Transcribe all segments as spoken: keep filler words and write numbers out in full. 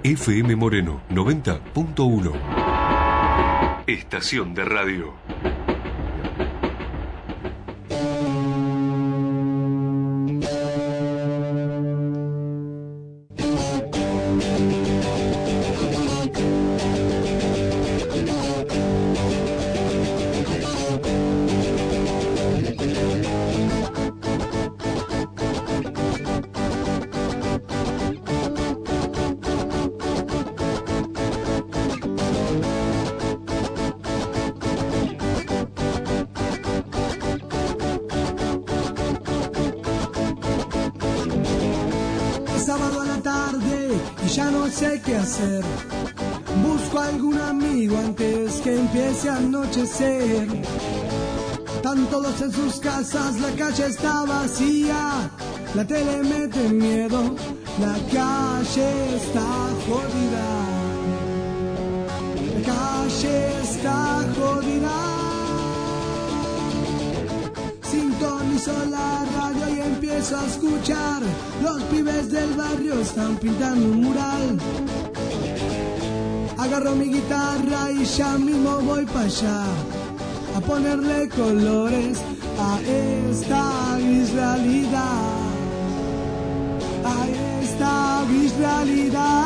F M Moreno noventa punto uno. Estación de radio. Busco a algún amigo antes que empiece a anochecer. Están todos en sus casas, la calle está vacía. La tele mete miedo, la calle está jodida. La calle está jodida. Sintonizo la radio y empiezo a escuchar. Los pibes del barrio están pintando un mural. Agarro mi guitarra y ya mismo voy para allá a ponerle colores a esta gris realidad, a esta gris realidad.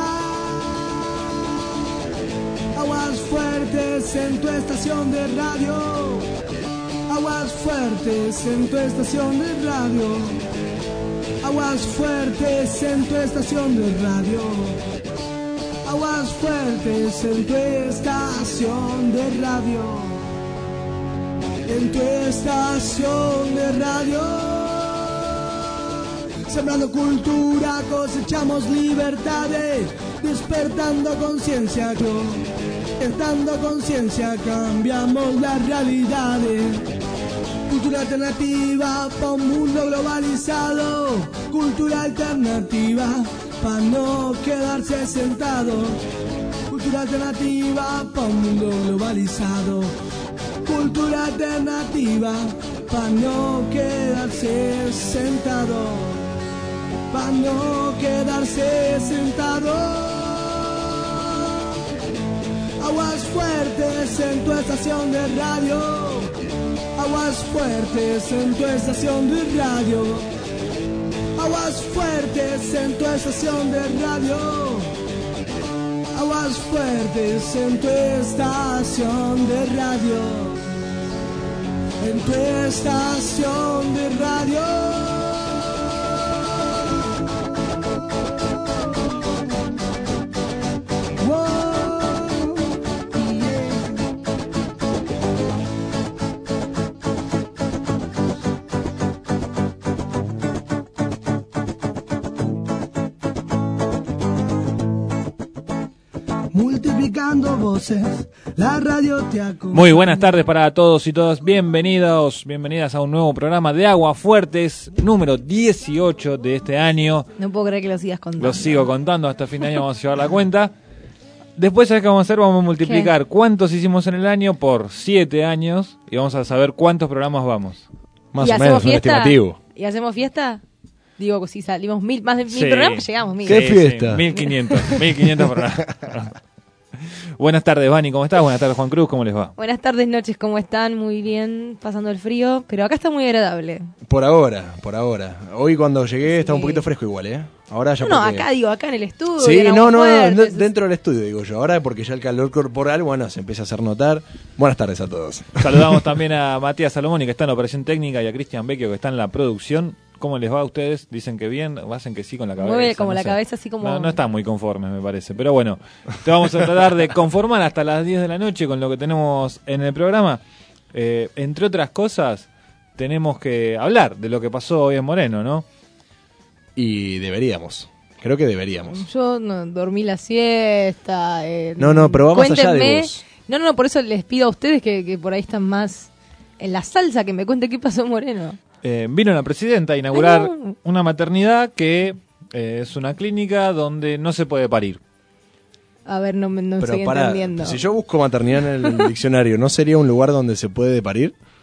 Aguas fuertes en tu estación de radio, aguas fuertes en tu estación de radio, aguas fuertes en tu estación de radio. Aguas fuertes en tu estación de radio, en tu estación de radio. Sembrando cultura, cosechamos libertades, despertando conciencia, despertando conciencia, cambiamos las realidades. Cultura alternativa para un mundo globalizado, cultura alternativa para no quedarse sentado, cultura alternativa para un mundo globalizado, cultura alternativa para no quedarse sentado, para no quedarse sentado. Aguas fuertes en tu estación de radio, aguas fuertes en tu estación de radio. Aguas fuertes en tu estación de radio, aguas fuertes en tu estación de radio, en tu estación de radio. Multiplicando voces, la radio te acompaña. Muy buenas tardes para todos y todas. Bienvenidos, bienvenidas a un nuevo programa de Aguas Fuertes, número dieciocho de este año. No puedo creer que lo sigas contando. Lo sigo contando, hasta fin de año vamos a llevar la cuenta. Después, ¿sabes qué vamos a hacer? Vamos a multiplicar ¿Qué? cuántos hicimos en el año por siete años y vamos a saber cuántos programas vamos. Más o menos, un estimativo. ¿Y hacemos fiesta? Digo, si salimos mil, más de mil sí. programas, llegamos mil. ¿Qué sí, fiesta? Sí, mil quinientos, mil quinientos programas. Buenas tardes, Vani, ¿cómo estás? Buenas tardes, Juan Cruz, ¿cómo les va? Buenas tardes, noches, ¿cómo están? Muy bien, pasando el frío, pero acá está muy agradable. Por ahora, por ahora. Hoy cuando llegué sí. estaba un poquito fresco igual, ¿eh? Ahora ya no, porque... no, acá digo, acá en el estudio. Sí, no, no, no, dentro del estudio digo yo. Ahora porque ya el calor corporal, bueno, se empieza a hacer notar. Buenas tardes a todos. Saludamos también a Matías Salomón, que está en la operación técnica, y a Cristian Vecchio, que está en la producción. ¿Cómo les va a ustedes? Dicen que bien, hacen que sí con la cabeza. Mueve como no la sé. cabeza, así como... No, no están muy conformes, me parece. Pero bueno, te vamos a tratar de conformar hasta las diez de la noche con lo que tenemos en el programa. Eh, entre otras cosas, tenemos que hablar de lo que pasó hoy en Moreno, ¿no? Y deberíamos. Creo que deberíamos. Yo no, dormí la siesta. Eh, no, no, pero va más allá de vos. No, no, por eso les pido a ustedes que, que por ahí están más en la salsa, que me cuente qué pasó en Moreno. Eh, vino la presidenta a inaugurar Ay, no. una maternidad que eh, es una clínica donde no se puede parir. A ver, no, no Pero estoy para, entendiendo. Si yo busco maternidad en el diccionario, ¿no sería un lugar donde se puede parir?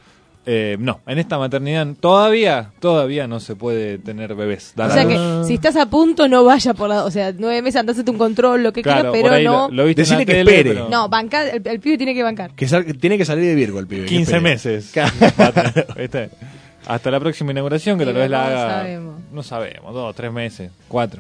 Eh, no, en esta maternidad todavía todavía no se puede tener bebés. O sea que si estás a punto no vaya por la... O sea, nueve meses andásete un control, lo que claro, quieras, pero no... Lo, lo viste Decirle en la que tele, espere. pero... No, bancar, el, el pibe tiene que bancar. Que sal, tiene que salir de Virgo el pibe. quince meses. ¿Viste? Hasta la próxima inauguración, que Sí, tal vez la no haga... sabemos. No sabemos, dos, tres meses, cuatro.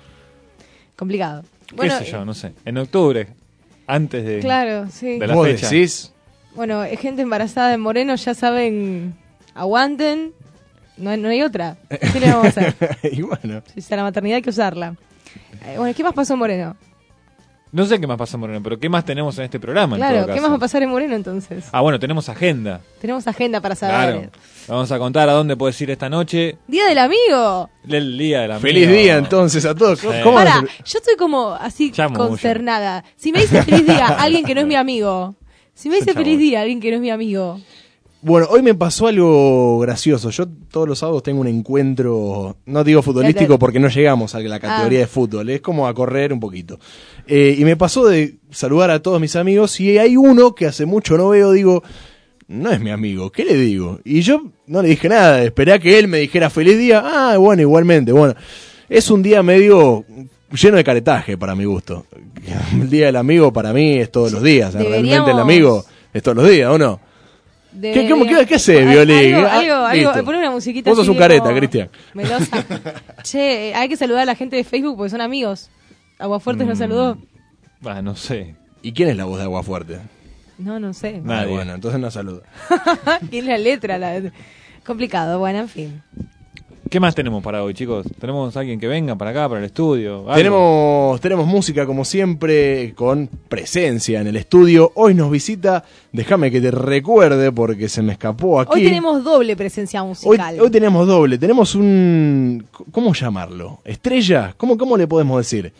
Complicado. ¿Qué Bueno, sé yo? No sé. En octubre, antes de, claro, sí. de la ¿Vos fecha. decís? Bueno, eh, gente embarazada de Moreno, ya saben, aguanten. No, hay- no hay otra. ¿Qué le vamos a hacer? Y bueno. Si es a la maternidad hay que usarla. Eh, bueno, ¿qué más pasó en Moreno? No sé qué más pasa en Moreno, pero ¿qué más tenemos en este programa? en Claro, todo ¿qué caso? más va a pasar en Moreno entonces? Ah, bueno, tenemos agenda. Tenemos agenda para saber. Claro. Vamos a contar a dónde puedes ir esta noche. Día del amigo. El día de la Feliz día entonces a todos. Sí. ¿Cómo Para, no se- yo estoy como así Ya mucho. consternada. Si me dice feliz día alguien que no es mi amigo. Si me dice Ya feliz voy. día alguien que no es mi amigo. Bueno, hoy me pasó algo gracioso. Yo todos los sábados tengo un encuentro, no digo futbolístico porque no llegamos a la categoría Ah. de fútbol, es como a correr un poquito. Eh, y me pasó de saludar a todos mis amigos y hay uno que hace mucho no veo, digo, no es mi amigo, ¿qué le digo? Y yo no le dije nada, esperé a que él me dijera feliz día. Ah, bueno, igualmente, bueno. Es un día medio lleno de caretaje para mi gusto. El día del amigo para mí es todos los días, Deberíamos- realmente el amigo es todos los días, ¿o no? ¿Qué, cómo, qué, qué haces, Al- Violín? Algo, Ah, algo, algo, listo. poné una musiquita Vos sos así un careta, como Cristian. melosa. Che, eh, hay que saludar a la gente de Facebook porque son amigos. Aguafuertes Mm. nos saludó. Ah, no sé. ¿Y quién es la voz de Aguafuerte? No, no sé. Nadie. Ah, bueno, entonces no saluda. ¿Quién es la letra? La... Complicado, bueno, en fin. ¿Qué más tenemos para hoy, chicos? ¿Tenemos alguien que venga para acá, para el estudio? ¿Algo? Tenemos, tenemos música como siempre, con presencia en el estudio. Hoy nos visita, déjame que te recuerde porque se me escapó aquí. Hoy tenemos doble presencia Hoy, musical. hoy tenemos doble, tenemos un... ¿Cómo llamarlo? ¿Estrella? ¿Cómo, cómo le podemos decir?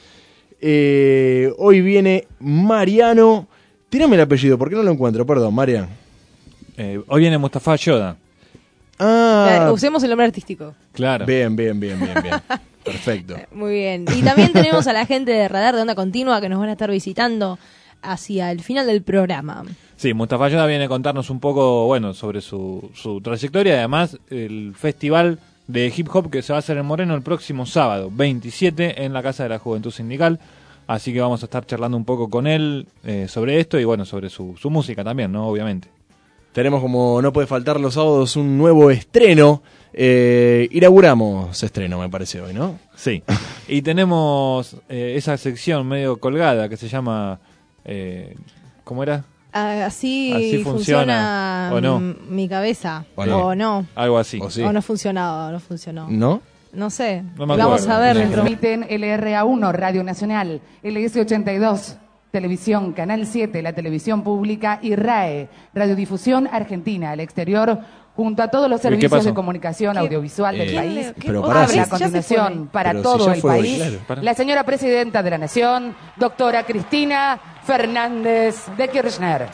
Eh, hoy viene Mariano. Tírame el apellido, porque no lo encuentro, perdón, Marian. Eh, hoy viene Mustafa Yoda. Ah, La- Usemos el nombre artístico. Claro. bien, bien, bien, bien, bien. Perfecto. Muy bien. Y también tenemos a la gente de Radar de Onda Continua que nos van a estar visitando hacia el final del programa. Sí, Mustafa Yoda viene a contarnos un poco, bueno, sobre su, su trayectoria y además el festival de hip hop que se va a hacer en Moreno el próximo sábado, veintisiete, en la Casa de la Juventud Sindical. Así que vamos a estar charlando un poco con él eh, sobre esto y bueno, sobre su, su música también, ¿no? Obviamente. Tenemos, como no puede faltar los sábados, un nuevo estreno. Eh, inauguramos estreno, me parece, hoy, ¿no? Sí. Y tenemos eh, esa sección medio colgada que se llama... Eh, ¿Cómo era? Ah, Así, Así funciona, funciona, ¿o no? mm, mi cabeza. ¿O no? O no. Algo así. ¿O sí? O no funcionaba, o no funcionó. ¿No? No sé. No me Vamos acuerdo. a ver No. dentro. Transmiten L R A uno, Radio Nacional, L S ochenta y dos, Televisión, Canal siete, la televisión pública y R A E, Radiodifusión Argentina, al exterior, junto a todos los ¿Y qué servicios pasó? de comunicación audiovisual del Eh, país. ¿Quién le- qué- pero otra pará, Habla si- a vez? Ya se continuación fue. para Pero si todo ya el fue hoy, país, claro, pará. la señora presidenta de la Nación, doctora Cristina Fernández de Kirchner.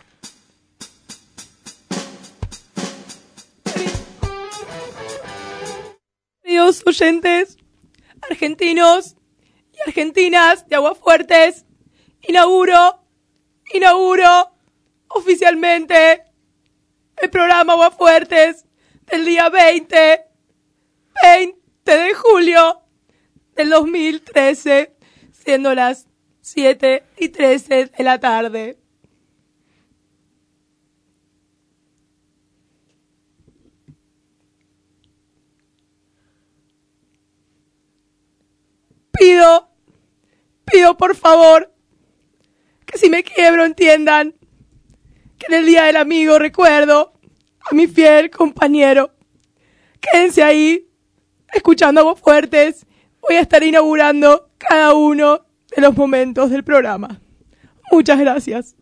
Queridos oyentes, argentinos y argentinas de Aguafuertes, inauguro, inauguro oficialmente el programa Aguafuertes del día veinte, veinte de julio del dos mil trece, siendo las siete y trece de la tarde. Pido, pido por favor, que si me quiebro entiendan que en el Día del Amigo recuerdo a mi fiel compañero. Quédense ahí, escuchando Aguafuertes. Voy a estar inaugurando cada uno de los momentos del programa. Muchas gracias.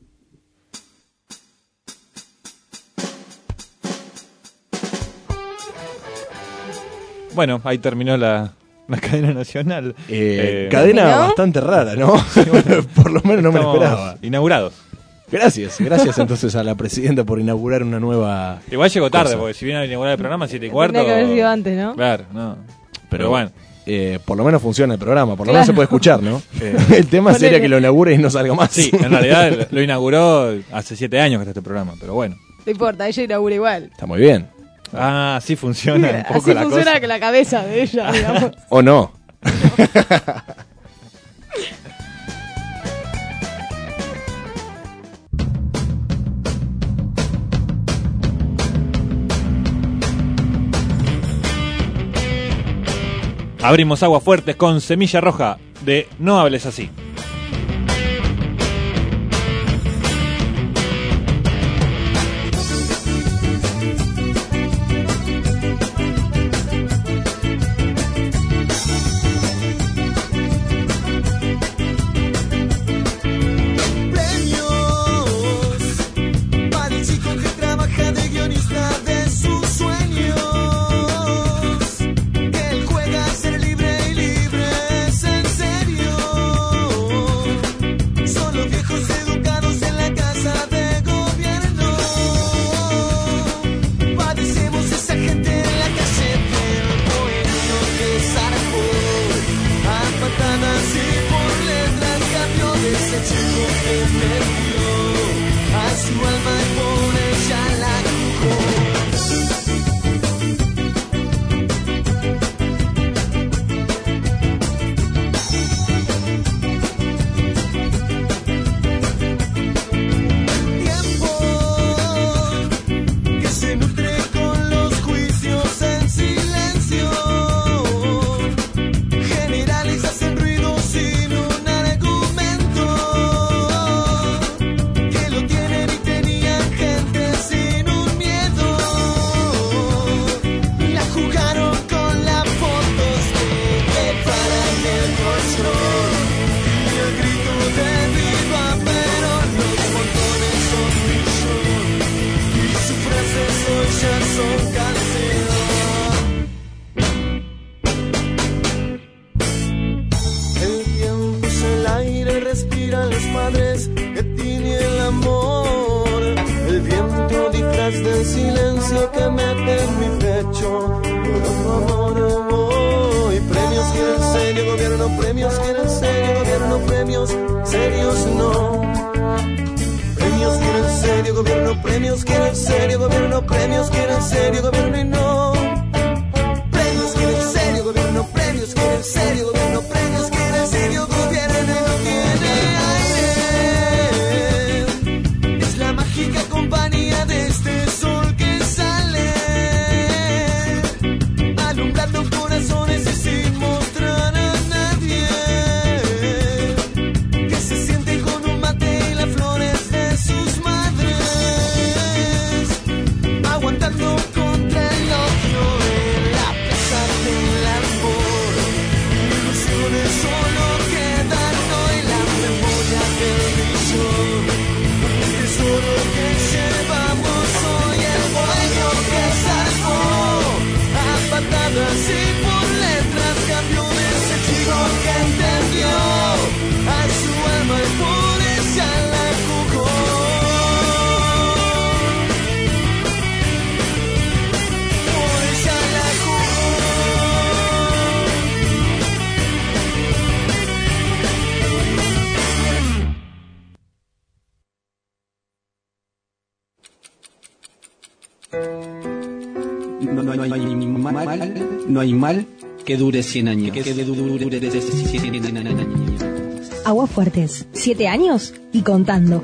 Bueno, ahí terminó la, la cadena nacional. Eh, Eh, cadena ¿terminó? bastante rara, ¿no? Por lo menos no me lo estamos esperaba. Inaugurados. Gracias, gracias entonces a la presidenta por inaugurar una nueva... Igual llegó tarde, Cosa. porque si viene a inaugurar el programa siete y cuarto... Tendría que haber sido antes, ¿no? Claro, no. Pero, Pero bueno. eh, por lo menos funciona el programa, por lo Claro. menos se puede escuchar, ¿no? Eh, el tema Ponele. sería que lo inaugure y no salga más. Sí, en realidad lo inauguró hace siete años que está este programa, pero bueno. No importa, ella inaugura igual. Está muy bien. Ah, así funciona un poco Así la funciona cosa. que la cabeza de ella, digamos. ¿O no? Abrimos Aguas Fuertes con Semilla Roja de No Hables Así. No, no, no, hay mal, no hay mal que dure cien años. Que dure cien años. Aguas Fuertes, siete años y contando.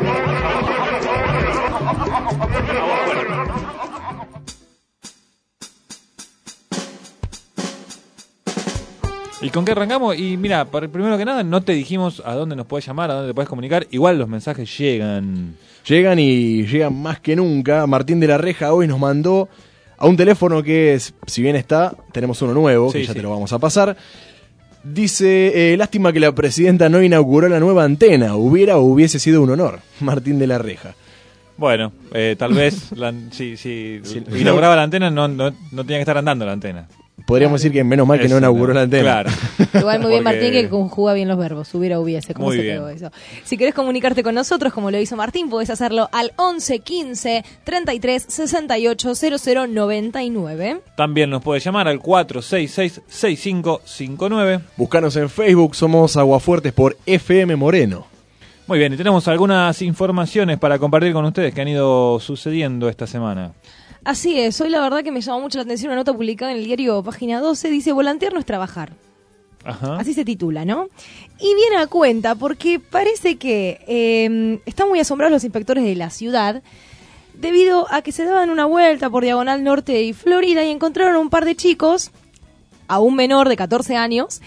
¿Y con qué arrancamos? Y mira, primero que nada, no te dijimos a dónde nos puedes llamar, a dónde te puedes comunicar. Igual los mensajes llegan. Llegan y llegan más que nunca. Martín de la Reja hoy nos mandó a un teléfono que, es, si bien está, tenemos uno nuevo, sí, que ya sí. te lo vamos a pasar. Dice, eh, lástima que la presidenta no inauguró la nueva antena. Hubiera o hubiese sido un honor. Martín de la Reja. Bueno, eh, tal vez la, si, si sí, inauguraba la antena, no, no, no tenía que estar andando la antena. Podríamos decir que menos mal que no inauguró la antena. Claro. Igual muy bien Porque... Martín, que conjuga bien los verbos, hubiera, hubiese, como muy se bien. pegó eso. Si querés comunicarte con nosotros, como lo hizo Martín, podés hacerlo al once quince treinta y tres sesenta y ocho cero cero noventa y nueve. También nos puede llamar al cuatro seis seis seis cinco cinco nueve. Buscanos en Facebook, somos Aguafuertes por F M Moreno. Muy bien, y tenemos algunas informaciones para compartir con ustedes que han ido sucediendo esta semana. Así es, hoy la verdad que me llamó mucho la atención una nota publicada en el diario Página doce, dice volantear no es trabajar. Ajá. Así se titula, ¿no? Y viene a cuenta porque parece que eh, están muy asombrados los inspectores de la ciudad debido a que se daban una vuelta por Diagonal Norte y Florida y encontraron un par de chicos, a un menor de catorce años,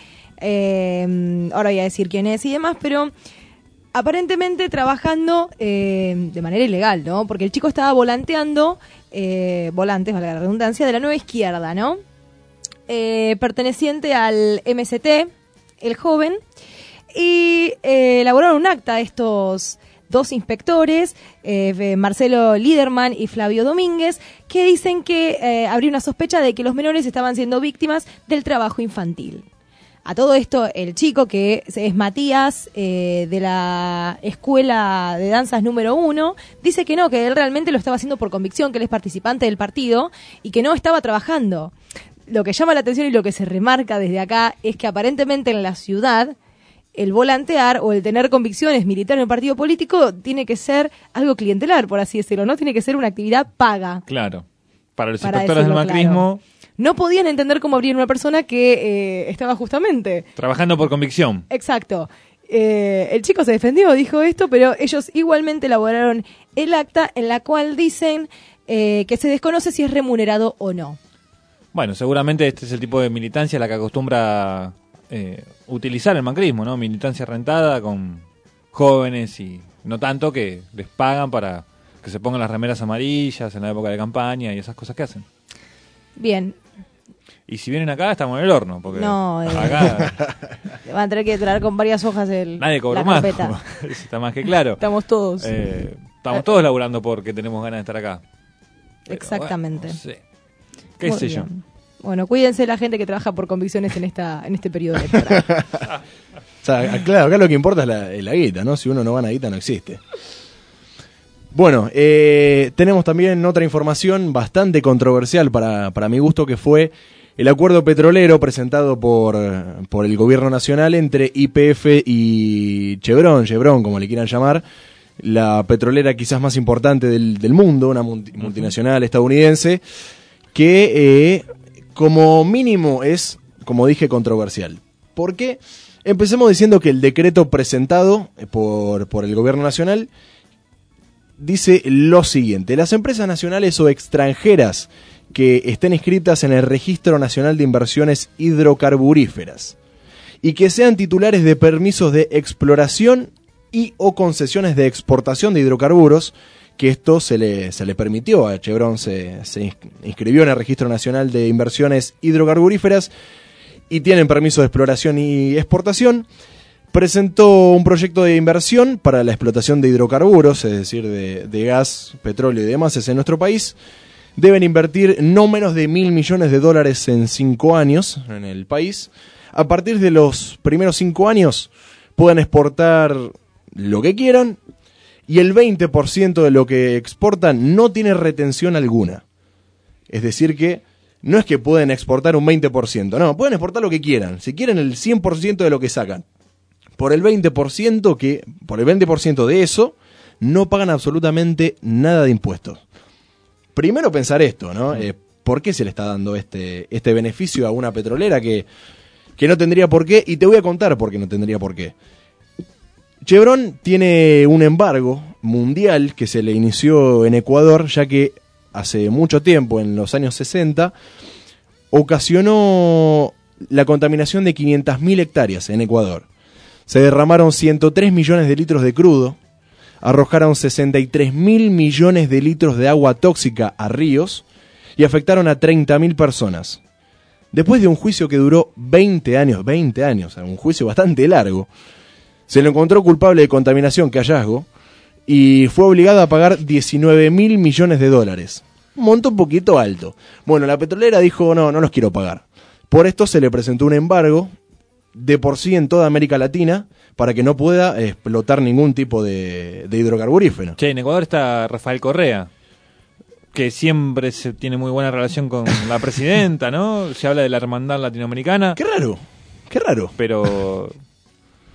eh, ahora voy a decir quién es y demás, pero aparentemente trabajando eh, de manera ilegal, ¿no? Porque el chico estaba volanteando, eh, volantes, vale la redundancia, de la Nueva Izquierda, ¿no? Eh, perteneciente al M S T, el joven, y eh, elaboraron un acta estos dos inspectores, eh, Marcelo Liderman y Flavio Domínguez, que dicen que eh, habría una sospecha de que los menores estaban siendo víctimas del trabajo infantil. A todo esto, el chico, que es Matías, eh, de la Escuela de Danzas número uno, dice que no, que él realmente lo estaba haciendo por convicción, que él es participante del partido y que no estaba trabajando. Lo que llama la atención y lo que se remarca desde acá es que aparentemente en la ciudad el volantear o el tener convicciones militares en un partido político tiene que ser algo clientelar, por así decirlo, no tiene que ser una actividad paga. Claro, para los Para inspectores del decirlo macrismo, claro. No podían entender cómo habría una persona que eh, estaba justamente... trabajando por convicción. Exacto. Eh, el chico se defendió, dijo esto, pero ellos igualmente elaboraron el acta en la cual dicen eh, que se desconoce si es remunerado o no. Bueno, seguramente este es el tipo de militancia la que acostumbra eh, utilizar el macrismo, ¿no? Militancia rentada con jóvenes y no tanto que les pagan para que se pongan las remeras amarillas en la época de campaña y esas cosas que hacen. Bien. Y si vienen acá, estamos en el horno, porque no, eh, acá van a tener que traer con varias hojas el, nadie cobra la más. carpeta. Eso está más que claro. Estamos todos. Eh, estamos todos laburando porque tenemos ganas de estar acá. Pero exactamente. Bueno, no sé. ¿Qué Muy sé bien. yo? Bueno, cuídense la gente que trabaja por convicciones en esta en este periodo electoral. O sea, claro, acá lo que importa es la, es la guita, ¿no? Si uno no gana guita, no existe. Bueno, eh, tenemos también otra información bastante controversial para, para mi gusto, que fue el acuerdo petrolero presentado por, por el gobierno nacional entre Y P F y Chevron, Chevron como le quieran llamar, la petrolera quizás más importante del, del mundo, una multi, multinacional estadounidense, que eh, como mínimo es, como dije, controversial. ¿Por qué? Empecemos diciendo que el decreto presentado por, por el gobierno nacional dice lo siguiente: las empresas nacionales o extranjeras que estén inscritas en el Registro Nacional de Inversiones Hidrocarburíferas y que sean titulares de permisos de exploración y o concesiones de exportación de hidrocarburos, que esto se le, se le permitió a Chevron, se, se inscribió en el Registro Nacional de Inversiones Hidrocarburíferas y tienen permiso de exploración y exportación, presentó un proyecto de inversión para la explotación de hidrocarburos, es decir, de, de gas, petróleo y demás en nuestro país. Deben invertir no menos de mil millones de dólares en cinco años en el país. A partir de los primeros cinco años pueden exportar lo que quieran y el veinte por ciento de lo que exportan no tiene retención alguna. Es decir que no es que pueden exportar un veinte por ciento, no, pueden exportar lo que quieran. Si quieren el cien por ciento de lo que sacan, por el veinte por ciento que por el veinte por ciento de eso no pagan absolutamente nada de impuestos. Primero pensar esto, ¿no? Eh, ¿Por qué se le está dando este, este beneficio a una petrolera que, que no tendría por qué? Y te voy a contar por qué no tendría por qué. Chevron tiene un embargo mundial que se le inició en Ecuador, ya que hace mucho tiempo, en los años sesenta, ocasionó la contaminación de quinientas mil hectáreas en Ecuador. Se derramaron ciento tres millones de litros de crudo, arrojaron sesenta y tres mil millones de litros de agua tóxica a ríos y afectaron a treinta mil personas. Después de un juicio que duró veinte años, veinte años, un juicio bastante largo, se lo encontró culpable de contaminación que hallazgo y fue obligado a pagar diecinueve mil millones de dólares. Un monto un poquito alto. Bueno, la petrolera dijo, no, no los quiero pagar. Por esto se le presentó un embargo de por sí en toda América Latina para que no pueda explotar ningún tipo de, de hidrocarburífero. Che, en Ecuador está Rafael Correa, que siempre se tiene muy buena relación con la presidenta, ¿no? Se habla de la hermandad latinoamericana. Qué raro, qué raro. Pero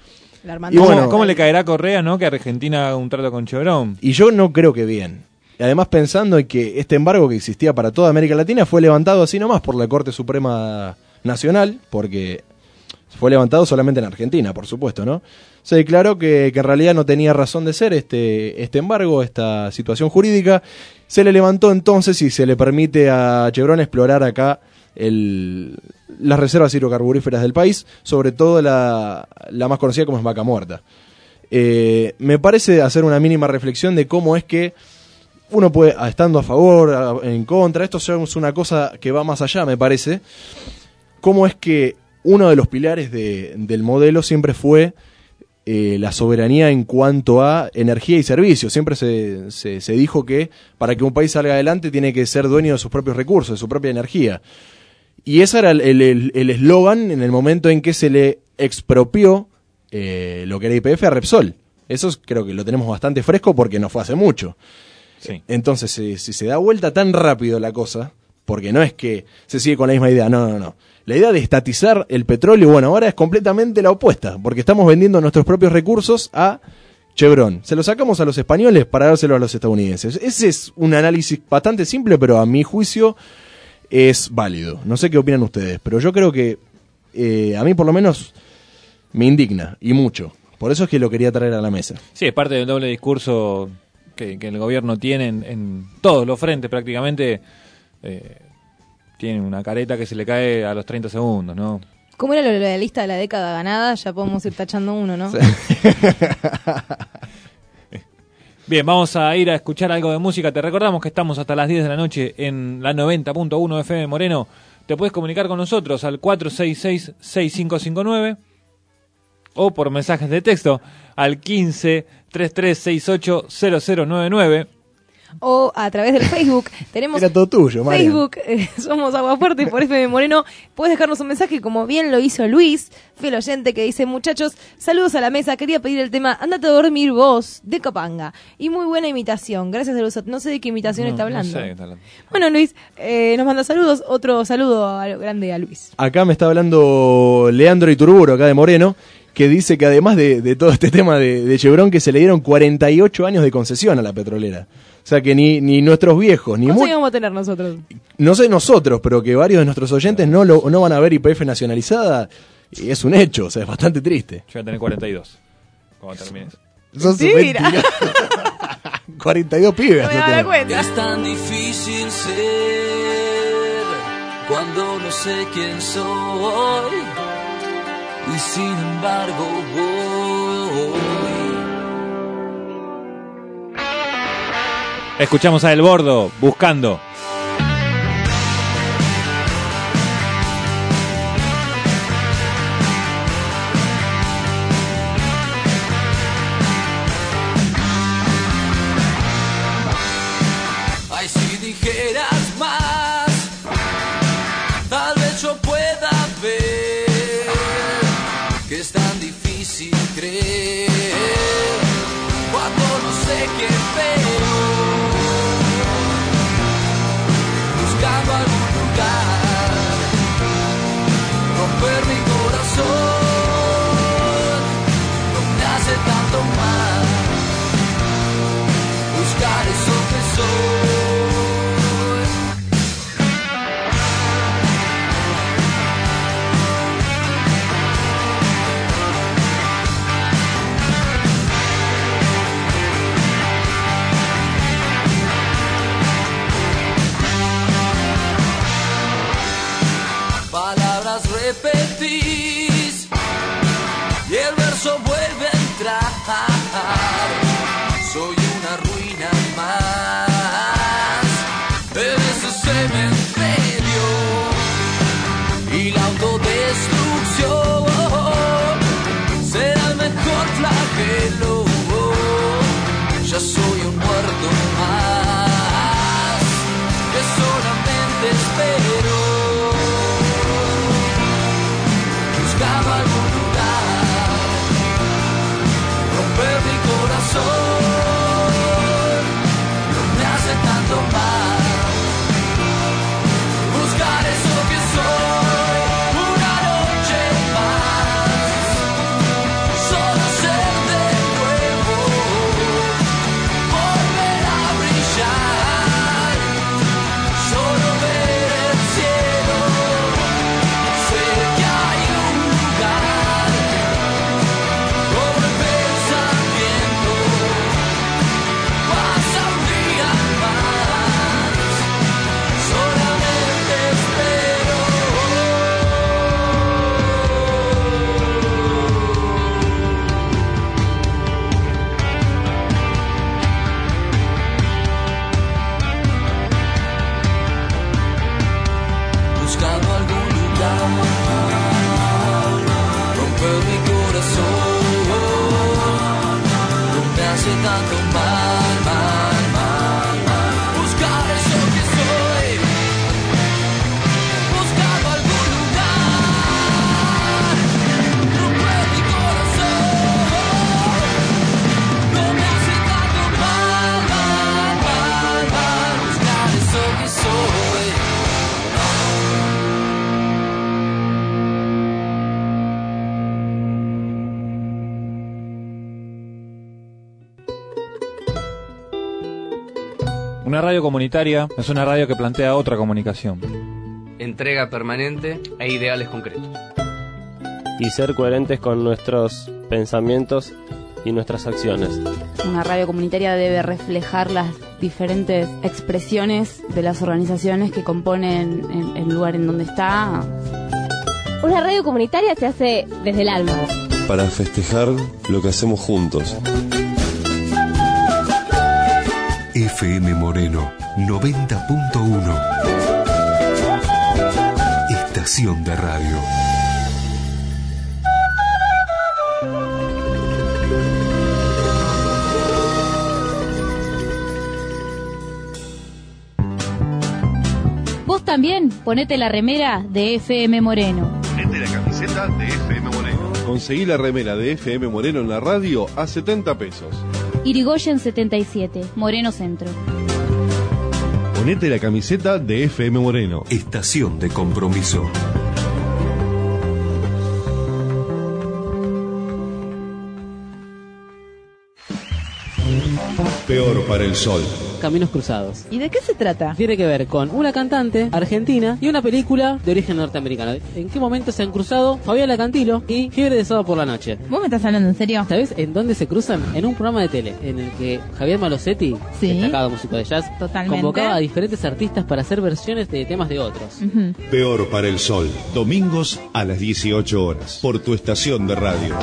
La ¿Y hermandad. bueno, ¿cómo le caerá a Correa, no? Que Argentina haga un trato con Chevron. Y yo no creo que bien. Además, pensando en que este embargo que existía para toda América Latina fue levantado así nomás por la Corte Suprema Nacional, porque fue levantado solamente en Argentina, por supuesto, ¿no? Se declaró que, que en realidad no tenía razón de ser este, este embargo, esta situación jurídica. Se le levantó entonces y se le permite a Chevron explorar acá el, las reservas hidrocarburíferas del país, sobre todo la, la más conocida como es Vaca Muerta. Eh, me parece hacer una mínima reflexión de cómo es que uno puede, estando a favor, a, en contra, esto es una cosa que va más allá, me parece, cómo es que uno de los pilares de, del modelo siempre fue eh, la soberanía en cuanto a energía y servicios. Siempre se, se, se dijo que para que un país salga adelante tiene que ser dueño de sus propios recursos, de su propia energía. Y ese era el eslogan el, el, en el momento en que se le expropió eh, lo que era Y P F a Repsol. Eso creo que lo tenemos bastante fresco porque no fue hace mucho. Sí. Entonces, si, si se da vuelta tan rápido la cosa, porque no es que se sigue con la misma idea, no, no, no. La idea de estatizar el petróleo, bueno, ahora es completamente la opuesta, porque estamos vendiendo nuestros propios recursos a Chevron. Se los sacamos a los españoles para dárselo a los estadounidenses. Ese es un análisis bastante simple, pero a mi juicio es válido. No sé qué opinan ustedes, pero yo creo que eh, a mí por lo menos me indigna, y mucho. Por eso es que lo quería traer a la mesa. Sí, es parte del doble discurso que, que el gobierno tiene en, en todos los frentes prácticamente. Eh, tiene una careta que se le cae a los treinta segundos, ¿no? ¿Cómo era lo de la lista de la década ganada? Ya podemos ir tachando uno, ¿no? Sí. Bien, vamos a ir a escuchar algo de música. Te recordamos que estamos hasta las diez de la noche en la noventa punto uno F M Moreno. Te puedes comunicar con nosotros al cuatro seis seis, seis cinco cinco nueve o por mensajes de texto al quince, treinta y tres sesenta y ocho, cero cero noventa y nueve. O a través del Facebook. Tenemos Era todo tuyo, Marian. Facebook, eh, somos Aguafuerte por F M Moreno. Puedes dejarnos un mensaje como bien lo hizo Luis, fiel oyente, que dice: muchachos, saludos a la mesa, quería pedir el tema Andate a dormir vos, de Capanga. Y muy buena imitación, gracias a los... No sé de qué imitación No, está no hablando. sé de qué está hablando. Bueno, Luis, eh, nos manda saludos. Otro saludo a lo grande a Luis. Acá me está hablando Leandro Iturburo, acá de Moreno, que dice que además de, de todo este tema de, de Chevron, que se le dieron cuarenta y ocho años de concesión a la petrolera. O sea que ni, ni nuestros viejos, ni ¿Cuántos muy, vamos a tener nosotros? no sé nosotros, pero que varios de nuestros oyentes no lo no van a ver Y P F nacionalizada, y es un hecho, o sea, es bastante triste. Yo voy a tener cuarenta y dos cuando termines. Sos Sí, un mira. mentira. cuarenta y dos pibes. No me vas a daba tener. cuenta. Es tan difícil ser cuando no sé quién soy y sin embargo voy. Escuchamos a El Bordo, Buscando. Ay, si dijeras más, tal vez yo pueda ver que es tan difícil creer cuando no sé qué veo. Buscando algún lugar, romper mi corazón, no me hace tanto mal. Buscar eso que soy. Palabras repetís y el verso vuelve a entrar. Soy una ruina más en ese cementerio y la autodestrucción será el mejor flagelo. Ya soy un muerto más que solamente espero. Buscaba algún lugar soy, no me hace tanto mal, mal, mal, mal. Buscar eso que soy, buscando algún lugar, rompe mi corazón, no me hace tanto mal, mal, mal, mal. Buscar eso que soy. Una radio comunitaria es una radio que plantea otra comunicación. Entrega permanente e ideales concretos. Y ser coherentes con nuestros pensamientos y nuestras acciones. Una radio comunitaria debe reflejar las diferentes expresiones de las organizaciones que componen el, el lugar en donde está. Una radio comunitaria se hace desde el alma. Para festejar lo que hacemos juntos. F M Moreno noventa punto uno. Estación de radio. Vos también ponete la remera de F M Moreno. Ponete la camiseta de F M Moreno. Conseguí la remera de F M Moreno en la radio a setenta pesos. Irigoyen setenta y siete, Moreno Centro. Ponete la camiseta de F M Moreno. Estación de compromiso. Peor para el sol. Caminos cruzados. ¿Y de qué se trata? Tiene que ver con una cantante argentina y una película de origen norteamericano. ¿En qué momento se han cruzado Fabiola Cantilo y Fiebre de Sábado por la Noche? ¿Vos me estás hablando en serio? ¿Sabés en dónde se cruzan? En un programa de tele en el que Javier Malosetti, sí, destacado músico de jazz, totalmente, convocaba a diferentes artistas para hacer versiones de temas de otros. Uh-huh. Peor para el sol. Domingos a las dieciocho horas. Por tu estación de radio.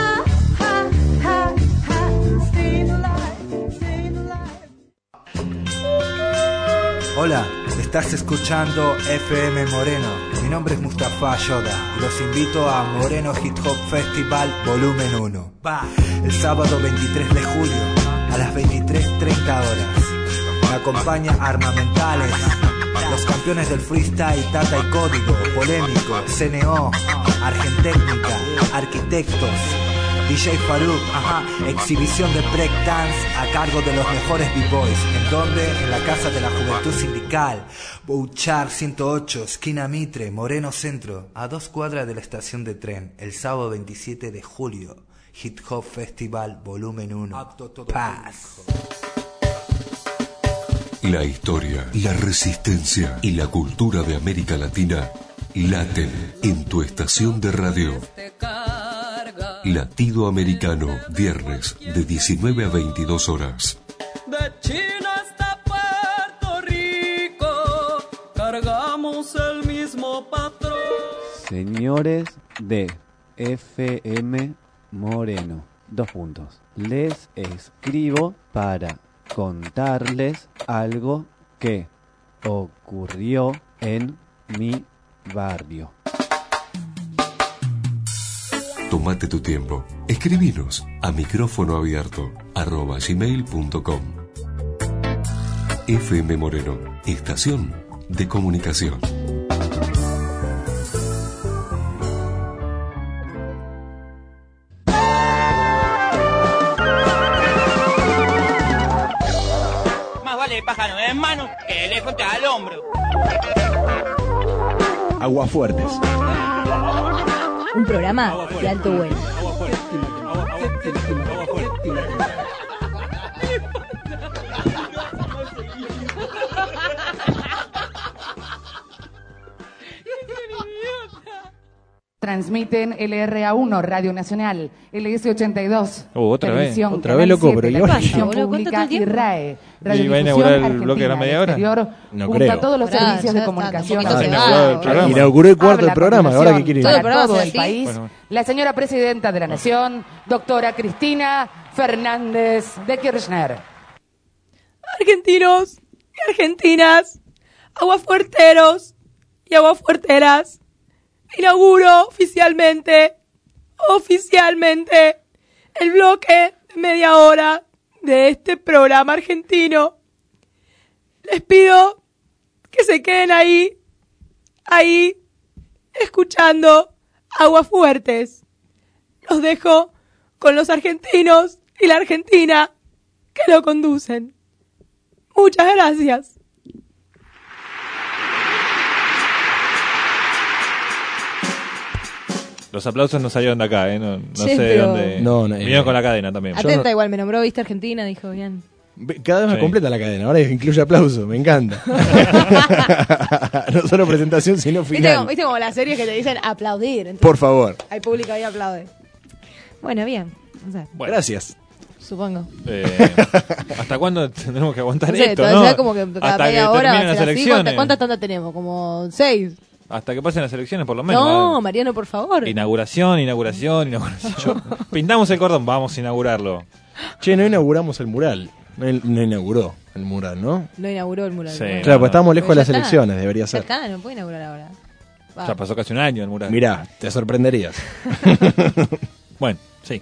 Hola, estás escuchando F M Moreno. Mi nombre es Mustafa Yoda y los invito a Moreno Hip Hop Festival Volumen uno. El sábado veintitrés de julio a las veintitrés treinta horas. Me acompaña Armamentales, los campeones del freestyle Tata y Código, Polémico, C N O, Argentécnica, Arquitectos, D J Faruk, ajá, exhibición de breakdance a cargo de los mejores b-boys. ¿En dónde? En la Casa de la Juventud Sindical, Bouchard ciento ocho, esquina Mitre, Moreno Centro, a dos cuadras de la estación de tren, el sábado veintisiete de julio. Hip Hop Festival Volumen uno. Paz. La historia, la resistencia y la cultura de América Latina laten en tu estación de radio. Latido Americano, viernes de diecinueve a veintidós horas. De China hasta Puerto Rico, cargamos el mismo patrón. Señores de F M Moreno, dos puntos. Les escribo para contarles algo que ocurrió en mi barrio. Tómate tu tiempo. Escribinos a micrófono abierto arroba gmail punto com. F M Moreno, estación de comunicación. Más vale pájaro en mano que elefante al hombro. Aguafuertes. Un programa de alto vuelo. Transmiten L R A uno, Radio Nacional, L S ochenta y dos, Uh, otra vez. Televisión, Otra vez, loco, pero ¿y ahora? Televisión Boludo, ¿cuánto Pública todo el y tiempo? RAE, ¿Y va a inaugurar el bloque de la Argentina, media hora? Exterior, No junto creo. a todos los Pará, servicios ya de está, comunicación tampoco se nacional. va, el programa. Inauguró el cuarto Habla del programa, con ahora nación qué quiere. Todo el para programa todo es el así. país, Bueno. la señora presidenta de la Nación, doctora Cristina Fernández de Kirchner. Argentinos y argentinas, aguafuerteros y aguafuerteras, inauguro oficialmente oficialmente el bloque de media hora de este programa argentino. Les pido que se queden ahí, ahí, escuchando Aguafuertes. Los dejo con los argentinos y la Argentina que lo conducen. Muchas gracias. Los aplausos no salieron de acá, ¿eh? No, no Sí, sé de pero- dónde. No, no, Vinieron eh, con la cadena también. Atenta igual, me nombró, viste Argentina, dijo bien. Cada vez más Sí. completa la cadena, ahora incluye aplauso, me encanta. No solo presentación, sino ¿Viste final. como, ¿Viste como las series que te dicen aplaudir? Entonces, Por favor. hay público ahí aplaude. Bueno, bien. O sea, Gracias. supongo. Eh, ¿Hasta cuándo tendremos que aguantar No sé, esto? todavía ¿no? como que cada Hasta media que hora va a terminen ser las así. elecciones. ¿Cuántas, ¿Cuántas tandas tenemos? ¿Como seis? Hasta que pasen las elecciones, por lo menos. No, ¿eh? Mariano, por favor. Inauguración, inauguración, inauguración. Pintamos el cordón, vamos a inaugurarlo. Che, no inauguramos el mural. No, no inauguró el mural, ¿no? No inauguró el mural. Sí, Bueno. Claro, pues estábamos lejos Pero de las ya está. elecciones, debería Ya ser. está, no puede inaugurar ahora. Va. Ya pasó casi un año el mural. Mirá, te sorprenderías. Bueno, sí.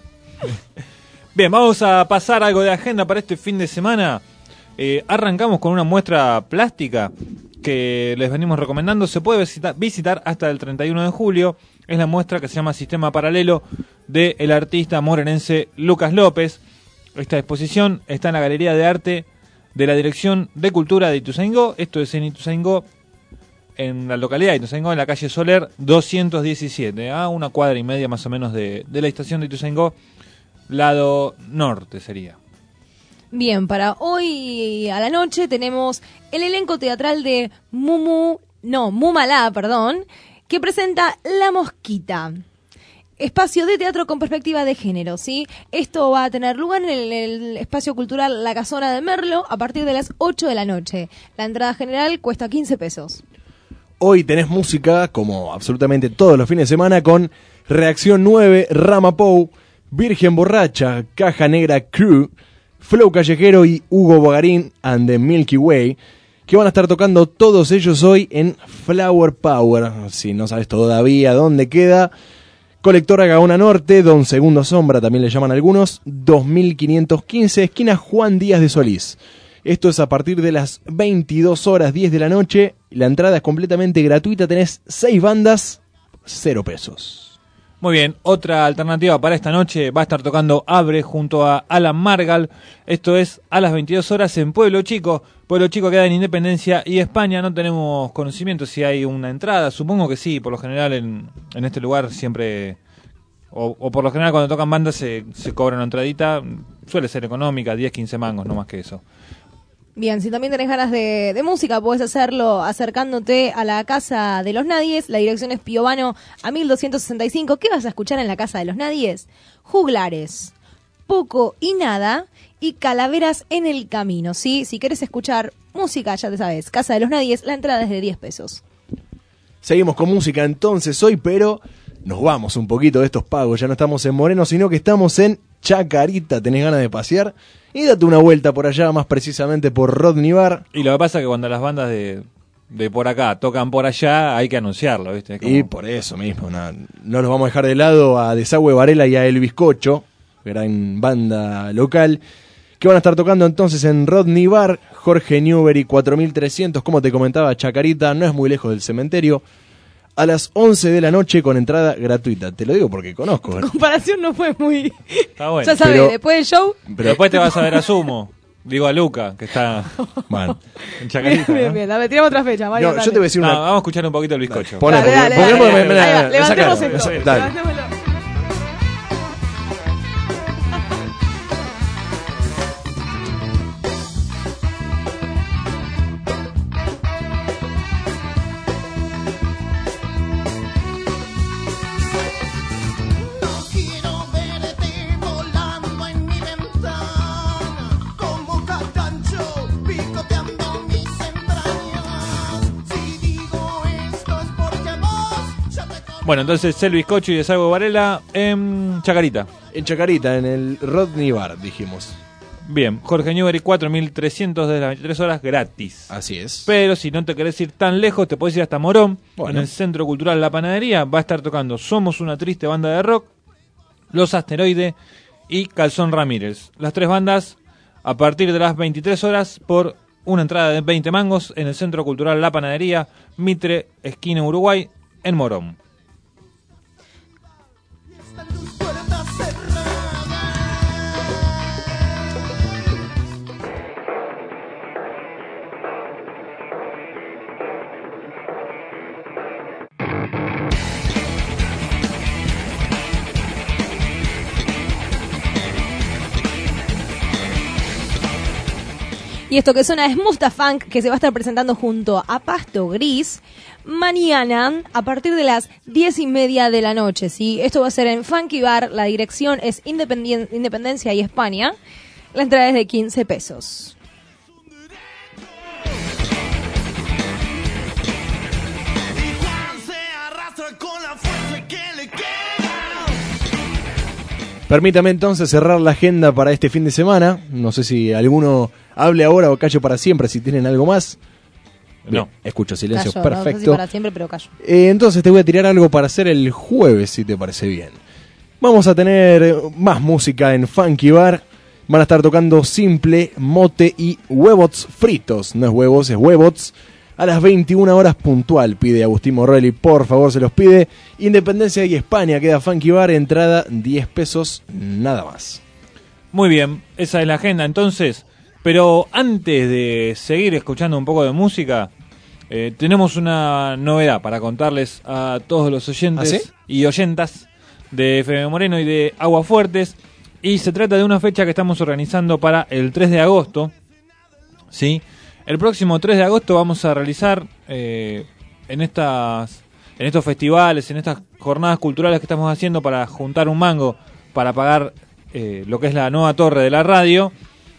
Bien, vamos a pasar algo de agenda para este fin de semana. Eh, arrancamos con una muestra plástica que les venimos recomendando. Se puede visita- visitar hasta el treinta y uno de julio. Es la muestra que se llama Sistema Paralelo del artista morenense Lucas López. Esta exposición está en la Galería de Arte de la Dirección de Cultura de Ituzaingó. Esto es en Ituzaingó, en la localidad de Ituzaingó, en la calle Soler doscientos diecisiete, a una cuadra y media más o menos de, de la estación de Ituzaingó, lado norte sería. Bien, para hoy a la noche tenemos el elenco teatral de Mumu, no, Mumalá, perdón, que presenta La Mosquita. Espacio de teatro con perspectiva de género, ¿sí? Esto va a tener lugar en el, el espacio cultural La Casona de Merlo a partir de las ocho de la noche. La entrada general cuesta quince pesos. Hoy tenés música, como absolutamente todos los fines de semana, con Reacción nueve, Ramapou, Virgen Borracha, Caja Negra Crew, Flow Callejero y Hugo Bogarín and the Milky Way, que van a estar tocando todos ellos hoy en Flower Power. Si no sabes todavía dónde queda, Colectora Gaona Norte, Don Segundo Sombra, también le llaman algunos, dos mil quinientos quince, esquina Juan Díaz de Solís. Esto es a partir de las veintidós horas diez de la noche. La entrada es completamente gratuita, tenés seis bandas, cero pesos. Muy bien, otra alternativa para esta noche va a estar tocando Abre junto a Alan Margal. Esto es a las veintidós horas en Pueblo Chico. Pueblo Chico queda en Independencia y España. No tenemos conocimiento si hay una entrada. Supongo que sí, por lo general en, en este lugar siempre, o, o por lo general cuando tocan bandas se, se cobra una entradita. Suele ser económica, diez, quince mangos, no más que eso. Bien, si también tenés ganas de, de música, podés hacerlo acercándote a la Casa de los Nadies. La dirección es Piovano a mil doscientos sesenta y cinco. ¿Qué vas a escuchar en la Casa de los Nadies? Juglares, Poco y Nada y Calaveras en el Camino, ¿sí? Si querés escuchar música, ya te sabes, Casa de los Nadies, la entrada es de diez pesos. Seguimos con música entonces hoy, pero nos vamos un poquito de estos pagos. Ya no estamos en Moreno, sino que estamos en Chacarita. ¿Tenés ganas de pasear? Y date una vuelta por allá, más precisamente por Rodney Bar. Y lo que pasa es que cuando las bandas de, de por acá tocan por allá, hay que anunciarlo, ¿viste? Es como- Y por eso mismo, no, no los vamos a dejar de lado a Desagüe Varela y a El Bizcocho, gran banda local, que van a estar tocando entonces en Rodney Bar, Jorge Newbery cuatro mil trescientos, como te comentaba, Chacarita, no es muy lejos del cementerio, a las once de la noche con entrada gratuita. Te lo digo porque conozco. ¿eh? Comparación no fue muy... Está bueno. Ya sabes, Pero- después del show... Pero después te vas a ver a Sumo. Digo a Luca, que está Bueno. en Chacarita. Bien, ¿no? bien, dale, tiramos otra fecha, Mario. No, yo dale. te voy a decir No, una... vamos a escuchar un poquito el bizcocho. Poné, Dale, porque- dale, porque- dale, porque- dale, mirá, ahí va, mirá, levantemos sacalo, esto, dale. levantémoslo. Quiero verte volando en mi ventana, como catancho picoteando mis entrañas. Si digo esto es porque vos ya te Bueno, entonces el bizcocho y Desagüe Varela en Chacarita. En Chacarita, en el Rodney Bar, dijimos. Bien, Jorge Newbery cuatro mil trescientos de las veintitrés horas gratis. Así es. Pero si no te querés ir tan lejos, te podés ir hasta Morón. Bueno. En el Centro Cultural La Panadería va a estar tocando Somos una triste banda de rock. Los Asteroide y Calzón Ramírez. Las tres bandas a partir de las veintitrés horas por una entrada de veinte mangos en el Centro Cultural La Panadería, Mitre, esquina Uruguay, en Morón. Y esto que suena es Mustafunk, que se va a estar presentando junto a Pasto Gris mañana a partir de las diez y media de la noche, ¿sí? Esto va a ser en Funky Bar, la dirección es Independien- Independencia y España. La entrada es de quince pesos. Permítame entonces cerrar la agenda para este fin de semana. No sé si alguno hable ahora o calle para siempre, si tienen algo más. Bien, No. escucho silencio, Callo, no sé si perfecto. para siempre, pero callo. Eh, entonces te voy a tirar algo para hacer el jueves, si te parece bien. Vamos a tener más música en Funky Bar. Van a estar tocando Simple, Mote y Huevots Fritos. No es huevos, es huevots. A las veintiuna horas puntual, pide Agustín Morelli, por favor se los pide. Independencia y España, queda Funky Bar, entrada diez pesos, nada más. Muy bien, esa es la agenda entonces. Pero antes de seguir escuchando un poco de música, eh, tenemos una novedad para contarles a todos los oyentes ¿Ah, sí? y oyentas de F M Moreno y de Aguafuertes. Y se trata de una fecha que estamos organizando para el tres de agosto. ¿Sí? El próximo tres de agosto vamos a realizar eh, en estas en estos festivales, en estas jornadas culturales que estamos haciendo para juntar un mango para pagar eh, lo que es la nueva torre de la radio.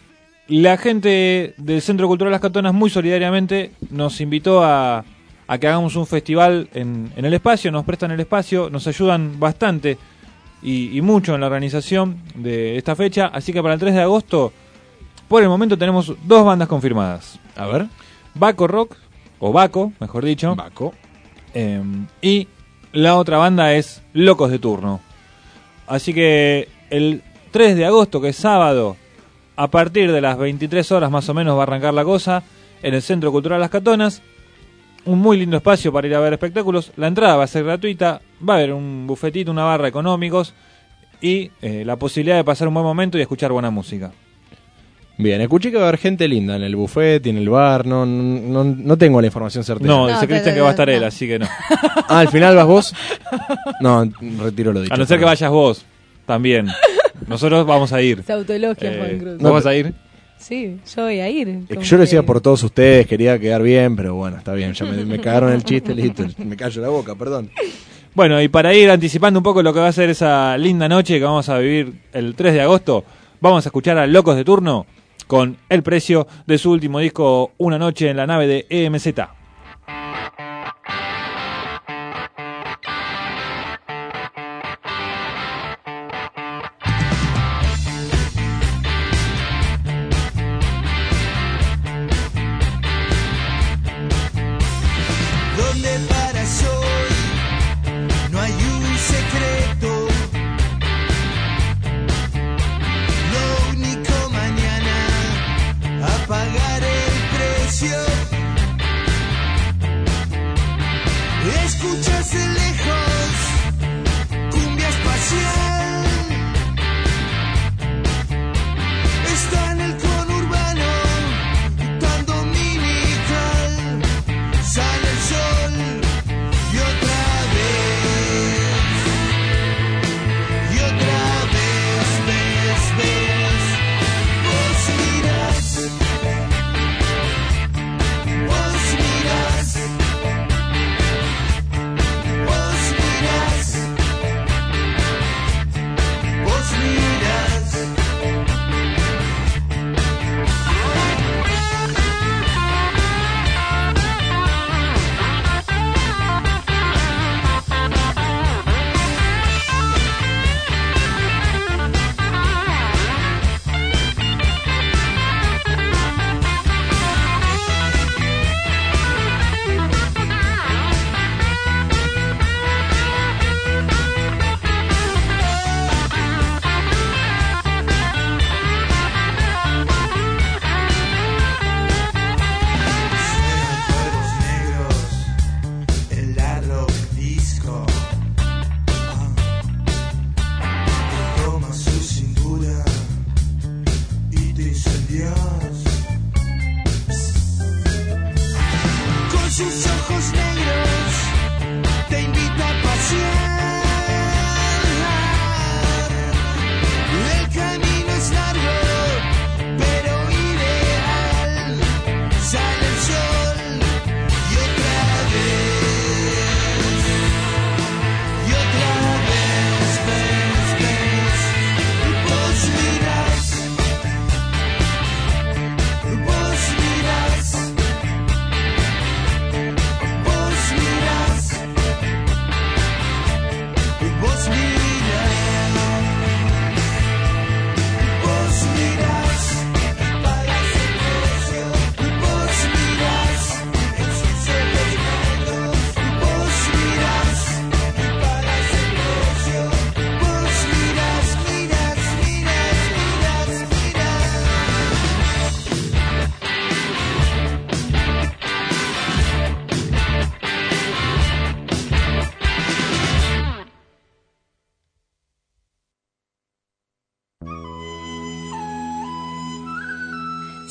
La gente del Centro Cultural Las Catonas muy solidariamente nos invitó a, a que hagamos un festival en, en el espacio, nos prestan el espacio, nos ayudan bastante y, y mucho en la organización de esta fecha, así que para el tres de agosto, por el momento tenemos dos bandas confirmadas. A ver. Baco Rock, o Baco, mejor dicho. Baco. Eh, y la otra banda es Locos de Turno. Así que el tres de agosto, que es sábado, a partir de las veintitrés horas más o menos va a arrancar la cosa en el Centro Cultural Las Catonas. Un muy lindo espacio para ir a ver espectáculos. La entrada va a ser gratuita, va a haber un bufetito, una barra económicos y eh, la posibilidad de pasar un buen momento y escuchar buena música. Bien, escuché que va a haber gente linda en el buffet y en el bar, no, no, no tengo la información certera. No, dice Cristian que va a estar él, así que no. Ah, ¿al final vas vos? No, retiro lo dicho. A no ser que vayas vos, también. Nosotros vamos a ir. Se autoelogia Eh, Juan Cruz. ¿Vos vas a ir? Sí, yo voy a ir. Es que Como yo lo decía que- por todos ustedes, quería quedar bien, pero bueno, está bien, ya me, me cagaron el chiste, listo, me callo la boca, perdón. Bueno, y para ir anticipando un poco lo que va a ser esa linda noche que vamos a vivir el tres de agosto, vamos a escuchar a Locos de Turno con El Precio de su último disco Una Noche en la Nave de E M Z. ¿Dónde paras hoy? No hay un secreto. Lo único mañana, a pagar el precio.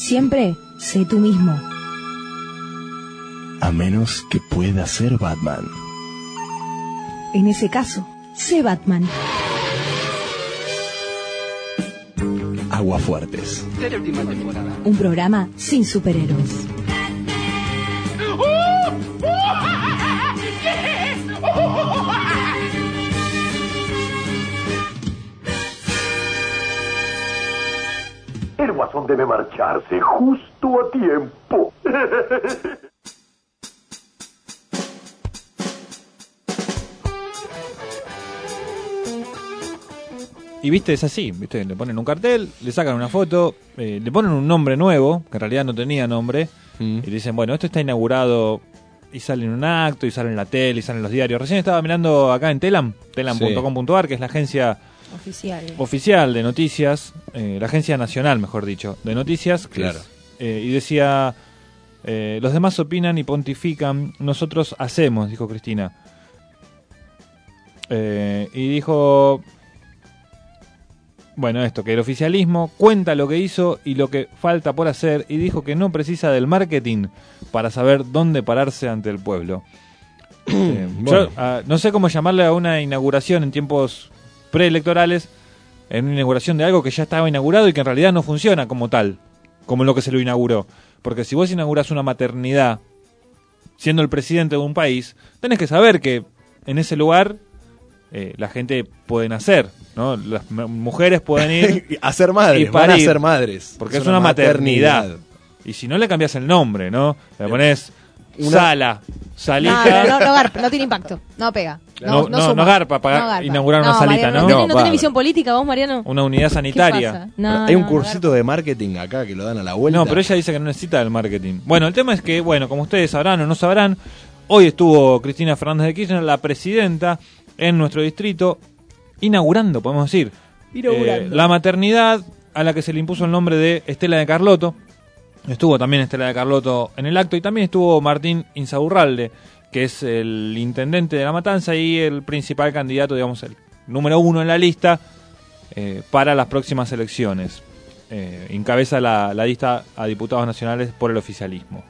Siempre sé tú mismo. A menos que pueda ser Batman. En ese caso, sé Batman. Aguafuertes. Séptima temporada. Un programa sin superhéroes. El Guasón debe marcharse justo a tiempo. Y viste, es así, viste, le ponen un cartel, le sacan una foto, eh, le ponen un nombre nuevo, que en realidad no tenía nombre, mm. y dicen, bueno, esto está inaugurado, y sale en un acto, y sale en la tele, y sale en los diarios. Recién estaba mirando acá en Telam, telam punto com punto a r, que es la agencia oficial, oficial de noticias, eh, la agencia nacional, mejor dicho, de noticias, claro. Es, eh, y decía, eh, los demás opinan y pontifican, nosotros hacemos, dijo Cristina. Eh, y dijo... Bueno, esto, que el oficialismo cuenta lo que hizo y lo que falta por hacer, y dijo que no precisa del marketing para saber dónde pararse ante el pueblo. eh, bueno. Yo uh, no sé cómo llamarle a una inauguración en tiempos preelectorales, en una inauguración de algo que ya estaba inaugurado y que en realidad no funciona como tal, como lo que se lo inauguró. Porque si vos inaugurás una maternidad siendo el presidente de un país, tenés que saber que en ese lugar eh, la gente puede nacer, ¿no? Las m- mujeres pueden ir a ser madres, y parir, van a ser madres. porque es, es una, una maternidad. maternidad. Y si no le cambias el nombre, ¿no? Le pones una... Sala, Salita. No, no, no, no garpa, no tiene impacto, no pega. No, no, no, no, no garpa para no garpa. Inaugurar una no, salita, Mariano, ¿no? ¿No, no, no tenés visión política vos, Mariano? Una unidad sanitaria. No, hay un no, cursito no de marketing acá que lo dan a la vuelta. No, pero ella dice que no necesita del marketing. Bueno, el tema es que, bueno, como ustedes sabrán o no sabrán, hoy estuvo Cristina Fernández de Kirchner, la presidenta, en nuestro distrito, inaugurando, podemos decir, inaugurando. Eh, la maternidad a la que se le impuso el nombre de Estela de Carlotto. Estuvo también Estela de Carlotto en el acto y también estuvo Martín Insaurralde, que es el intendente de La Matanza y el principal candidato, digamos, el número uno en la lista eh, para las próximas elecciones. Eh, encabeza la, la lista a diputados nacionales por el oficialismo.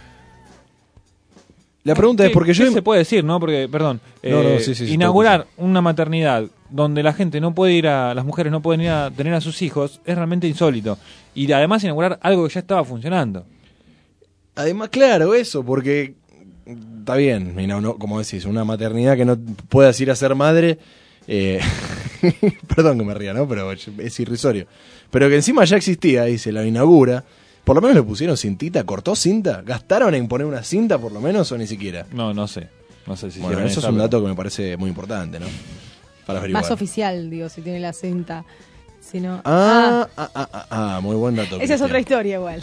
La pregunta es porque ¿qué yo... se puede decir, no? Porque, perdón, no, eh, no, sí, sí, sí, inaugurar una maternidad donde la gente no puede ir a... Las mujeres no pueden ir a tener a sus hijos es realmente insólito. Y además inaugurar algo que ya estaba funcionando. Además, claro, eso, porque... Está bien, no, no, como decís, una maternidad que no puedas ir a ser madre... Eh, perdón que me ría, ¿no? Pero es irrisorio. Pero que encima ya existía y se la inaugura... Por lo menos le pusieron cintita, cortó cinta, gastaron en poner una cinta por lo menos o ni siquiera. No, no sé, no sé si. Bueno, eso es un dato que me parece muy importante, ¿no? Para averiguar. Más oficial, digo, si tiene la cinta. Si no, ah, ah, ah, ah, ah, muy buen dato. Esa Cristian. es otra historia igual.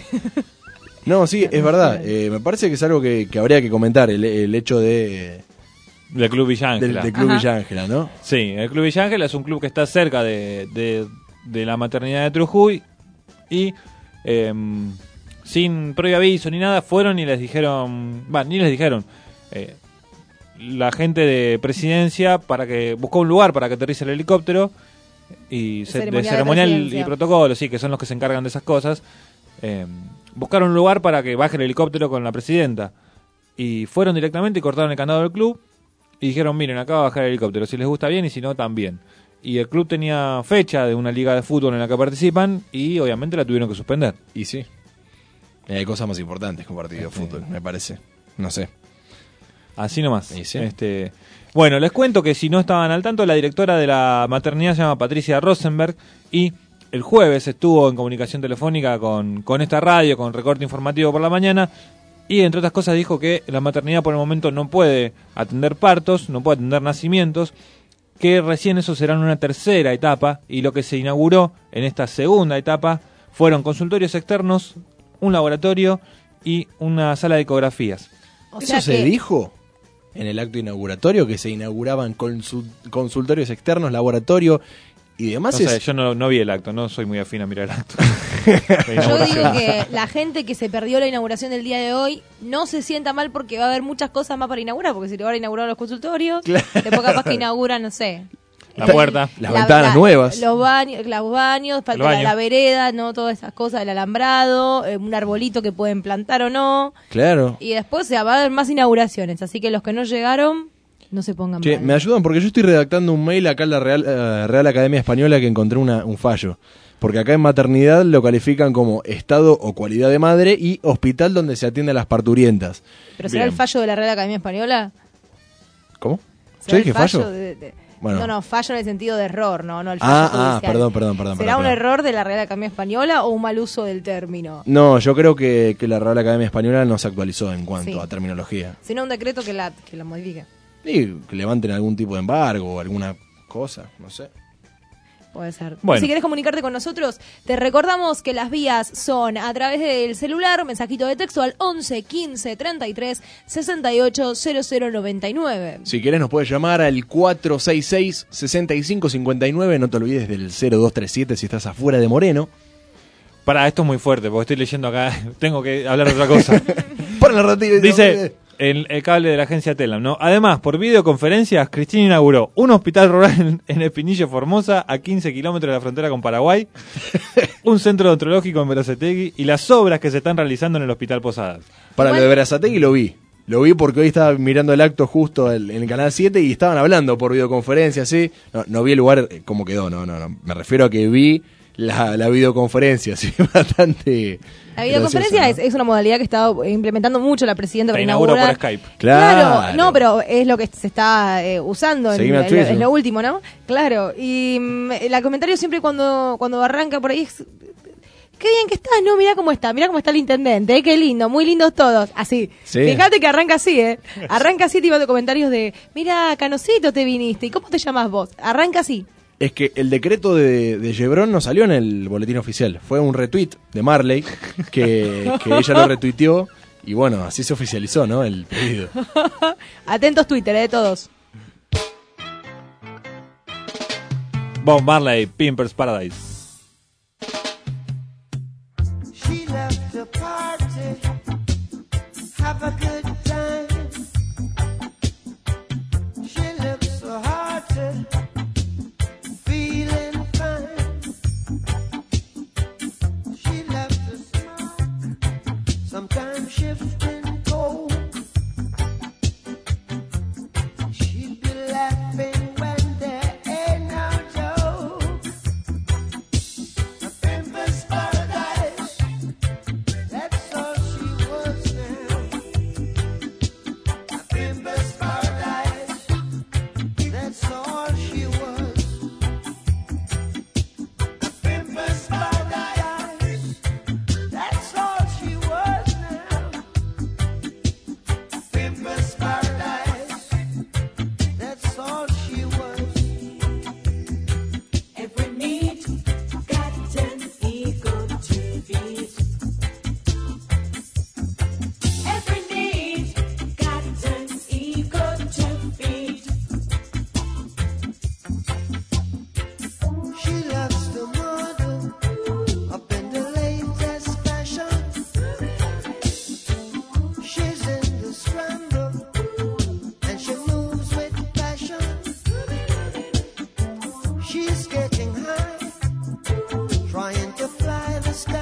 No, sí, es verdad. Eh, me parece que es algo que, que habría que comentar, el, el hecho de... Del Club Villa Ángela. Del, del Club Ajá. Villa Ángela, ¿no? Sí, el Club Villa Ángela es un club que está cerca de, de, de la maternidad de Trujuy y... Eh, sin previo aviso ni nada, fueron y les dijeron, va, ni les dijeron, eh, la gente de presidencia para que buscó un lugar para que aterrice el helicóptero y se, ceremonial de ceremonial de y protocolo, sí, que son los que se encargan de esas cosas, eh, buscaron un lugar para que baje el helicóptero con la presidenta y fueron directamente y cortaron el candado del club y dijeron, miren, acá va a bajar el helicóptero, si les gusta bien y si no, también. Y el club tenía fecha de una liga de fútbol en la que participan y obviamente la tuvieron que suspender. Y sí. Hay cosas más importantes que un partido de fútbol, me parece. No sé. Así nomás. ¿Sí, sí? Este, bueno, les cuento que si no estaban al tanto, la directora de la maternidad se llama Patricia Rosenberg y el jueves estuvo en comunicación telefónica con, con esta radio, con Recorte Informativo por la mañana y entre otras cosas dijo que la maternidad por el momento no puede atender partos, no puede atender nacimientos, que recién eso será en una tercera etapa y lo que se inauguró en esta segunda etapa fueron consultorios externos, un laboratorio y una sala de ecografías. O ¿Eso sea se que- dijo en el acto inauguratorio? Que se inauguraban consul- consultorios externos, laboratorio y demás. No sé, es... yo no, no vi el acto, no soy muy afín a mirar el acto. Yo digo que la gente que se perdió la inauguración del día de hoy no se sienta mal porque va a haber muchas cosas más para inaugurar, porque si le van a inaugurar los consultorios, Claro. después capaz que inauguran, no sé, La puerta. Las ventanas nuevas. Los baños, los baños, falta baño. la, la vereda, no todas esas cosas, el alambrado, eh, un arbolito que pueden plantar o no. Claro. Y después se va a haber más inauguraciones, así que los que no llegaron, no se pongan Che, mal. me ayudan porque yo estoy redactando un mail acá en la Real, eh, Real Academia Española que encontré una, un fallo. Porque acá en maternidad lo califican como estado o cualidad de madre y hospital donde se atiende a las parturientas. ¿Pero será Bien. el fallo de la Real Academia Española? ¿Cómo? ¿Será ¿Yo dije el fallo? fallo? de- de- Bueno. No, no, fallo en el sentido de error, no, no el fallo Ah, judicial. ah, perdón, perdón, perdón. ¿Será perdón, un perdón. error de la Real Academia Española o un mal uso del término? No, yo creo que, que la Real Academia Española no se actualizó en cuanto Sí. a terminología. Sino un decreto que la, que la modifique. Y que levanten algún tipo de embargo o alguna cosa, no sé. Puede ser. Bueno. Si querés comunicarte con nosotros, te recordamos que las vías son a través del celular, mensajito de texto al once quince treinta y tres sesenta y ocho cero cero noventa y nueve. Si querés nos puedes llamar al cuatro seis seis, seis cinco cinco nueve, no te olvides del cero dos tres siete si estás afuera de Moreno. Para, esto es muy fuerte, porque estoy leyendo acá, tengo que hablar de otra cosa. Para la ratilla. Dice el, el cable de la agencia Telam, ¿no? Además, por videoconferencias, Cristina inauguró un hospital rural en, en Espinillo, Formosa, a quince kilómetros de la frontera con Paraguay, un centro odontológico en Verazategui y las obras que se están realizando en el Hospital Posadas. Para lo de Verazategui lo vi. Lo vi porque hoy estaba mirando el acto justo en el Canal siete y estaban hablando por videoconferencia, ¿sí? No, no vi el lugar eh, cómo quedó, no, no, no. Me refiero a que vi la, la videoconferencia, sí, bastante. La videoconferencia gracioso, es, es una modalidad que está implementando mucho la presidenta Se para inauguró inaugurar. por Skype. Claro. no, pero es lo que se está eh, usando, en, Seguime a en- Twitter. es lo último, ¿no? Claro, y mm, el comentario siempre cuando, cuando arranca por ahí es, qué bien que estás, no, mirá cómo está, mirá cómo está el intendente, eh, qué lindo, muy lindos todos, así. Sí. Fíjate que arranca así, ¿eh? Arranca así, tipo de comentarios de, mira, Canosito te viniste, ¿y cómo te llamas vos? Arranca así. Es que el decreto de, de Chevron no salió en el boletín oficial. Fue un retweet de Marley que, que ella lo retuiteó y bueno, así se oficializó, ¿no? El pedido. Atentos Twitter, ¿eh? Todos. Bob Marley, Pimpers Paradise. She left the party, have a good time. She looks so hearty, feeling fine. She left the smoke, sometimes shifting cold. She'd be laughing when there ain't no joke. A pimp's paradise, that's all she was now. A pimp's paradise, that's all she was. A pimp's paradise, that's all she was now. A pimp's paradise, that's all she was. Every need got an ego to feed. Every need got an ego to feed. She loves the model up in the latest fashion. She's in the scramble and she moves with passion. She's getting high, trying to fly the sky.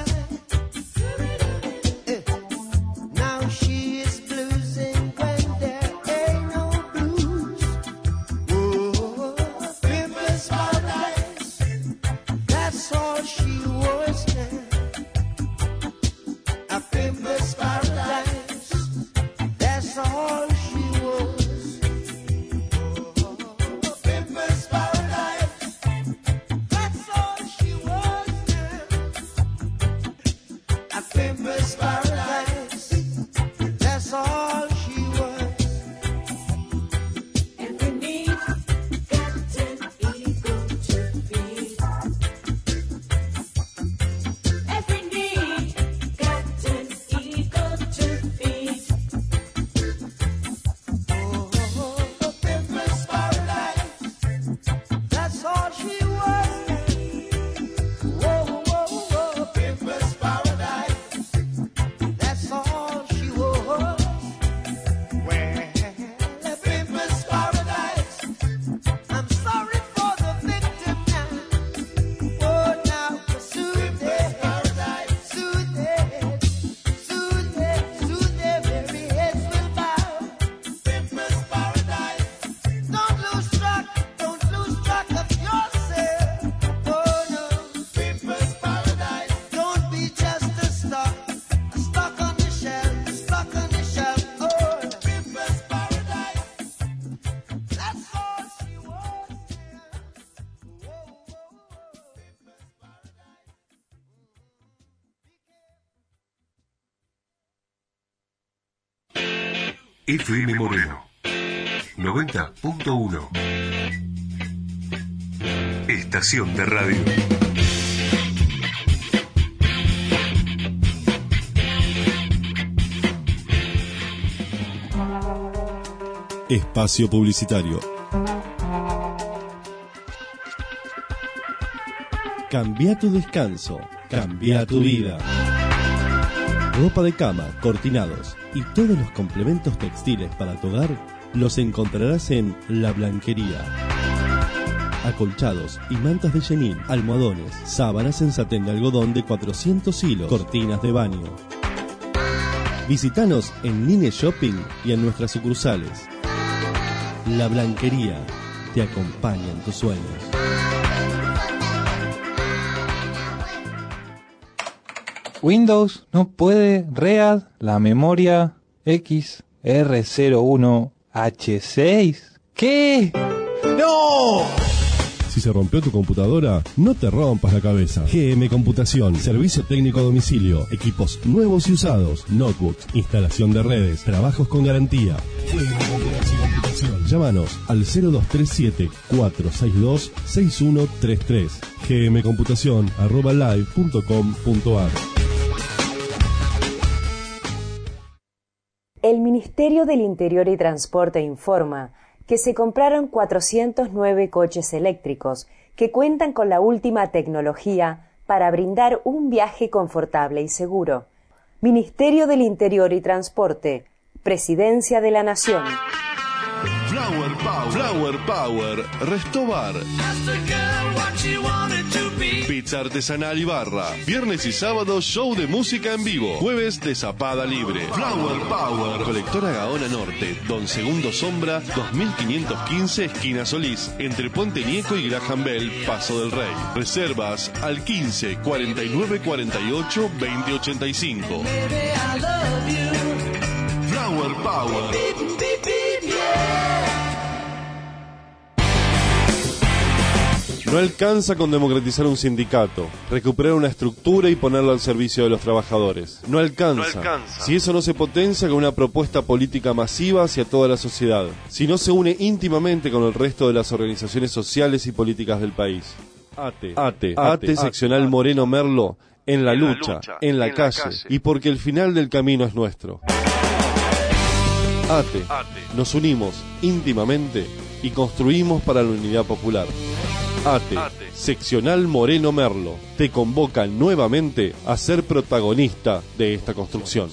Eh, Now she is bluesing when there ain't no blues. Whoa, pimp's paradise, that's all she was now. A pimp's paradise, that's all she was. Oh, pimp's paradise, that's all she was now. A pimp's paradise, that's all she was. Every need got an ego to feed. F M Moreno noventa punto uno. Estación de radio. Espacio publicitario. Cambia tu descanso, cambia tu vida. Ropa de cama, cortinados y todos los complementos textiles para tu hogar los encontrarás en La Blanquería. Acolchados y mantas de chenil, almohadones, sábanas en satén de algodón de cuatrocientos hilos, cortinas de baño. Visítanos en Nine Shopping y en nuestras sucursales. La Blanquería te acompaña en tus sueños. Windows no puede read la memoria X R cero uno H seis. ¿Qué? ¡No! Si se rompió tu computadora, no te rompas la cabeza. G M Computación, servicio técnico a domicilio, equipos nuevos y usados, notebooks, instalación de redes, trabajos con garantía. G M Computación. Llámanos al cero dos tres siete, cuatro seis dos, seis uno tres tres. gmcomputación arroba live punto com punto ar. El Ministerio del Interior y Transporte informa que se compraron cuatrocientos nueve coches eléctricos que cuentan con la última tecnología para brindar un viaje confortable y seguro. Ministerio del Interior y Transporte, Presidencia de la Nación. Flower Power, Flower Power, Restobar. Pizza artesanal y barra. Viernes y sábado, show de música en vivo. Jueves de zapada libre. Flower Power. Colectora Gaona Norte, Don Segundo Sombra, dos mil quinientos quince, esquina Solís, entre Puente Nieco y Graham Bell, Paso del Rey. Reservas al quince, cuarenta y nueve, cuarenta y ocho, veinte, ochenta y cinco. Flower Power. No alcanza con democratizar un sindicato, recuperar una estructura y ponerlo al servicio de los trabajadores. No alcanza, no alcanza. Si eso no se potencia con una propuesta política masiva hacia toda la sociedad, si no se une íntimamente con el resto de las organizaciones sociales y políticas del país. ATE, ATE, ATE seccional ate, Moreno Merlo, en la en lucha, la lucha, en la, en calle, la calle, y porque el final del camino es nuestro. ATE, ATE, nos unimos íntimamente y construimos para la unidad popular. ATE, ATE, seccional Moreno Merlo, te convoca nuevamente a ser protagonista de esta construcción.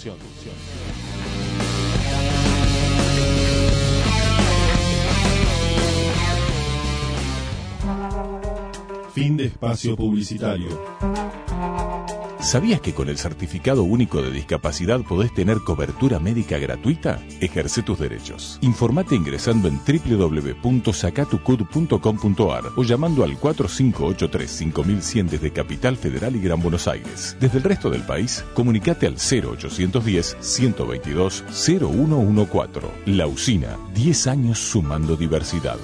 Fin de espacio publicitario. ¿Sabías que con el Certificado Único de Discapacidad podés tener cobertura médica gratuita? Ejerce tus derechos. Informate ingresando en doble u doble u doble u punto sacatucud punto com punto ar o llamando al cuatro cinco ocho tres, cinco mil cien desde Capital Federal y Gran Buenos Aires. Desde el resto del país, comunicate al cero ochocientos diez, ciento veintidós, cero uno catorce. La Usina, diez años sumando diversidad.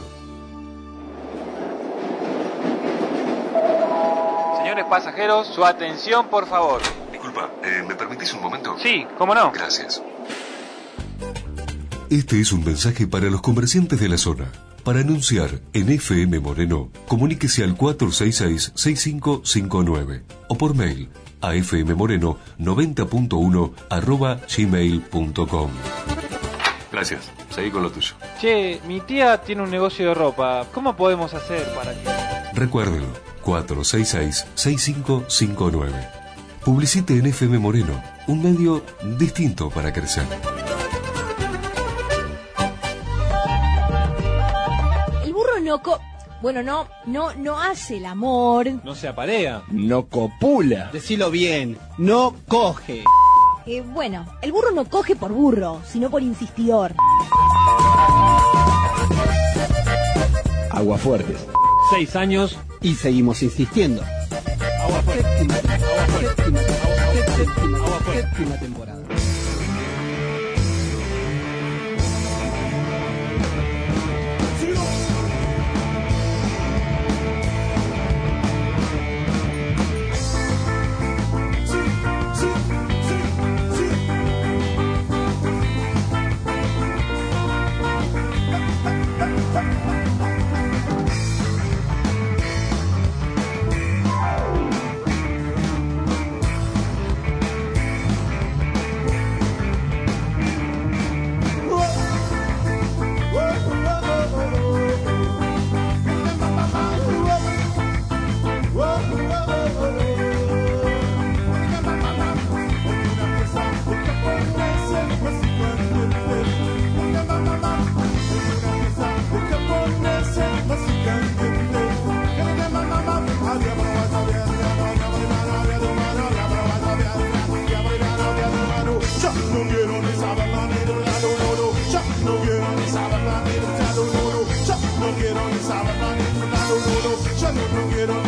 Pasajeros, su atención, por favor. Disculpa, eh, ¿me permitís un momento? Sí, cómo no. Gracias. Este es un mensaje para los comerciantes de la zona. Para anunciar en F M Moreno, comuníquese al cuatro seis seis, seis cinco cinco nueve o por mail a fmmoreno noventa punto uno arroba gmail punto com. Gracias. Seguí con lo tuyo. Che, mi tía tiene un negocio de ropa. ¿Cómo podemos hacer para que...? Recuérdelo. cuatro seis seis, seis cinco cinco nueve. Publicite en F M Moreno, un medio distinto para crecer. El burro no co... Bueno, no, no, no hace el amor. No se aparea. No copula. Decilo bien, no coge. Eh, bueno, el burro no coge por burro, sino por insistidor. Aguafuertes. Seis años y seguimos insistiendo. Agua fuerte. Séptima, agua fuerte. Séptima, Agua fuerte. séptima, Agua fuerte. séptima temporada.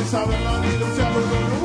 saberlo ni desearlo.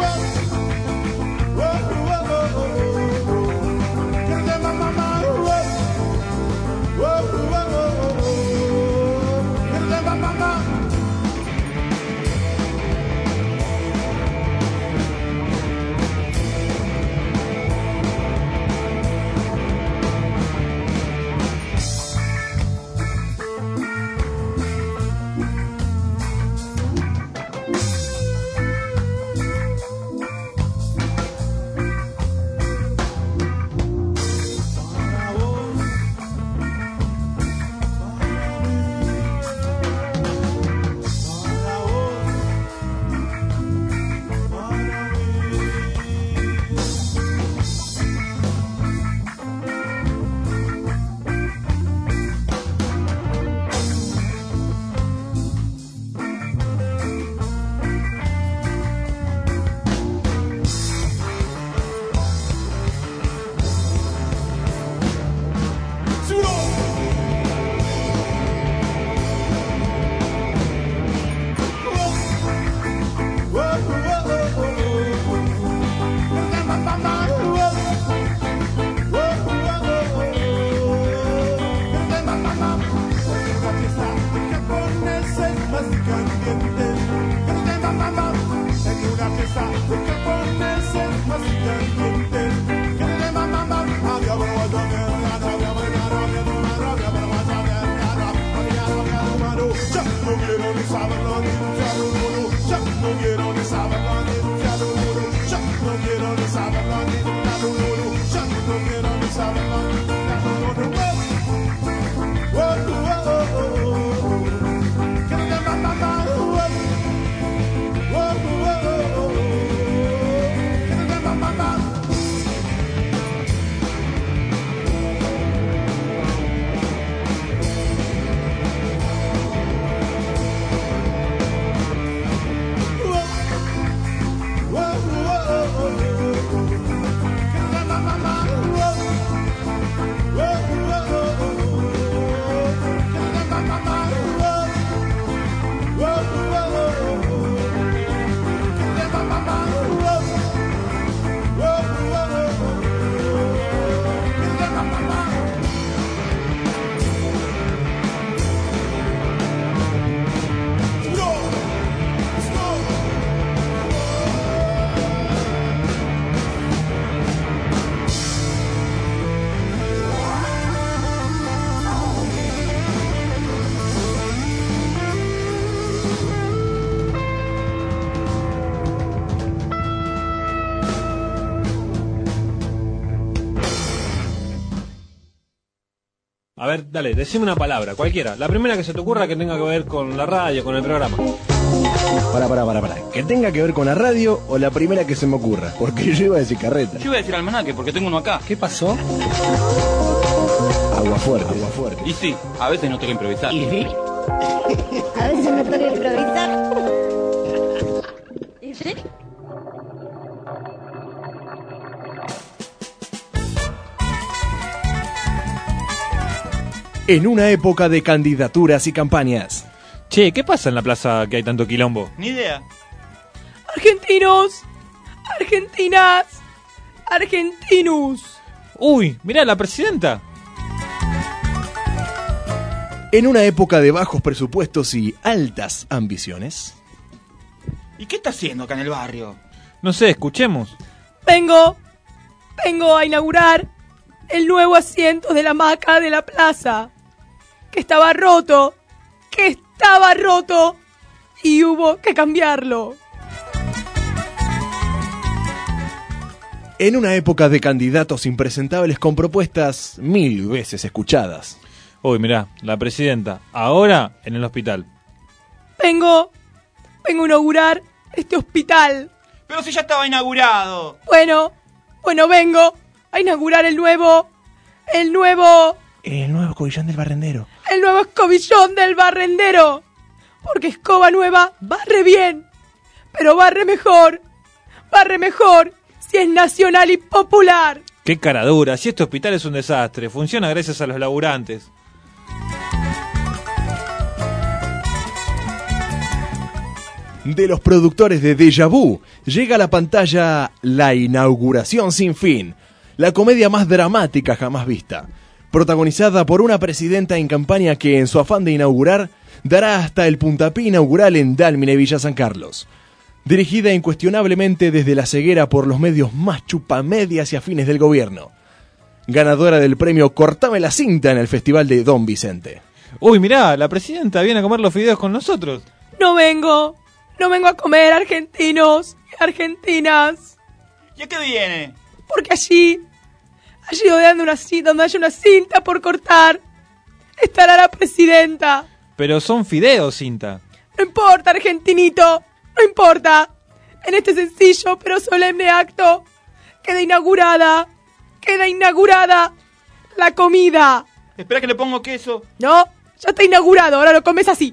A ver, dale, decime una palabra, cualquiera. La primera que se te ocurra que tenga que ver con la radio, con el programa. Para, para, para, para. Que tenga que ver con la radio o la primera que se me ocurra. Porque yo iba a decir carreta. Yo iba a decir almanaque porque tengo uno acá. ¿Qué pasó? Agua fuerte, agua fuerte. Y sí, a veces no toca improvisar. ¿Y sí? A veces me toca improvisar. ¿Y sí? En una época de candidaturas y campañas. Che, ¿qué pasa en la plaza que hay tanto quilombo? Ni idea. Argentinos, argentinas, argentinus. Uy, mirá, la presidenta. En una época de bajos presupuestos y altas ambiciones. ¿Y qué está haciendo acá en el barrio? No sé, escuchemos. Vengo, vengo a inaugurar el nuevo asiento de la hamaca de la plaza. Que estaba roto, que estaba roto y hubo que cambiarlo. En una época de candidatos impresentables con propuestas mil veces escuchadas. Uy, mirá, la presidenta, ahora en el hospital. Vengo, vengo a inaugurar este hospital. Pero si ya estaba inaugurado. Bueno, bueno, vengo a inaugurar el nuevo, el nuevo... El nuevo escobillón del barrendero. El nuevo escobillón del barrendero. Porque escoba nueva barre bien, pero barre mejor, barre mejor si es nacional y popular. Qué cara dura, si este hospital es un desastre, funciona gracias a los laburantes. de los productores de Déjà Vu, llega a la pantalla La inauguración sin fin, la comedia más dramática jamás vista, protagonizada por una presidenta en campaña que, en su afán de inaugurar, dará hasta el puntapié inaugural en Dálmine, Villa San Carlos. Dirigida incuestionablemente desde la ceguera por los medios más chupamedias y afines del gobierno. Ganadora del premio Cortame la cinta en el Festival de Don Vicente. Uy, mirá, la presidenta viene a comer los fideos con nosotros. No vengo, no vengo a comer, argentinos y argentinas. ¿Y a qué viene? Porque allí, allí donde anda una cinta, donde haya una cinta por cortar, estará la presidenta. Pero son fideos, cinta. No importa, argentinito, no importa. En este sencillo pero solemne acto queda inaugurada, queda inaugurada la comida. Espera que le pongo queso. No, ya está inaugurado, ahora lo comes así.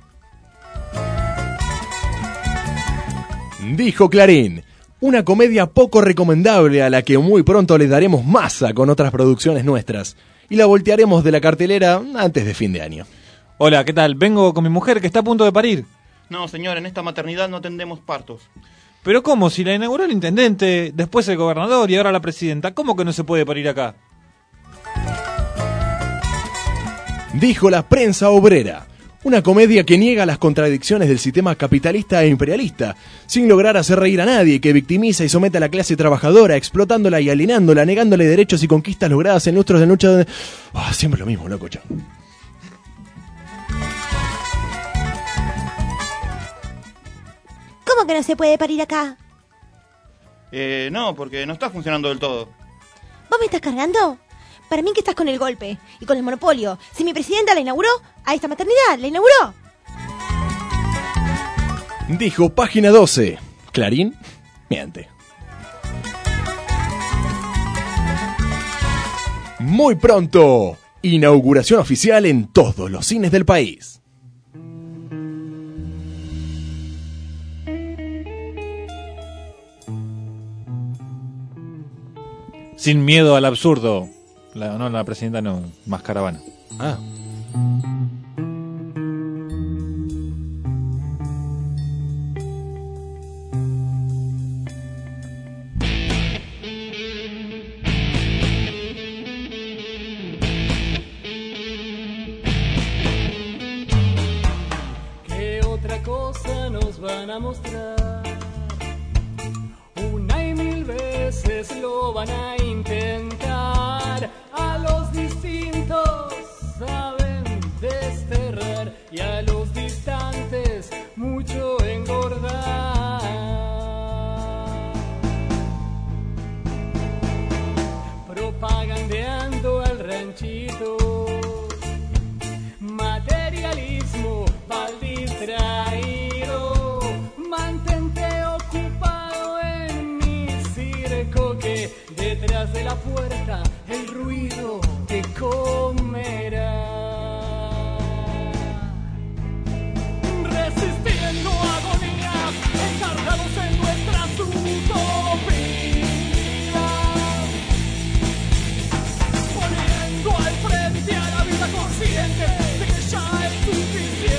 Dijo Clarín, una comedia poco recomendable a la que muy pronto le daremos masa con otras producciones nuestras y la voltearemos de la cartelera antes de fin de año. Hola, ¿qué tal? Vengo con mi mujer que está a punto de parir. No, señor, en esta maternidad no tendemos partos. Pero ¿cómo? Si la inauguró el intendente, después el gobernador y ahora la presidenta, ¿cómo que no se puede parir acá? Dijo La Prensa Obrera, una comedia que niega las contradicciones del sistema capitalista e imperialista, sin lograr hacer reír a nadie, que victimiza y somete a la clase trabajadora, explotándola y alienándola, negándole derechos y conquistas logradas en lustros de lucha donde... Oh, siempre lo mismo, loco, chao. ¿Cómo que no se puede parir acá? Eh, no, porque no está funcionando del todo. ¿Vos me estás cargando? Para mí que estás con el golpe y con el monopolio. Si mi presidenta la inauguró, a esta maternidad la inauguró. Dijo Página doce. Clarín miente. Muy pronto, inauguración oficial en todos los cines del país. Sin miedo al absurdo. La, no, la presidenta no, más caravana. Ah. ¿Qué otra cosa nos van a mostrar? Una y mil veces lo van a intentar. A los distintos saben desterrar y a los distantes mucho engordar. Propagandeando al ranchito, materialismo mal distraído. Mantente ocupado en mi circo, que detrás de la puerta el ruido te comerá. Resistiendo agonías, encargados en nuestras utopías, poniendo al frente a la vida consciente de que ya es suficiente.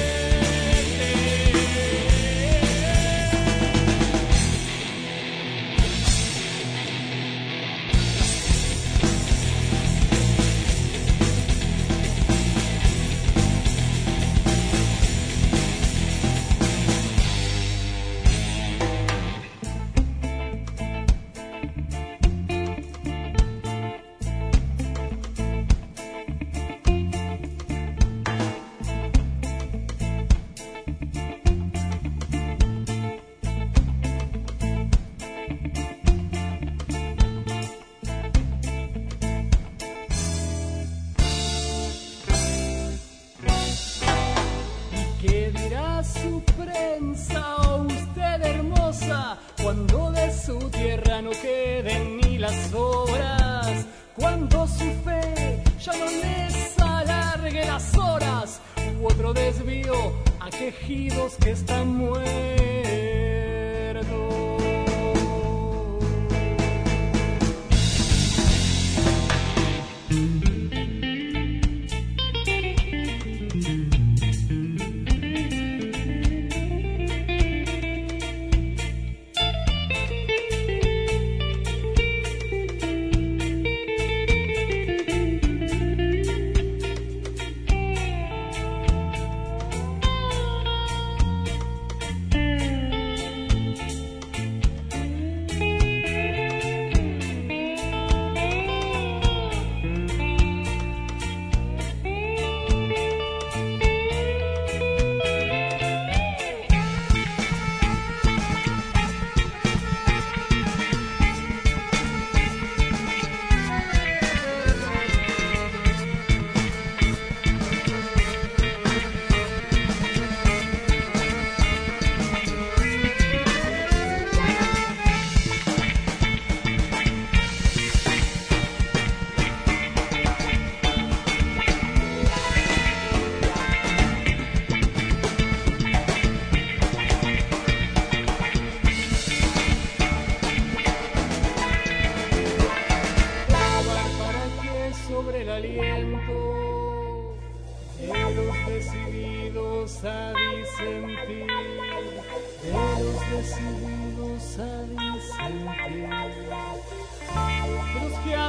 ¿Qué dirá su prensa, oh usted hermosa, cuando de su tierra no queden ni las obras? Cuando su fe ya no les alargue las horas, u otro desvío a quejidos que están muertos.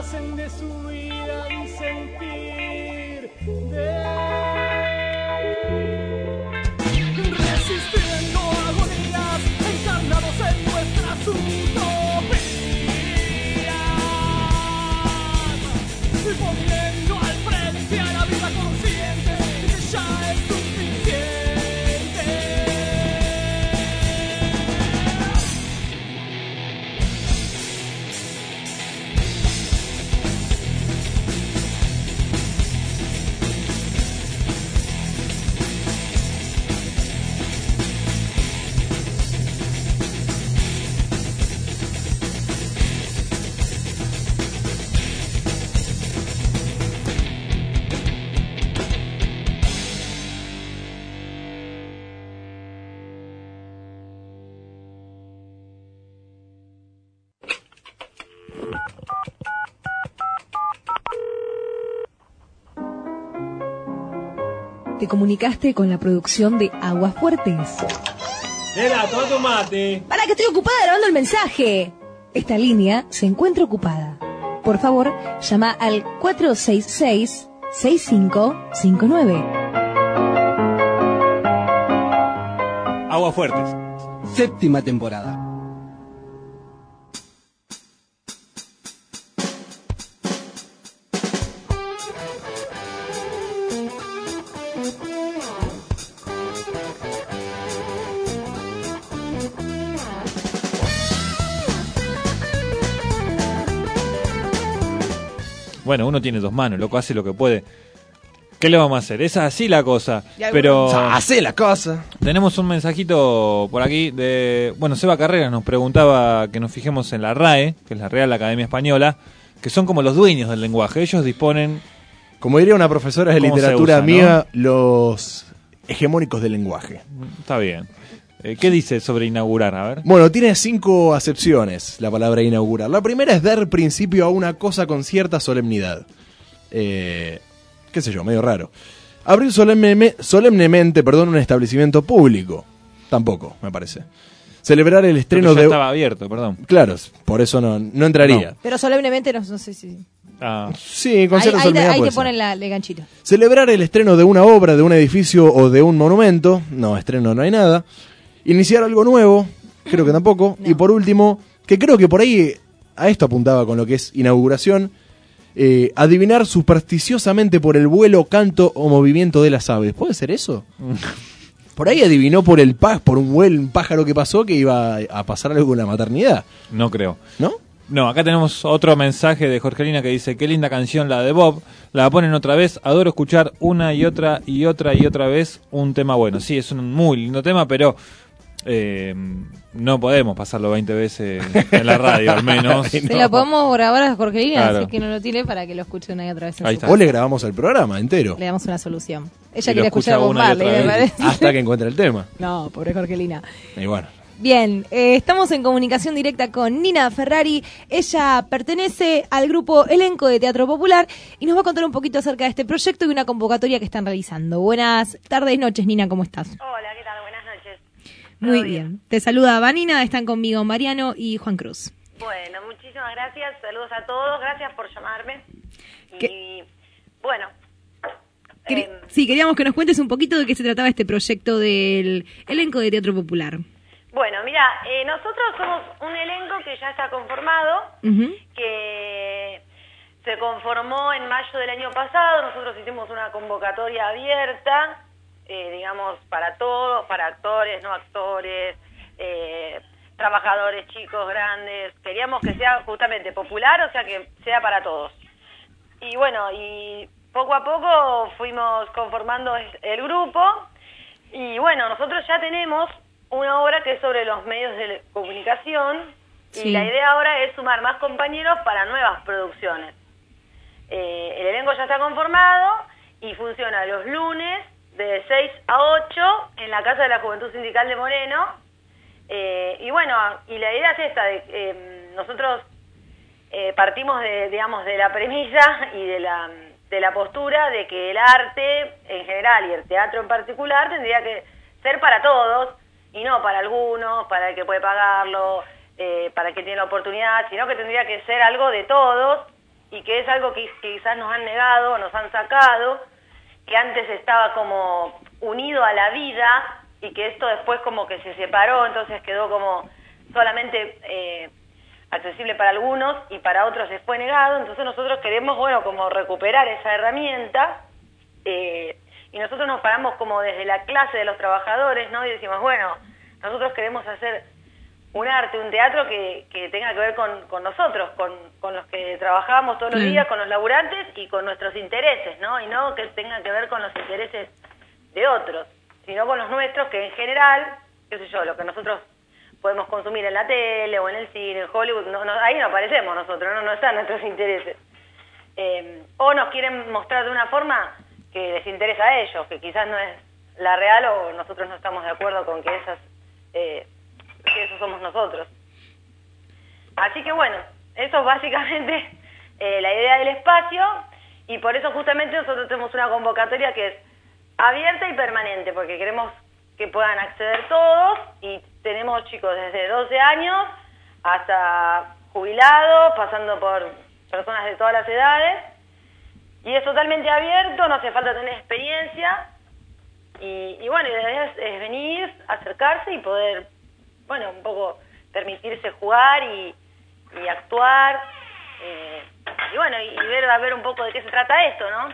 hacen de su vida un sentir de resistiendo agonías encarnados en nuestras utopías y poniendo al frente a la vida consciente de que ya es suficiente. Te comunicaste con la producción de Aguas Fuertes. Nena, toma tu mate. ¡Para que estoy ocupada grabando el mensaje! Esta línea se encuentra ocupada. Por favor, llama al cuatro seis seis, seis cinco cinco nueve. Aguas Fuertes. Séptima temporada. Bueno, uno tiene dos manos, loco, hace lo que puede. ¿Qué le vamos a hacer? Es así la cosa. Pero hace la cosa. Tenemos un mensajito por aquí de... Bueno, Seba Carreras nos preguntaba que nos fijemos en la R A E, que es la Real Academia Española, que son como los dueños del lenguaje. Ellos disponen... Como diría una profesora de ¿Cómo literatura se usa, amiga, ¿no? Los hegemónicos del lenguaje. Está bien. Eh, ¿Qué dice sobre inaugurar? A ver. Bueno, tiene cinco acepciones la palabra inaugurar. La primera es dar principio a una cosa con cierta solemnidad. Eh, qué sé yo, medio raro. Abrir solemne, solemnemente perdón, un establecimiento público. Tampoco, me parece. Celebrar el estreno Porque ya de... estaba abierto, perdón. Claro, por eso no, no entraría. No. Pero solemnemente no, no sé si... Ah. Sí, con Ahí, cierta ahí te, solemnidad ahí puede te ser. ponen la, el ganchito. Celebrar el estreno de una obra, de un edificio o de un monumento. No, estreno no hay nada. Iniciar algo nuevo, creo que tampoco. No. Y por último, que creo que por ahí a esto apuntaba con lo que es inauguración, eh, adivinar supersticiosamente por el vuelo, canto o movimiento de las aves. ¿Puede ser eso? Por ahí adivinó por el paz, por un vuelo, un pájaro que pasó que iba a pasar algo en la maternidad. No creo. ¿No? No, acá tenemos otro mensaje de Jorgelina que dice: qué linda canción la de Bob, la ponen otra vez, adoro escuchar una y otra y otra y otra vez un tema bueno. Sí, es un muy lindo tema, pero eh, no podemos pasarlo veinte veces en la radio, al menos. Se la podemos grabar a Jorgelina, Claro. así que no lo tiene para que lo escuche una y otra vez. En Ahí su está. casa. O le grabamos el programa entero. Le damos una solución. Ella Y lo quería escuchar a escucha Bob una y Marley, otra me vez, parece. hasta que encuentre el tema. No, pobre Jorgelina. Y bueno. Bien, eh, estamos en comunicación directa con Nina Ferrari. Ella pertenece al grupo Elenco de Teatro Popular y nos va a contar un poquito acerca de este proyecto y una convocatoria que están realizando. Buenas tardes, noches, Nina, ¿cómo estás? Hola, ¿qué tal? Buenas noches. Muy bien. Te saluda Vanina, están conmigo Mariano y Juan Cruz. Bueno, muchísimas gracias. Saludos a todos. Gracias por llamarme. Y bueno. Queri- eh, sí, queríamos que nos cuentes un poquito de qué se trataba este proyecto del Elenco de Teatro Popular. bueno, mira, eh, nosotros somos un elenco que ya está conformado, Ujú. que se conformó en mayo del año pasado. Nosotros hicimos una convocatoria abierta, eh, digamos, para todos, para actores, no actores, eh, trabajadores, chicos, grandes. Queríamos que sea justamente popular, o sea, que sea para todos. Y bueno, y poco a poco fuimos conformando el grupo y bueno, nosotros ya tenemos una obra que es sobre los medios de comunicación Sí. y la idea ahora es sumar más compañeros para nuevas producciones. Eh, el elenco ya está conformado y funciona los lunes de seis a ocho en la Casa de la Juventud Sindical de Moreno. Eh, y bueno, y la idea es esta, de, eh, nosotros eh, partimos de, digamos, de la premisa y de la, de la postura de que el arte en general y el teatro en particular tendría que ser para todos y no para algunos, para el que puede pagarlo, eh, para el que tiene la oportunidad, sino que tendría que ser algo de todos y que es algo que, que quizás nos han negado, nos han sacado, que antes estaba como unido a la vida y que esto después como que se separó, entonces quedó como solamente eh, accesible para algunos y para otros se fue negado. Entonces nosotros queremos, bueno, como recuperar esa herramienta eh, y nosotros nos paramos como desde la clase de los trabajadores, ¿no? Y decimos, bueno, nosotros queremos hacer un arte, un teatro que, que tenga que ver con, con nosotros, con, con los que trabajamos todos los Sí. días, con los laburantes y con nuestros intereses, ¿no? Y no que tenga que ver con los intereses de otros, sino con los nuestros, que en general, qué sé yo, lo que nosotros podemos consumir en la tele o en el cine, en Hollywood, no, no, ahí no aparecemos nosotros, no, no están nuestros intereses. Eh, o nos quieren mostrar de una forma que les interesa a ellos, que quizás no es la real o nosotros no estamos de acuerdo con que esas... Eh, que eso somos nosotros. Así que bueno, eso es básicamente eh, la idea del espacio y por eso justamente nosotros tenemos una convocatoria que es abierta y permanente, porque queremos que puedan acceder todos y tenemos chicos desde doce años hasta jubilados, pasando por personas de todas las edades y es totalmente abierto, no hace falta tener experiencia y, y bueno, la idea es, es venir, acercarse y poder, bueno, un poco permitirse jugar y, y actuar, eh, y bueno, y, y ver a ver un poco de qué se trata esto, ¿no?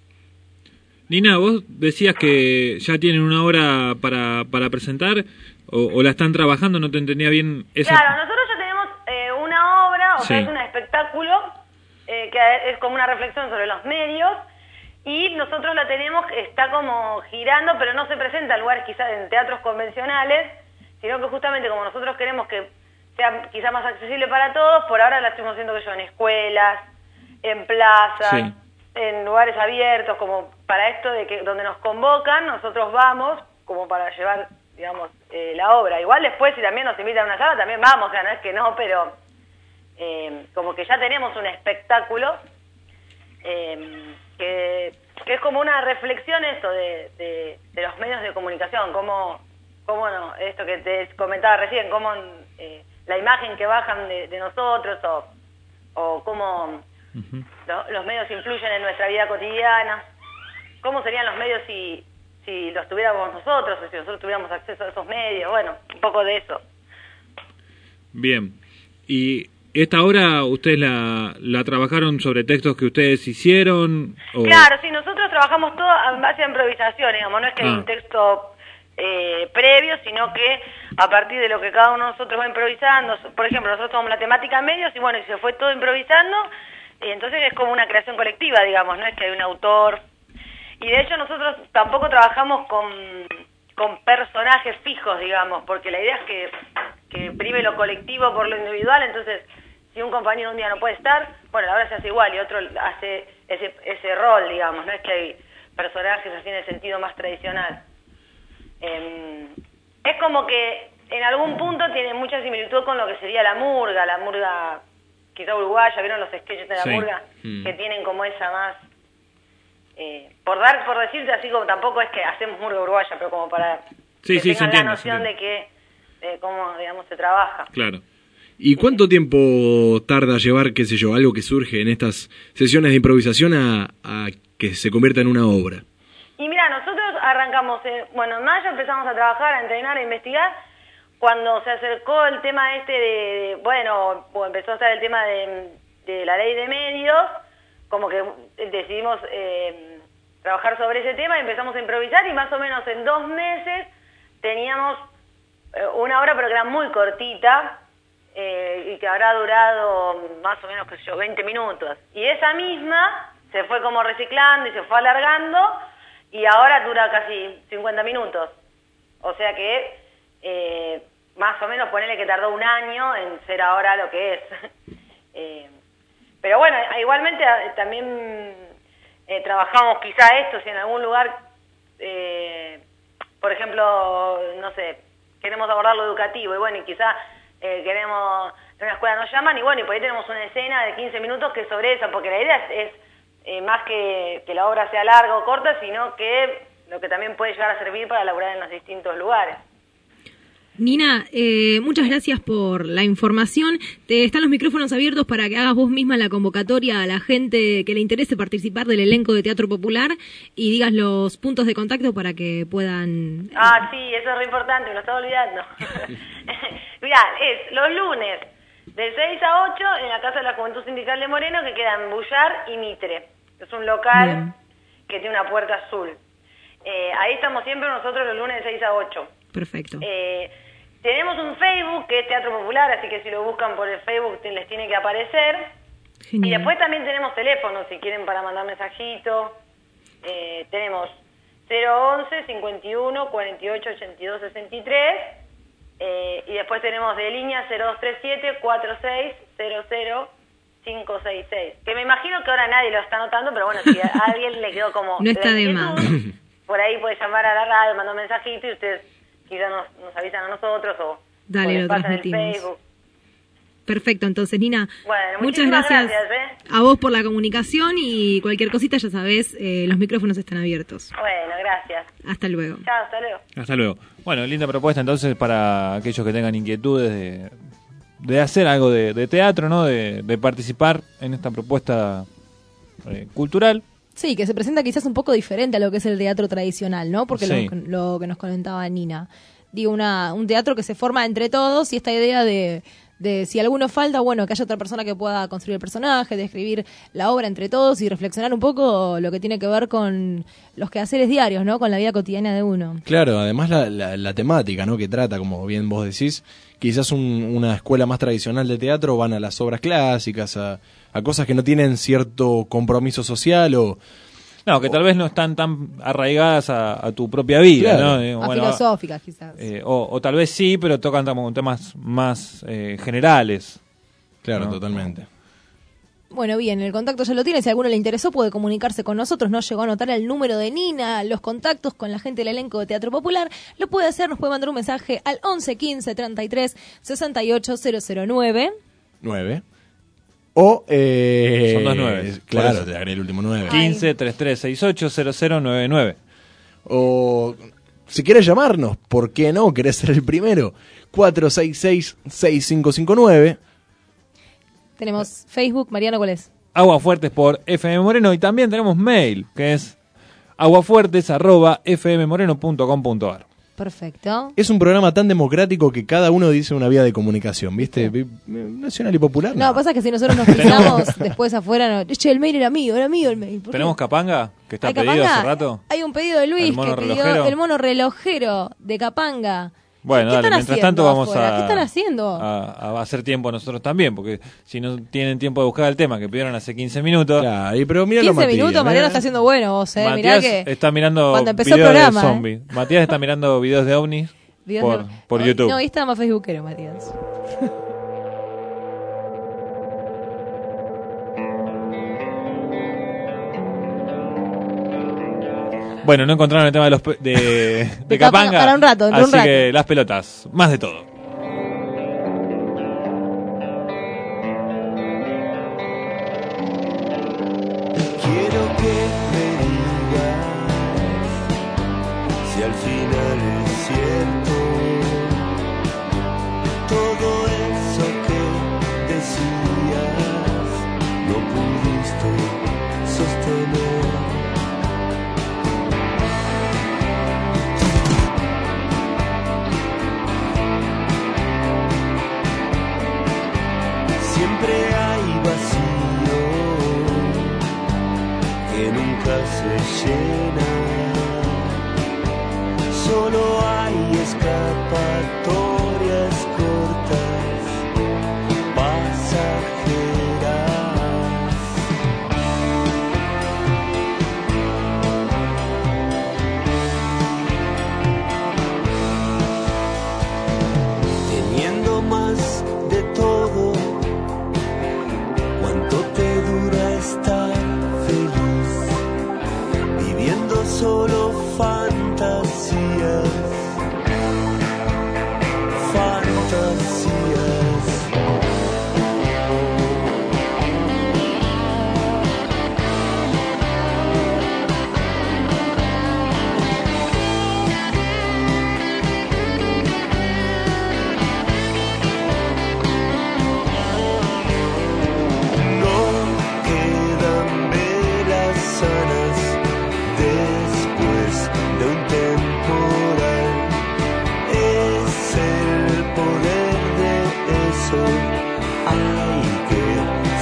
Nina, vos decías que ya tienen una obra para, para presentar o, o la están trabajando, no te entendía bien esa... Claro, nosotros ya tenemos eh, una obra, o Sí. sea, es un espectáculo eh, que es como una reflexión sobre los medios y nosotros la tenemos, está como girando, pero no se presenta en lugares quizás en teatros convencionales, sino que justamente como nosotros queremos que sea quizá más accesible para todos, por ahora la estamos haciendo que yo en escuelas, en plazas, Sí. en lugares abiertos, como para esto de que donde nos convocan, nosotros vamos como para llevar, digamos, eh, la obra. Igual después si también nos invitan a una sala, también vamos, o sea, no es que no, pero eh, como que ya tenemos un espectáculo eh, que, que es como una reflexión esto de, de, de los medios de comunicación, cómo... cómo no, esto que te comentaba recién, cómo eh, la imagen que bajan de, de nosotros o, o cómo uh-huh. lo, los medios influyen en nuestra vida cotidiana, cómo serían los medios si, si los tuviéramos nosotros, o si nosotros tuviéramos acceso a esos medios, bueno, un poco de eso. Bien, y esta obra ustedes la, la trabajaron sobre textos que ustedes hicieron o... Claro, sí, nosotros trabajamos todo en base a improvisación, digamos, no es que hay Ah. un texto... Eh, previo, sino que a partir de lo que cada uno de nosotros va improvisando, por ejemplo, nosotros tomamos la temática medios y bueno, y se fue todo improvisando, y entonces es como una creación colectiva, digamos, no es que hay un autor, y de hecho nosotros tampoco trabajamos con, con personajes fijos, digamos, porque la idea es que, que prime lo colectivo por lo individual, entonces si un compañero un día no puede estar, bueno, la obra se hace igual y otro hace ese, ese rol, digamos, no es que hay personajes así en el sentido más tradicional. Eh, es como que en algún punto tiene mucha similitud con lo que sería la murga, la murga quizá uruguaya, ¿vieron los sketches de la Sí. murga? Mm. Que tienen como esa más, eh, por dar, por decirte así, como tampoco es que hacemos murga uruguaya, pero como para Sí, que sí, se tengan entiende, la se noción de que, de cómo, digamos, se trabaja. Claro. ¿Y cuánto tiempo tarda llevar, qué sé yo, algo que surge en estas sesiones de improvisación a, a que se convierta en una obra? Y mira, nosotros arrancamos, eh, bueno, en mayo empezamos a trabajar, a entrenar, a investigar, cuando se acercó el tema este de, de bueno, o empezó a estar el tema de, de la ley de medios, como que decidimos eh, trabajar sobre ese tema y empezamos a improvisar y más o menos en dos meses teníamos eh, una obra, pero que era muy cortita eh, y que habrá durado más o menos, qué sé yo, veinte minutos. Y esa misma se fue como reciclando y se fue alargando y ahora dura casi cincuenta minutos. O sea que eh, más o menos ponele que tardó un año en ser ahora lo que es. eh, pero bueno, igualmente eh, también eh, trabajamos quizá esto, si en algún lugar, eh, por ejemplo, no sé, queremos abordar lo educativo y bueno, y quizá eh, queremos, en una escuela nos llaman y bueno, y por ahí tenemos una escena de quince minutos que es sobre eso, porque la idea es... es Eh, más que, que la obra sea larga o corta, sino que lo que también puede llegar a servir para laburar en los distintos lugares. Nina, eh, muchas gracias por la información. Te están los micrófonos abiertos para que hagas vos misma la convocatoria a la gente que le interese participar del elenco de Teatro Popular y digas los puntos de contacto para que puedan... Ah, sí, eso es re importante, me lo estaba olvidando. Mirá, es los lunes de seis a ocho en la Casa de la Juventud Sindical de Moreno, que queda en Bullar y Mitre. Es un local Bien. que tiene una puerta azul. Eh, ahí estamos siempre nosotros los lunes de seis a ocho. Perfecto. Eh, tenemos un Facebook que es Teatro Popular, así que si lo buscan por el Facebook les tiene que aparecer. Genial. Y después también tenemos teléfonos, si quieren para mandar mensajito. Eh, tenemos cero once, cincuenta y uno, cuarenta y ocho, ochenta y dos, sesenta y tres. Eh, y después tenemos de línea cero dos tres siete, cuatro seis cero cero, cinco seis seis. Que me imagino que ahora nadie lo está notando, pero bueno, si a alguien le quedó como... No está de más. Por ahí puede llamar a la radio, mandar un mensajito y ustedes quizás nos, nos avisan a nosotros o, Dale, o les lo pasan el transmitimos. Facebook. Perfecto, entonces Nina, Bueno, muchas muchísimas gracias, gracias ¿eh? a vos por la comunicación y cualquier cosita ya sabés, eh, los micrófonos están abiertos. Bueno, gracias. Hasta luego. Chao, hasta luego. Hasta luego. Bueno, linda propuesta entonces para aquellos que tengan inquietudes de, de hacer algo de, de teatro, ¿no? De, de participar en esta propuesta eh, cultural. Sí, que se presenta quizás un poco diferente a lo que es el teatro tradicional, ¿no? Porque Sí. lo, lo que nos comentaba Nina. Digo, una, un teatro que se forma entre todos y esta idea de, de si alguno falta, bueno, que haya otra persona que pueda construir el personaje, de escribir la obra entre todos y reflexionar un poco lo que tiene que ver con los quehaceres diarios, ¿no? Con la vida cotidiana de uno. Claro, además la, la, la temática, ¿no? Que trata, como bien vos decís, quizás un, una escuela más tradicional de teatro van a las obras clásicas, a, a cosas que no tienen cierto compromiso social o... No, que tal vez no están tan arraigadas a, a tu propia vida, Claro. ¿no? Eh, A bueno, filosóficas, quizás. eh, o, o tal vez sí, pero tocan como temas más eh, generales. Claro, ¿no? totalmente. Bueno, bien, el contacto ya lo tiene. Si a alguno le interesó, puede comunicarse con nosotros. No llegó a anotar el número de Nina, los contactos con la gente del elenco de Teatro Popular. Lo puede hacer, nos puede mandar un mensaje al once quince treinta y tres sesenta y ocho cero cero nueve. nueve. O, eh, Son dos nueve. Claro, te agregué el último nueve. quince, treinta y tres sesenta y ocho, cero cero nueve nueve. O si quieres llamarnos, ¿por qué no? ¿Querés ser el primero? cuatro seis seis, seis cinco cinco nueve. Tenemos Facebook. Mariano, ¿cuál es? Aguafuertes por F M Moreno y también tenemos mail, que es aguafuertes arroba f m moreno punto com punto a r. Perfecto. Es un programa tan democrático que cada uno dice una vía de comunicación, ¿viste? Nacional y popular. No, pasa que si nosotros nos fijamos después afuera, no, che, el mail era mío, era mío el mail. ¿Por qué? ¿Tenemos Capanga? Que está ¿Hay pedido Capanga? hace rato. Hay un pedido de Luis ¿El mono que pidió relojero? el mono relojero de Capanga. Bueno, ¿Qué dale, están mientras haciendo tanto vamos afuera? a, ¿Qué están haciendo? a, a hacer tiempo nosotros también, porque si no tienen tiempo de buscar el tema que pidieron hace quince minutos. Claro, y pero mira quince minutos, Mariano está haciendo bueno, vos, eh. Mirá Matías que está mirando cuando empezó el videos programa, de zombies. Matías está mirando videos de ovnis videos por, de- por Hoy- YouTube. No, ahí está más facebookero, Matías. Bueno, no encontraron el tema de los pe- de, de, De Capanga. Capanga, para un rato, dentro de Así un rato. que las pelotas, más de todo. Quiero que me digas si al final es cierto todo eso que decías, no pudiste sostener. Siempre hay vacío que nunca se llena. Solo hay escapatorias cortas, pasajeras. Teniendo más de todo, ¿cuánto te dura estar feliz? Viviendo solo fantasías,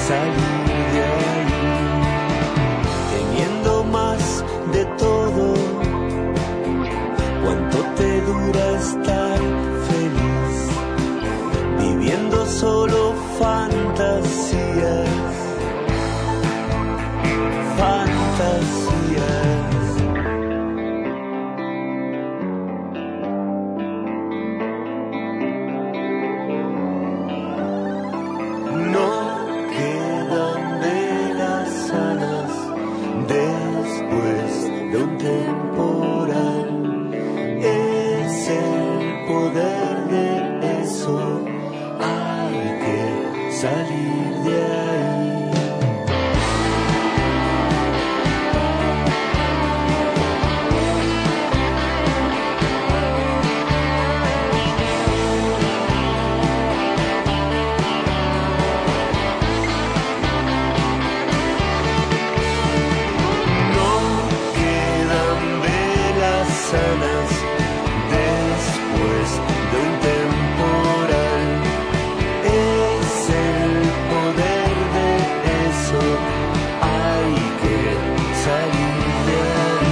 salir de ahí, teniendo más de todo. ¿Cuánto te dura estar feliz? Viviendo solo fantasías, fantasías. No quedan velas sanas después de un temporal. Es el poder de eso, hay que salir de ahí. No quedan velas sanas después de un temporal. Es el poder de eso, hay que salir de ahí.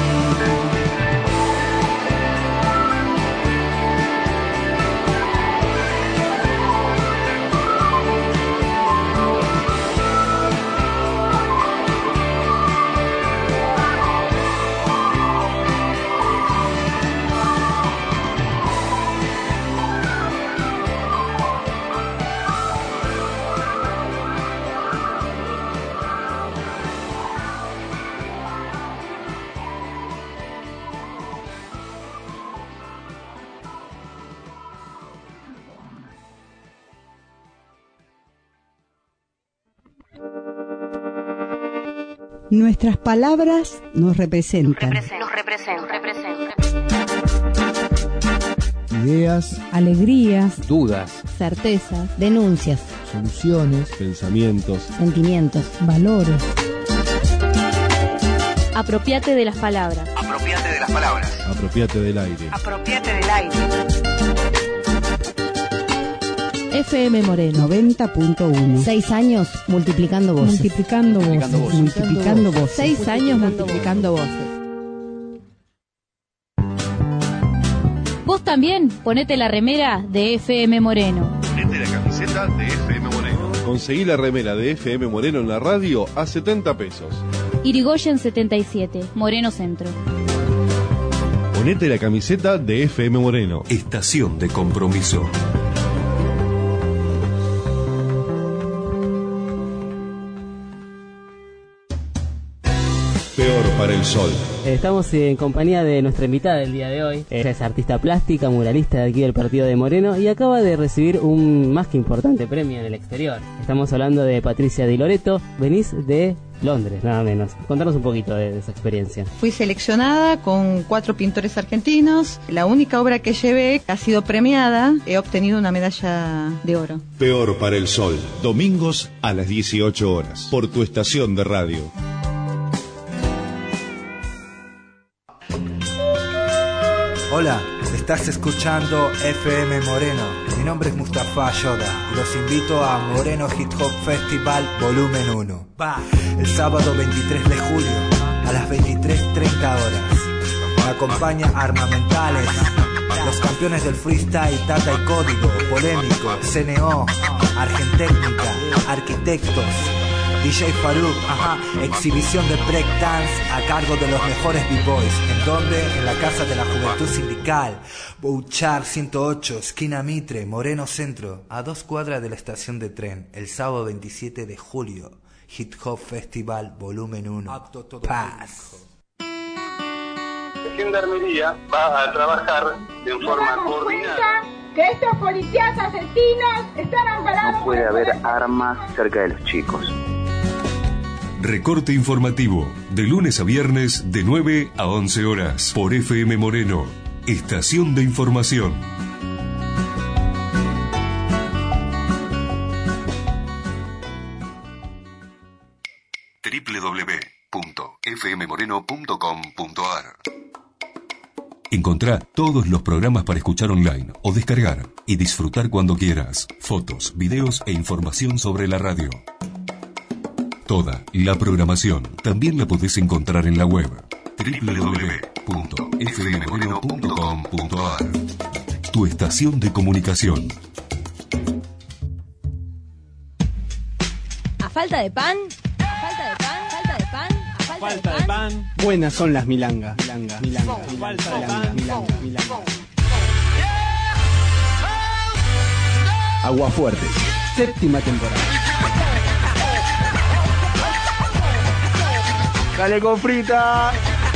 Nuestras palabras nos representan. Nos representa, representa. Ideas, Alegrías, dudas, certezas, denuncias, soluciones, pensamientos, sentimientos, valores. Apropiate de las palabras. Apropiate de las palabras. apropiate del aire. Apropiate del aire. F M Moreno noventa punto uno. Seis años multiplicando voces. Multiplicando voces. Multiplicando voces. Multiplicando voces. Seis años multiplicando voces. Vos también ponete la remera de F M Moreno. Ponete la camiseta de F M Moreno. Conseguí la remera de F M Moreno en la radio a setenta pesos. Irigoyen setenta y siete, Moreno Centro. Ponete la camiseta de F M Moreno. Estación de compromiso. Peor para el sol. Estamos en compañía de nuestra invitada del día de hoy. Ella es artista plástica, muralista de aquí del partido de Moreno y acaba de recibir un más que importante premio en el exterior. Estamos hablando de Patricia Di Loreto. Venís de Londres, nada menos. Contanos un poquito de, de esa experiencia. Fui seleccionada con cuatro pintores argentinos. La única obra que llevé ha sido premiada. He obtenido una medalla de oro. Peor para el sol. Domingos a las dieciocho horas. Por tu estación de radio. Hola, estás escuchando F M Moreno. Mi nombre es Mustafa Yoda y los invito a Moreno Hip Hop Festival Volumen uno. Va, el sábado veintitrés de julio a las veintitrés treinta horas. Me acompaña Armamentales, los campeones del freestyle Tata y Código, Polémico, C N O, Argentécnica, Arquitectos, D J Faruk, ajá, exhibición de breakdance a cargo de los mejores b-boys. ¿En dónde? En la Casa de la Juventud Sindical, Bouchard ciento ocho, esquina Mitre, Moreno Centro, a dos cuadras de la estación de tren, el sábado veintisiete de julio. Hip Hop Festival Volumen uno. Paz. La Gendarmería va a trabajar en forma coordinada. Que estos policías asesinos están amparados. No puede haber armas cerca de los chicos. Recorte informativo, de lunes a viernes de nueve a once horas, por F M Moreno, estación de información. doble u doble u doble u punto f m moreno punto com punto a r. Encontrá todos los programas para escuchar online o descargar y disfrutar cuando quieras. Fotos, videos e información sobre la radio. Toda la programación también la podés encontrar en la web doble u doble u doble u punto f m moreno punto com punto a r. Tu estación de comunicación. ¿A falta de pan? ¿A falta de pan? ¿Falta de pan? ¿A falta, Falta de de pan? pan. Buenas son las milangas. Milanga, milanga, Falta de milanga, pan. milanga, milanga. Aguafuerte, séptima temporada. Dale con frita.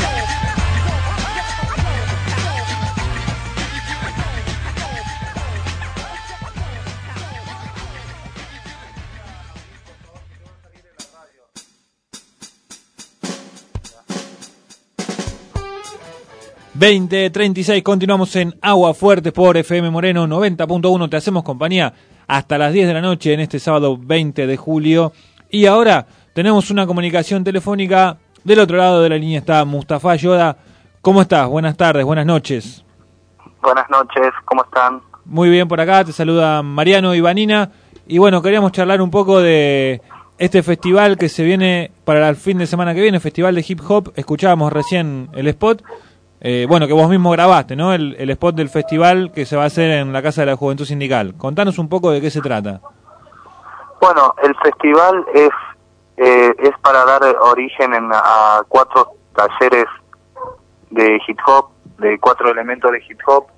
veinte treinta y seis, continuamos en Agua Fuerte por F M Moreno noventa punto uno. Te hacemos compañía hasta las diez de la noche en este sábado veinte de julio. Y ahora tenemos una comunicación telefónica. Del otro lado de la línea está Mustafa Yoda. ¿Cómo estás? Buenas tardes, buenas noches. Buenas noches, ¿cómo están? Muy bien por acá, te saluda Mariano y Vanina. Y bueno, queríamos charlar un poco de este festival que se viene para el fin de semana que viene, Festival de Hip Hop. Escuchábamos recién el spot. Eh, bueno, que vos mismo grabaste, ¿no? El, el spot del festival que se va a hacer en la Casa de la Juventud Sindical. Contanos un poco de qué se trata. Bueno, el festival es eh, es para dar origen en, a cuatro talleres de hip hop, de cuatro elementos de hip hop,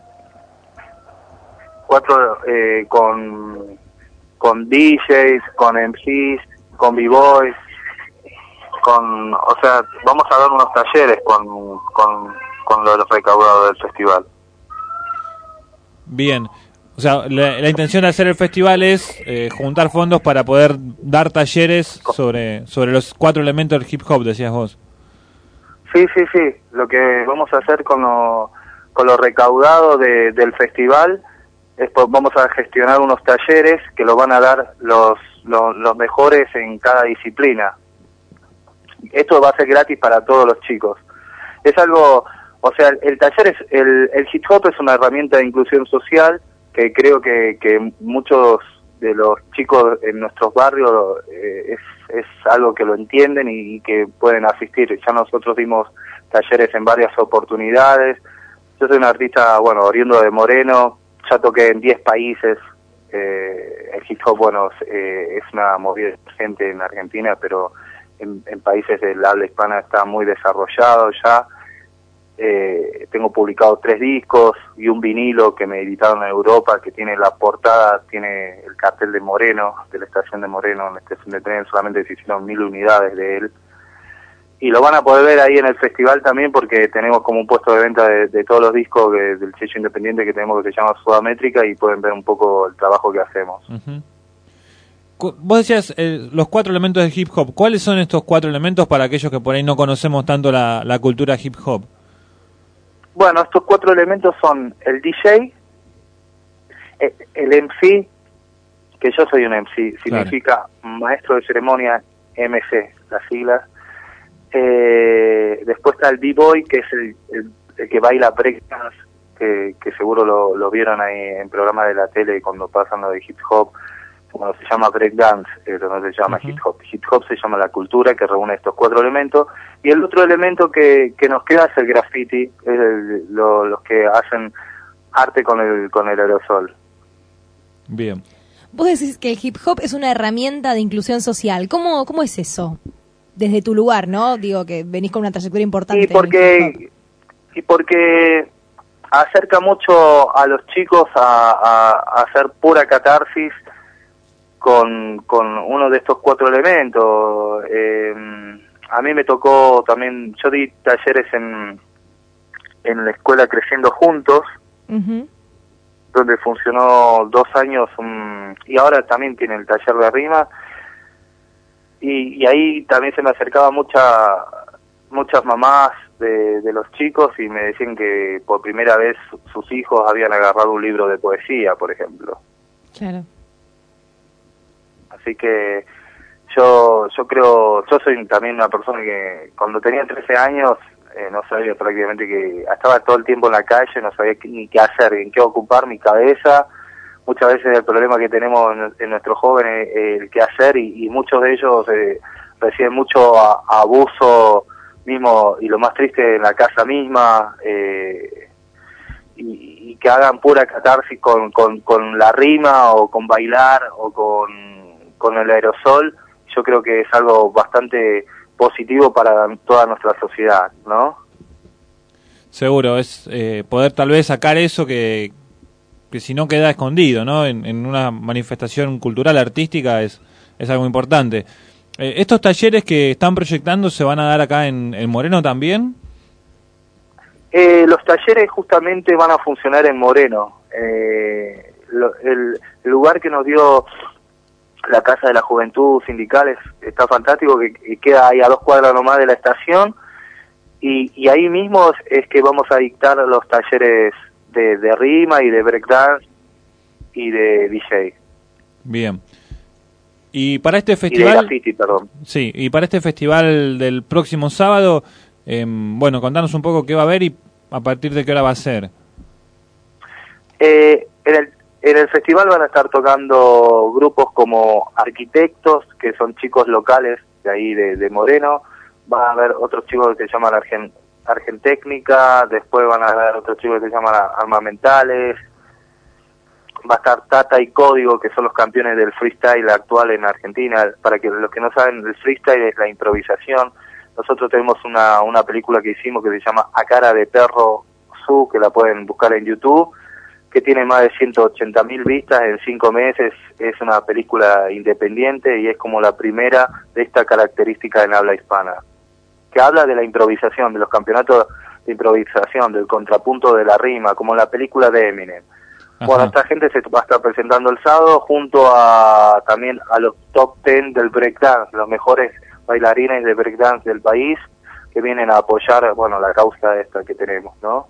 cuatro eh, con con D Js, con M Cs, con B-boys, con, o sea, vamos a dar unos talleres con con con lo recaudado del festival. Bien. O sea, la, la intención de hacer el festival es eh, juntar fondos para poder dar talleres sobre sobre los cuatro elementos del hip hop, decías vos. Sí, sí, sí. Lo que vamos a hacer con lo, con lo recaudado de, del festival es pues, vamos a gestionar unos talleres que lo van a dar los, los, los mejores en cada disciplina. Esto va a ser gratis para todos los chicos. Es algo, o sea, el, el taller es, el, el hip hop es una herramienta de inclusión social que creo que, que muchos de los chicos en nuestros barrios eh, es, es algo que lo entienden y, y que pueden asistir. Ya nosotros dimos talleres en varias oportunidades. Yo soy un artista, bueno, oriundo de Moreno, ya toqué en diez países. Eh, el hip hop, bueno, eh, es una movida gente en Argentina, pero en, en países del habla hispana está muy desarrollado ya. Eh, tengo publicado tres discos y un vinilo que me editaron en Europa, que tiene la portada, tiene el cartel de Moreno, de la estación de Moreno, en la estación de tren. Solamente se hicieron mil unidades de él. Y lo van a poder ver ahí en el festival también, porque tenemos como un puesto de venta de, de todos los discos que, del sello independiente que tenemos, que se llama Sudamétrica, y pueden ver un poco el trabajo que hacemos. Uh-huh. Vos decías eh, los cuatro elementos del hip hop. ¿Cuáles son estos cuatro elementos para aquellos que por ahí no conocemos tanto la, la cultura hip hop? Bueno, estos cuatro elementos son el D J, el M C, que yo soy un M C, significa claro. Maestro de Ceremonia, M C, las siglas. Eh, después está el B-Boy, que es el, el, el que baila breakdance, que, que seguro lo, lo vieron ahí en programas de la tele cuando pasan lo de hip hop. Bueno, se llama breakdance, pero no se llama uh-huh. hip hop. Hip hop se llama la cultura que reúne estos cuatro elementos. Y el otro elemento que, que nos queda es el graffiti, es el, lo, los que hacen arte con el con el aerosol. Bien. Vos decís que el hip hop es una herramienta de inclusión social. ¿Cómo, cómo es eso? Desde tu lugar, ¿no? Digo, que venís con una trayectoria importante. Y porque, y porque acerca mucho a los chicos a, a, a hacer pura catarsis con, con uno de estos cuatro elementos. Eh, a mí me tocó también, yo di talleres en, en la escuela Creciendo Juntos, uh-huh. donde funcionó dos años, um, y ahora también tiene el taller de rima, y, y ahí también se me acercaba mucha, muchas mamás de, de los chicos y me decían que por primera vez sus hijos habían agarrado un libro de poesía, por ejemplo. Claro. Así que yo yo creo, yo soy también una persona que cuando tenía trece años eh, no sabía prácticamente que, estaba todo el tiempo en la calle, no sabía ni qué hacer, en qué ocupar mi cabeza, muchas veces el problema que tenemos en, en nuestros jóvenes, eh, el qué hacer, y, y muchos de ellos eh, reciben mucho a, abuso mismo, y lo más triste en la casa misma, eh, y, y que hagan pura catarsis con, con, con la rima o con bailar o con, con el aerosol. Yo creo que es algo bastante positivo para toda nuestra sociedad, ¿no? Seguro, es eh, poder tal vez sacar eso que, que si no queda escondido, ¿no? En, en una manifestación cultural, artística, es, es algo importante. Eh, ¿Estos talleres que están proyectando se van a dar acá en, en Moreno también? Eh, los talleres justamente van a funcionar en Moreno. Eh, lo, el, el lugar que nos dio la Casa de la Juventud Sindical es, está fantástico, que, que queda ahí a dos cuadras nomás de la estación, y, y ahí mismo es, es que vamos a dictar los talleres de, de rima y de breakdance y de D J. Bien. Y para este Y de festival... graffiti, perdón. Sí, y para este festival del próximo sábado, eh, bueno, contanos un poco qué va a haber y a partir de qué hora va a ser. Eh, en el En el festival van a estar tocando grupos como Arquitectos, que son chicos locales de ahí de, de Moreno. Va a haber otros chicos que se llaman Argen, Argentécnica, después van a haber otros chicos que se llaman Armamentales. Va a estar Tata y Código, que son los campeones del freestyle actual en Argentina. Para que los que no saben, el freestyle es la improvisación. Nosotros tenemos una, una película que hicimos que se llama A Cara de Perro Su, que la pueden buscar en YouTube, que tiene más de ciento ochenta mil vistas en cinco meses. Es una película independiente y es como la primera de esta característica en habla hispana, que habla de la improvisación, de los campeonatos de improvisación, del contrapunto de la rima, como la película de Eminem. Ajá. Bueno, esta gente se va a estar presentando el sábado junto a también a los top ten del breakdance, los mejores bailarines de breakdance del país, que vienen a apoyar, bueno, la causa esta que tenemos, ¿no?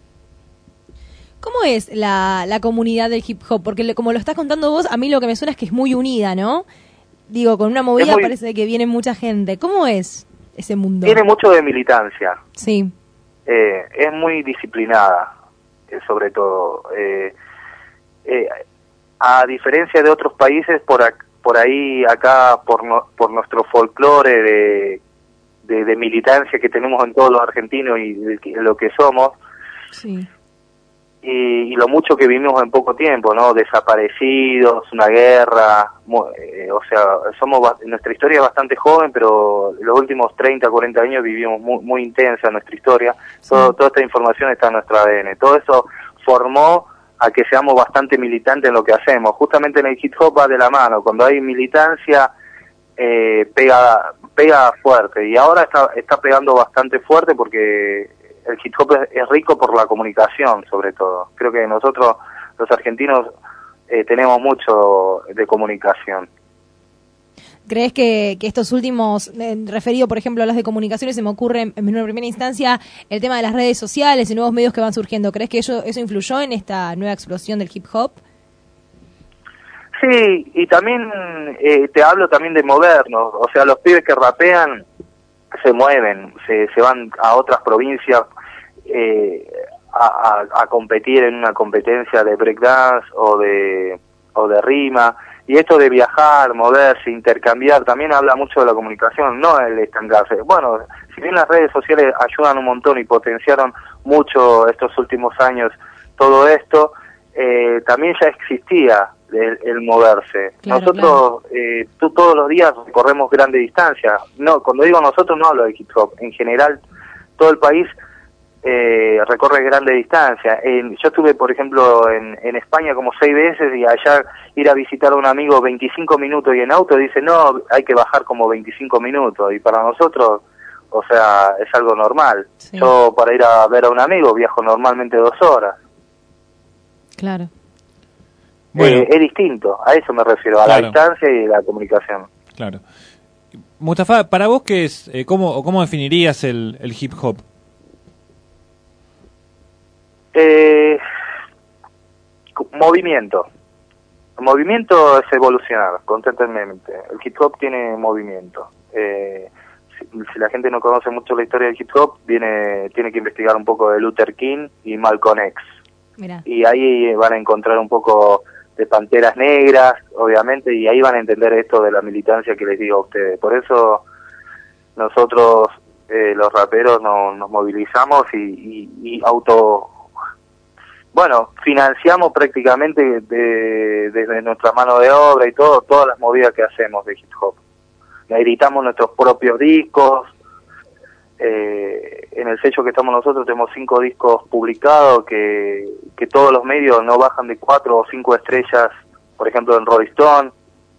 ¿Cómo es la, la comunidad del hip hop? Porque le, como lo estás contando vos, a mí lo que me suena es que es muy unida, ¿no? Digo, con una movida muy... parece que viene mucha gente. ¿Cómo es ese mundo? Tiene mucho de militancia. Sí. Eh, es muy disciplinada, eh, sobre todo. Eh, eh, a diferencia de otros países, por, ac por ahí, acá, por, no por nuestro folclore de, de, de militancia que tenemos en todos los argentinos y de, de lo que somos, sí. Y, y lo mucho que vivimos en poco tiempo, ¿no? Desaparecidos, una guerra, eh, o sea, somos nuestra historia es bastante joven, pero los últimos treinta, cuarenta años vivimos muy, muy intensa nuestra historia. Sí. Todo, toda esta información está en nuestro A D N. Todo eso formó a que seamos bastante militantes en lo que hacemos. Justamente en el hip hop va de la mano. Cuando hay militancia, eh, pega pega fuerte. Y ahora está, está pegando bastante fuerte porque el hip hop es, es rico por la comunicación, sobre todo. Creo que nosotros, los argentinos, eh, tenemos mucho de comunicación. ¿Crees que, que estos últimos, eh, referido por ejemplo a las de comunicaciones, se me ocurre en, en una primera instancia el tema de las redes sociales y nuevos medios que van surgiendo? ¿Crees que eso, eso influyó en esta nueva explosión del hip hop? Sí, y también eh, te hablo también de movernos. O sea, los pibes que rapean se mueven, se, se van a otras provincias eh, a, a, a competir en una competencia de breakdance o de, o de rima. Y esto de viajar, moverse, intercambiar, también habla mucho de la comunicación, no el estancarse. Bueno, si bien las redes sociales ayudan un montón y potenciaron mucho estos últimos años todo esto, eh, también ya existía el, el moverse. Claro, nosotros, claro. Eh, tú todos los días corremos grandes distancias. No, cuando digo nosotros no hablo de hip hop, en general todo el país eh, recorre grandes distancias. En, yo estuve, por ejemplo, en, en España como seis veces y allá ir a visitar a un amigo veinticinco minutos y en auto dice, no, hay que bajar como veinticinco minutos. Y para nosotros, o sea, es algo normal. Sí. Yo para ir a ver a un amigo viajo normalmente dos horas. Claro. Bueno. Eh, es distinto, a eso me refiero, a claro. la distancia y la comunicación. Claro. Mustafa, para vos, ¿qué es? Eh, ¿cómo, ¿Cómo definirías el, el hip hop? Eh, movimiento. El movimiento es evolucionar constantemente. El hip hop tiene movimiento. Eh, si, si la gente no conoce mucho la historia del hip hop, viene, tiene que investigar un poco de Luther King y Malcolm X. Mirá. Y ahí van a encontrar un poco de Panteras Negras, obviamente, y ahí van a entender esto de la militancia que les digo a ustedes. Por eso nosotros, eh, los raperos, no, nos movilizamos y, y, y auto... Bueno, financiamos prácticamente de, desde nuestra mano de obra y todo, todas las movidas que hacemos de hip hop. Editamos nuestros propios discos. Eh, en el sello que estamos nosotros tenemos cinco discos publicados que, que todos los medios no bajan de cuatro o cinco estrellas, por ejemplo en Rolling Stone.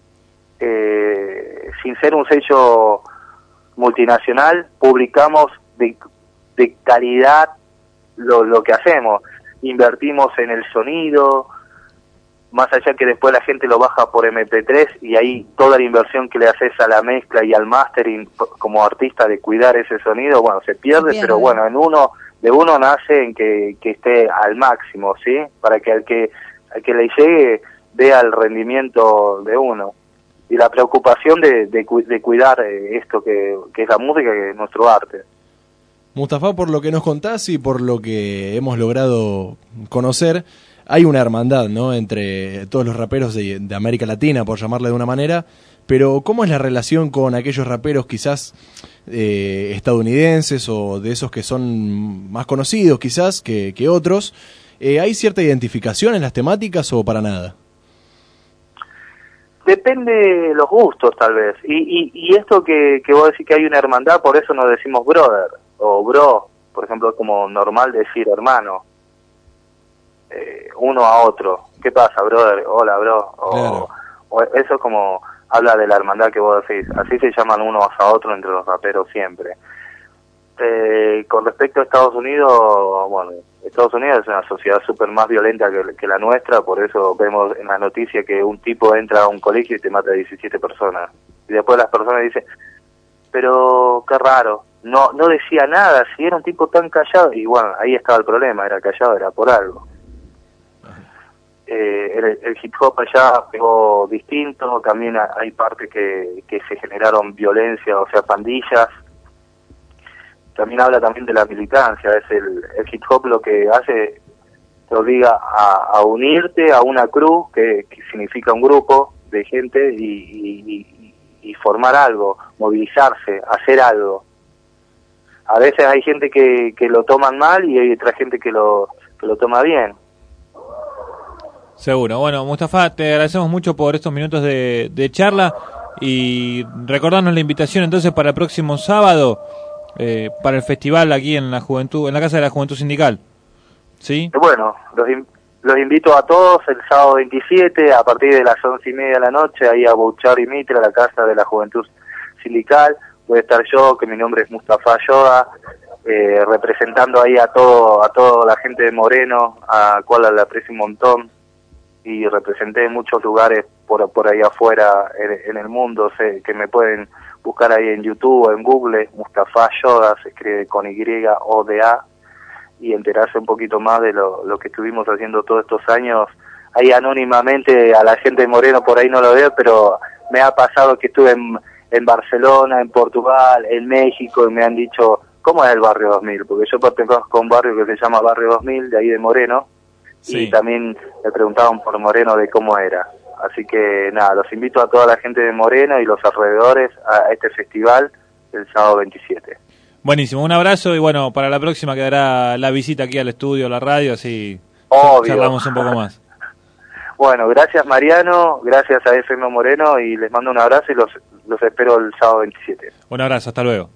Eh, sin ser un sello multinacional, publicamos de, de calidad lo, lo que hacemos. Invertimos en el sonido, más allá que después la gente lo baja por eme pe tres y ahí toda la inversión que le haces a la mezcla y al mastering como artista de cuidar ese sonido, bueno, se pierde, Bien, pero bueno, en uno de uno nace en que, que esté al máximo, ¿sí? Para que al que al que le llegue vea el rendimiento de uno. Y la preocupación de, de, de cuidar esto que, que es la música, que es nuestro arte. Mustafa, por lo que nos contás y por lo que hemos logrado conocer, hay una hermandad, ¿no?, entre todos los raperos de, de América Latina, por llamarle de una manera, pero ¿cómo es la relación con aquellos raperos quizás eh, estadounidenses o de esos que son más conocidos quizás que, que otros? Eh, ¿Hay cierta identificación en las temáticas o para nada? Depende de los gustos, tal vez. Y, y, y esto que, que vos decís que hay una hermandad, por eso nos decimos brother o bro, por ejemplo, es como normal decir hermano, eh, uno a otro. ¿Qué pasa, brother? Hola, bro. O, Claro. o eso es como habla de la hermandad que vos decís. Así se llaman unos a otros entre los raperos siempre. Eh, con respecto a Estados Unidos, bueno, Estados Unidos es una sociedad súper más violenta que, que la nuestra, por eso vemos en la noticia que un tipo entra a un colegio y te mata a diecisiete personas. Y después las personas dicen, pero qué raro, no no decía nada, si era un tipo tan callado, y bueno, ahí estaba el problema, era callado, era por algo. Eh, el, el hip hop allá pegó distinto, también hay partes que, que se generaron violencia, o sea, pandillas. También habla también de la militancia, es el, el hip hop lo que hace, te obliga a, a unirte a una crew, que, que significa un grupo de gente, y, y, y, y formar algo, movilizarse, hacer algo. A veces hay gente que, que lo toman mal y hay otra gente que lo, que lo toma bien. Seguro. Bueno, Mustafa, te agradecemos mucho por estos minutos de, de charla y recordarnos la invitación entonces para el próximo sábado, eh, para el festival aquí en la juventud, en la Casa de la Juventud Sindical. ¿Sí? Bueno, los, in- los invito a todos el sábado veintisiete a partir de las once y media de la noche ahí a Bouchard y Mitre, a la Casa de la Juventud Sindical. Voy a estar yo, que mi nombre es Mustafa Yoda, eh, representando ahí a todo a toda la gente de Moreno, a cual le aprecio un montón, y representé en muchos lugares por por ahí afuera en, en el mundo, sé que me pueden buscar ahí en YouTube o en Google, Mustafa Yoda, se escribe con Y O D A, y enterarse un poquito más de lo, lo que estuvimos haciendo todos estos años. Ahí anónimamente a la gente de Moreno por ahí no lo veo, pero me ha pasado que estuve en, en Barcelona, en Portugal, en México, y me han dicho, ¿cómo es el Barrio dos mil? Porque yo pertenezco a un barrio que se llama Barrio dos mil, de ahí de Moreno, Sí. y también me preguntaban por Moreno de cómo era. Así que nada, los invito a toda la gente de Moreno y los alrededores a este festival el sábado veintisiete. Buenísimo, un abrazo y bueno, para la próxima quedará la visita aquí al estudio, a la radio, así Obvio. charlamos un poco más. Bueno, gracias Mariano, gracias a F M Moreno y les mando un abrazo y los, los espero el sábado veintisiete. Un abrazo, hasta luego.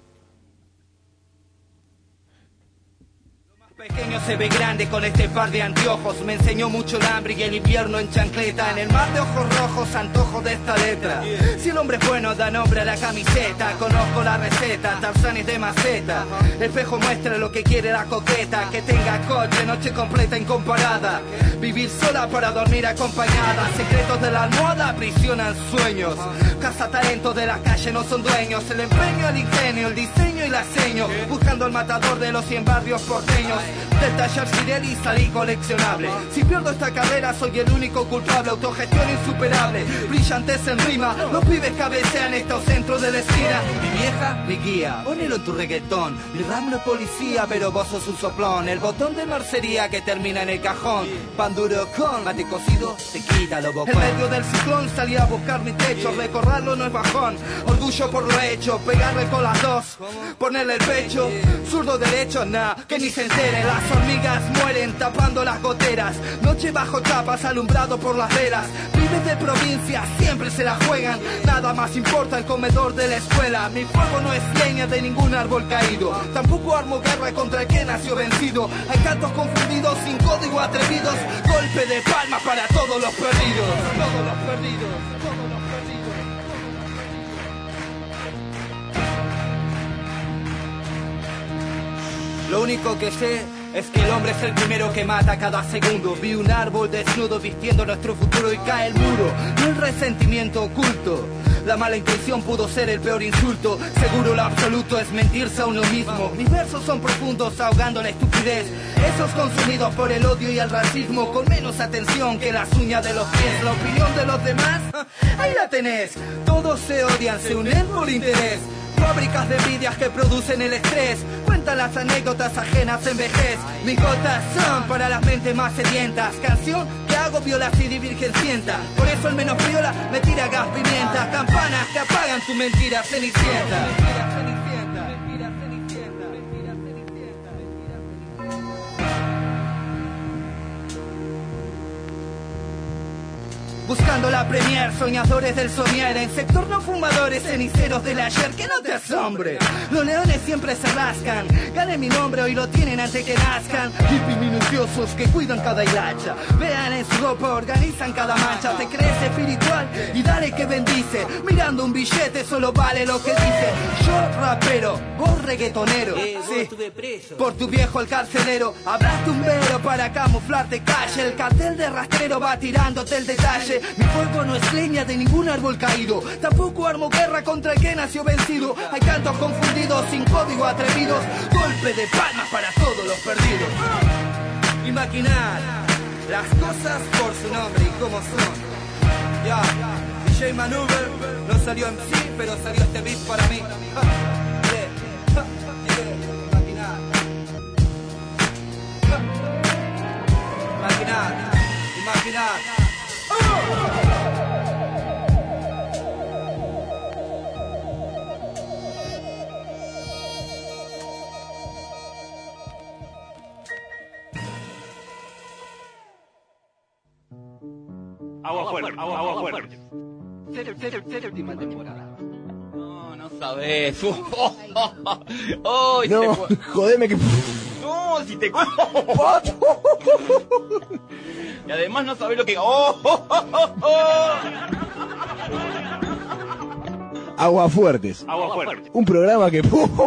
Pequeño se ve grande con este par de anteojos. Me enseñó mucho el hambre y el invierno en chancleta. En el mar de ojos rojos, antojo de esta letra. Si el hombre es bueno, da nombre a la camiseta. Conozco la receta, Tarzán es de maceta. Espejo muestra lo que quiere la coqueta. Que tenga coche, noche completa incomparada. Vivir sola para dormir acompañada. Secretos de la almohada aprisionan sueños. Cazatalentos de la calle no son dueños. El empeño, el ingenio, el diseño y la seño. Buscando el matador de los cien barrios porteños. Del taller Cirelli salí coleccionable. Si pierdo esta carrera soy el único culpable. Autogestión insuperable, brillantes en rima. Los pibes cabecean estos centros de la esquina. Mi vieja, mi guía, ponelo en tu reggaetón. Mi rap no es policía, pero vos sos un soplón. El botón de mercería que termina en el cajón. Pan duro con mate cocido, te quita lo bocón. En medio del ciclón salí a buscar mi techo. Recorrarlo no es bajón. Orgullo por lo hecho, pegarle con las dos, ponerle el pecho. Zurdo derecho, nah, que ni se entere. Las hormigas mueren tapando las goteras. Noche bajo chapas, alumbrado por las velas. Pibes de provincia siempre se la juegan. Nada más importa el comedor de la escuela. Mi fuego no es leña de ningún árbol caído. Tampoco armo guerra contra el que nació vencido. Hay cantos confundidos, sin código atrevidos. Golpe de palmas para todos los perdidos. Todos los perdidos, todos los perdidos. Lo único que sé es que el hombre es el primero que mata cada segundo. Vi un árbol desnudo vistiendo nuestro futuro y cae el muro. No el resentimiento oculto. La mala intención pudo ser el peor insulto. Seguro lo absoluto es mentirse a uno mismo. Mis versos son profundos ahogando la estupidez. Esos consumidos por el odio y el racismo. Con menos atención que las uñas de los pies. La opinión de los demás, ahí la tenés. Todos se odian, se unen por interés. Fábricas de envidias que producen el estrés. Cuentan las anécdotas ajenas en vejez. Mis gotas son para las mentes más sedientas. Canción que hago viola y virgen sienta. Por eso el menos viola me tira gas pimienta. Campanas que apagan tu mentira cenicienta. Buscando la premier, soñadores del soñar. En sector no fumadores, ceniceros del ayer. Que no te asombre, los leones siempre se rascan. Gané mi nombre, hoy lo tienen antes que nazcan. Hippies minuciosos que cuidan cada hilacha. Vean en su ropa, organizan cada mancha. Te crees espiritual y dale que bendice. Mirando un billete solo vale lo que dice. Yo rapero, vos reggaetonero. Eh, vos sí. estuve preso. Por tu viejo el carcelero. Hablaste un vero para camuflarte calle. El cartel de rastrero va tirándote el detalle. Mi fuego no es leña de ningún árbol caído. Tampoco armo guerra contra el que nació vencido. Hay cantos confundidos, sin código atrevidos. Golpe de palmas para todos los perdidos. Imaginar las cosas por su nombre y cómo son. Ya, D J Maneuver no salió en sí, pero salió este beat para mí. Ja, yeah, ja, yeah. Imaginar. Ja. Imaginar, imaginar. Agua fuerte, agua, agua fuerte. Séptima temporada. No, no sabes. Oh, oh, oh, oh, no, te... jodeme que... No, si te y además no sabes lo que... Oh, oh, oh, oh, oh. Agua Fuertes. Agua fuerte. Un programa que...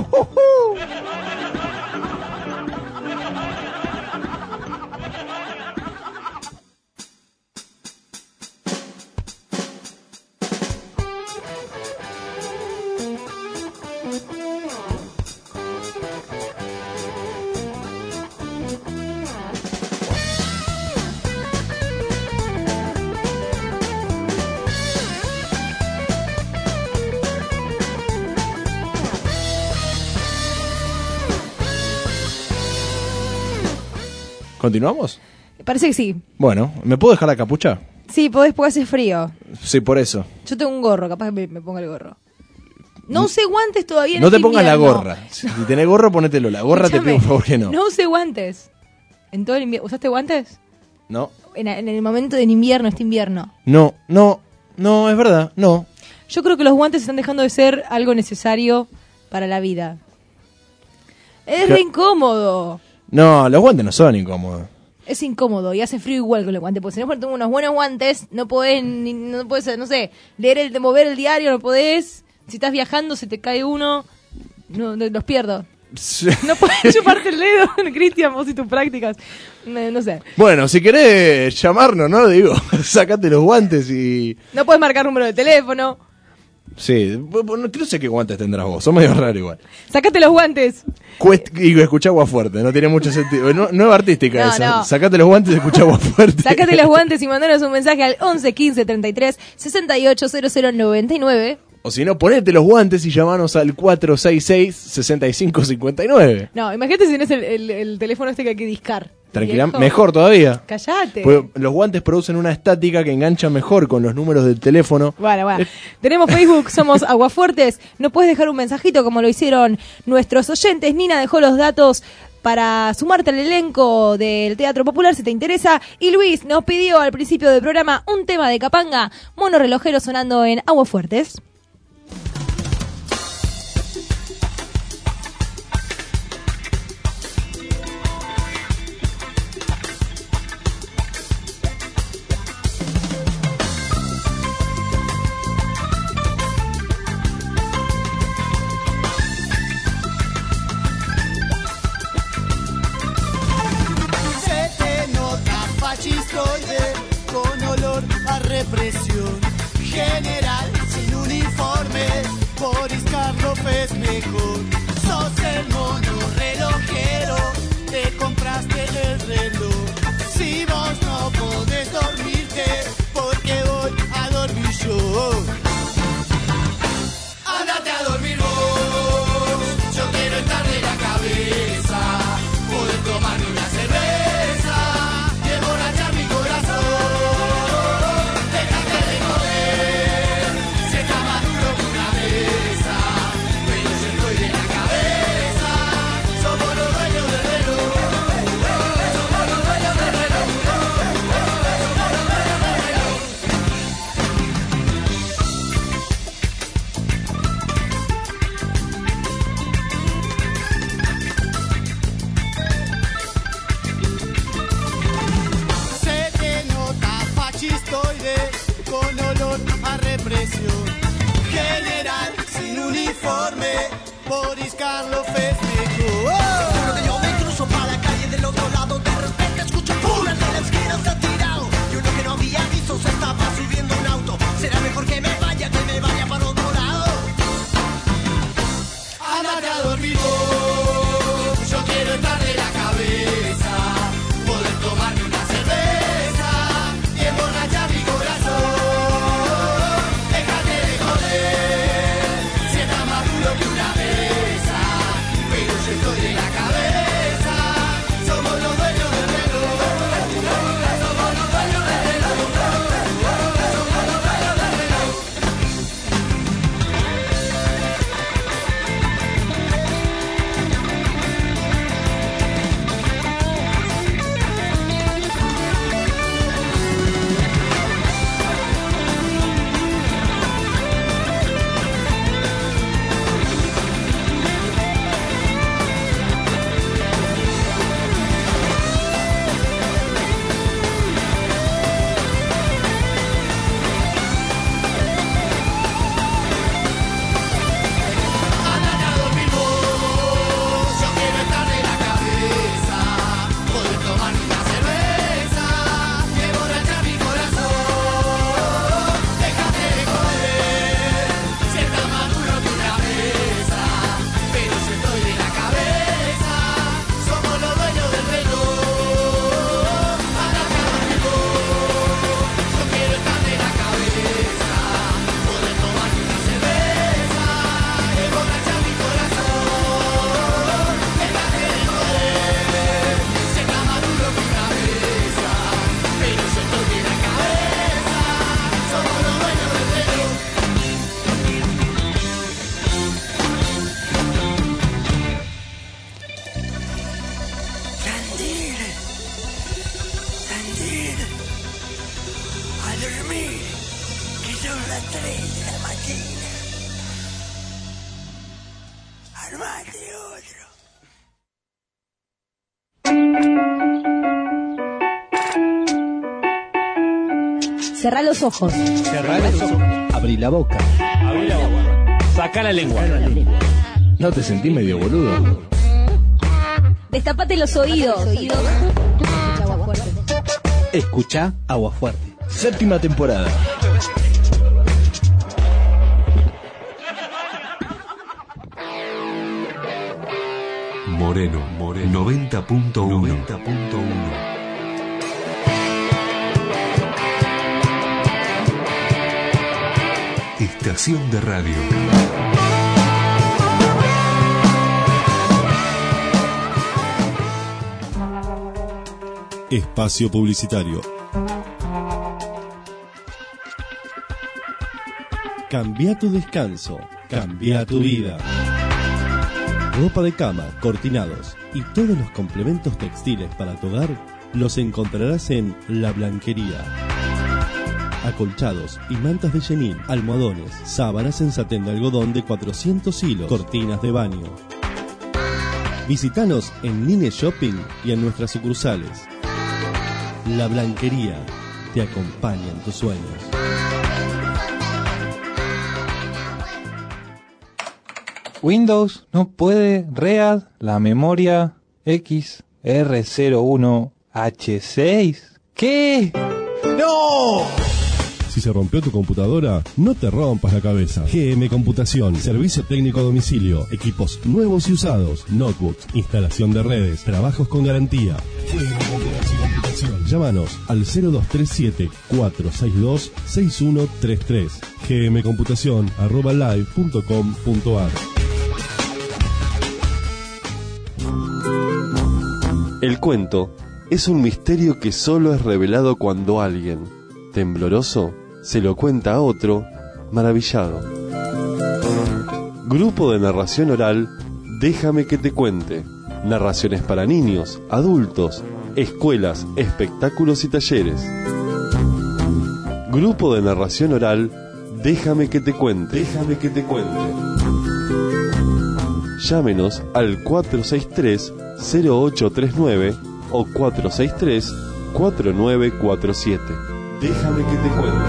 ¿Continuamos? Parece que sí. Bueno, ¿me puedo dejar la capucha? Sí, podés porque hace frío. Sí, por eso. Yo tengo un gorro, capaz que me, me ponga el gorro. No usé guantes todavía en No te este pongas la invierno. gorra. Si tenés gorro, ponételo. La gorra te Escuchame, pido por favor que no. No usé guantes. En todo el invierno. ¿Usaste guantes? No. En, en el momento del invierno, este invierno. No, no, no, es verdad, no. Yo creo que los guantes están dejando de ser algo necesario para la vida. Es ¿Qué? re incómodo. No, los guantes no son incómodos. Es incómodo y hace frío igual con los guantes. Porque si no ponés unos buenos guantes, no podés, ni, no podés, no sé, leer el, mover el diario, no podés. Si estás viajando, se te cae uno. No, no, los pierdo. Sí. No podés chuparte el dedo, Cristian, vos y tus prácticas. No, no sé. Bueno, si querés llamarnos, ¿no? Digo, sacate los guantes y... No podés marcar número de teléfono. Sí, no sé qué guantes tendrás vos, son medio raros igual. Sacate los guantes. Cuest y escuchá Agua Fuerte, no tiene mucho sentido. No, nueva artística No, esa. no. Sacate los guantes y escuchá Agua Fuerte. Sacate los guantes y mandanos un mensaje al once quince treinta y tres sesenta y ocho cero cero noventa y nueve. O si no, ponete los guantes y llamanos al cuatro seis seis, seis cinco cinco nueve. No, imagínate si tenés el, el, el teléfono este que hay que discar. Tranquila, Viejo. mejor todavía. Callate. Pues los guantes producen una estática que engancha mejor con los números del teléfono. Bueno, bueno. Tenemos Facebook, somos Aguafuertes. No puedes dejar un mensajito como lo hicieron nuestros oyentes. Nina dejó los datos para sumarte al elenco del Teatro Popular si te interesa. Y Luis nos pidió al principio del programa un tema de Capanga, Mono Relojero, sonando en Aguafuertes. Fascistoide con olor a represión general sin uniforme. Boris Karloff es mejor. Sos el mono relojero, te compraste el reloj. Si vos no podés dormirte, porque voy a dormir yo. Andate a dormir vos, yo quiero estar de la cabeza, poder tomarme una cerveza. Con olor a represión general sin uniforme. Boris Karloff es mejor. Cuando yo me cruzo para la calle del otro lado, de repente escucho ¡pum! El de la esquina se ha tirado. Y uno que no había visto se estaba subiendo un auto. Será mejor que me vaya, que me vaya para otro lado. Andate a dormir vos, yo quiero estar de la cabeza, poder tomarme una cerveza y emborrachar mi corazón. Déjate de joder, si está más duro que una mesa, pero yo estoy de la cabeza. Somos los dueños del reloj, somos los dueños del reloj, somos los dueños del reloj. Cerrá los ojos. Cerrá los ojos. Abrí la boca. Abrí la boca. Sacá la lengua. ¿No te sentís medio boludo? Destapate los oídos. Escucha Agua Fuerte. Escucha Agua Fuerte. Séptima temporada. Moreno, Moreno noventa punto uno. Estación de radio. Espacio publicitario. Cambia tu descanso, cambia tu vida. Ropa de cama, cortinados y todos los complementos textiles para tu hogar los encontrarás en La Blanquería. Acolchados y mantas de chenil, almohadones, sábanas en satén de algodón de cuatrocientos hilos, cortinas de baño. Visítanos en Nine Shopping y en nuestras sucursales. La Blanquería te acompaña en tus sueños. Windows no puede read la memoria X R cero uno H seis. ¿Qué? ¡No! Si se rompió tu computadora, no te rompas la cabeza. G M Computación, servicio técnico a domicilio, equipos nuevos y usados, notebooks, instalación de redes, trabajos con garantía. G M Computación. Llámanos al cero dos tres siete, cuatro seis dos, seis uno tres tres. gmcomputación arroba live punto com punto ar. El cuento es un misterio que solo es revelado cuando alguien, tembloroso, se lo cuenta a otro, maravillado. Grupo de narración oral, Déjame que te cuente. Narraciones para niños, adultos, escuelas, espectáculos y talleres. Grupo de narración oral, Déjame que te cuente. Déjame que te cuente. Llámenos al cuatro seis tres, cero ocho tres nueve o cuatro seis tres, cuatro nueve cuatro siete. Déjame que te cuente.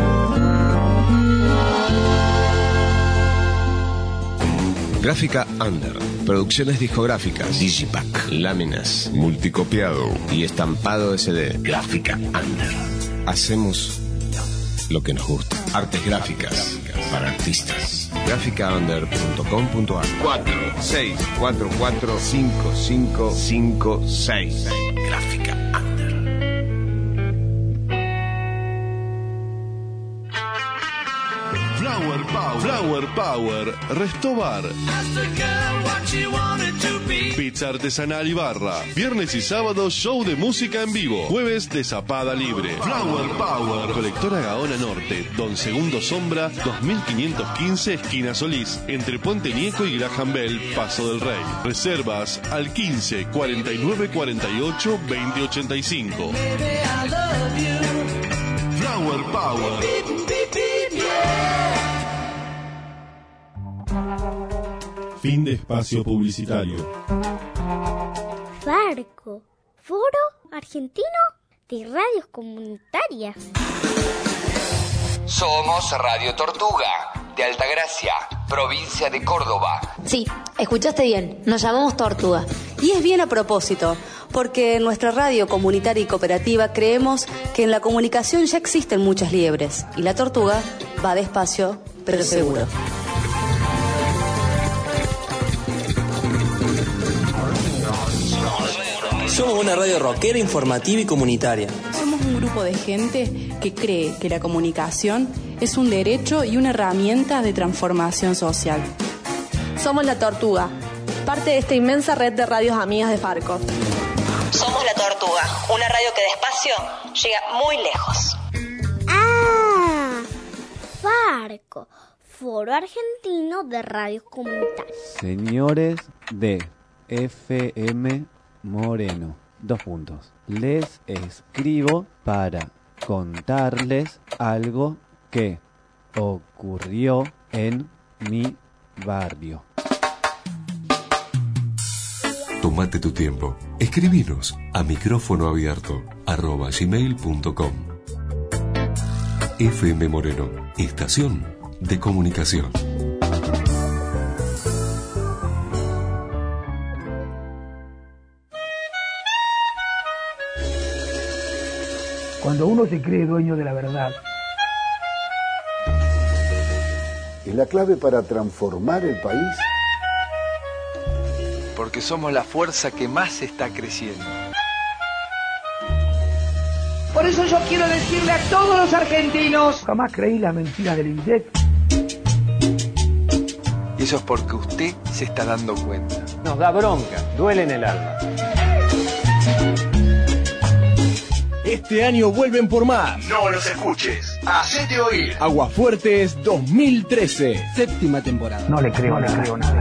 Gráfica Under. Producciones discográficas. Digipack. Láminas. Multicopiado. Y estampado S D. Gráfica Under. Hacemos lo que nos gusta. Artes gráficas para artistas. gráfica under punto com punto ar. cuatro seis cuatro cuatro cinco cinco cinco seis. Gráfica Under. Flower Power. Flower Power. Restobar. Pizza artesanal y barra. Viernes y sábado show de música en vivo. Jueves de zapada libre. Flower Power. Colectora Gaona Norte. Don Segundo Sombra. dos mil quinientos quince esquina Solís. Entre Puente Nieco y Graham Bell. Paso del Rey. Reservas al quince, cuarenta y nueve, cuarenta y ocho, veinte, ochenta y cinco. Flower Power. Fin de espacio publicitario. Farco, Foro Argentino de Radios Comunitarias. Somos Radio Tortuga, de Altagracia, provincia de Córdoba. Sí, escuchaste bien, nos llamamos Tortuga. Y es bien a propósito, porque en nuestra radio comunitaria y cooperativa creemos que en la comunicación ya existen muchas liebres, y la tortuga va despacio, pero seguro. Somos una radio rockera, informativa y comunitaria. Somos un grupo de gente que cree que la comunicación es un derecho y una herramienta de transformación social. Somos La Tortuga, parte de esta inmensa red de radios amigas de Farco. Somos La Tortuga, una radio que despacio llega muy lejos. ¡Ah! Farco, Foro Argentino de Radios Comunitarias. Señores de F M Moreno, dos puntos. Les escribo para contarles algo que ocurrió en mi barrio. Tómate tu tiempo. Escribinos a micrófono abierto arroba gmail punto com. F M Moreno, estación de comunicación. Cuando uno se cree dueño de la verdad, es la clave para transformar el país. porque somos la fuerza que más está creciendo. Por eso yo quiero decirle a todos los argentinos, jamás creí la mentira del INDEC. Y eso es porque usted se está dando cuenta. Nos da bronca, duele en el alma. Este año vuelven por más. No los escuches, hacete oír. Aguafuertes dos mil trece, séptima temporada. No le creo, no le creo nada.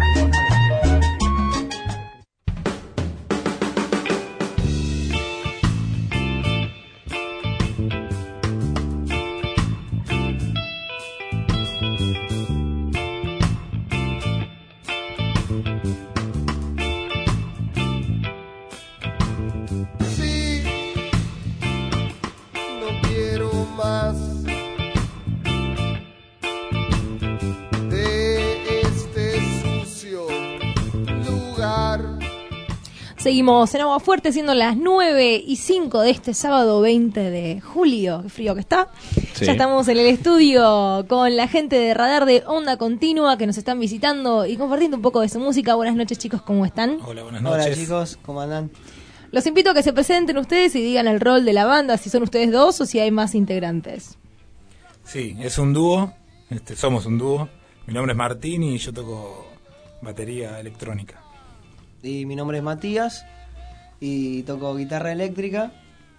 Seguimos en Agua Fuerte, siendo las nueve y cinco de este sábado veinte de julio. Qué frío que está. Sí. Ya estamos en el estudio con la gente de Radar de Onda Continua que nos están visitando y compartiendo un poco de su música. Buenas noches, chicos, ¿cómo están? Hola, buenas noches. Hola, chicos, ¿cómo andan? Los invito a que se presenten ustedes y digan el rol de la banda, si son ustedes dos o si hay más integrantes. Sí, es un dúo, este, somos un dúo. Mi nombre es Martín y yo toco batería electrónica. Y mi nombre es Matías y toco guitarra eléctrica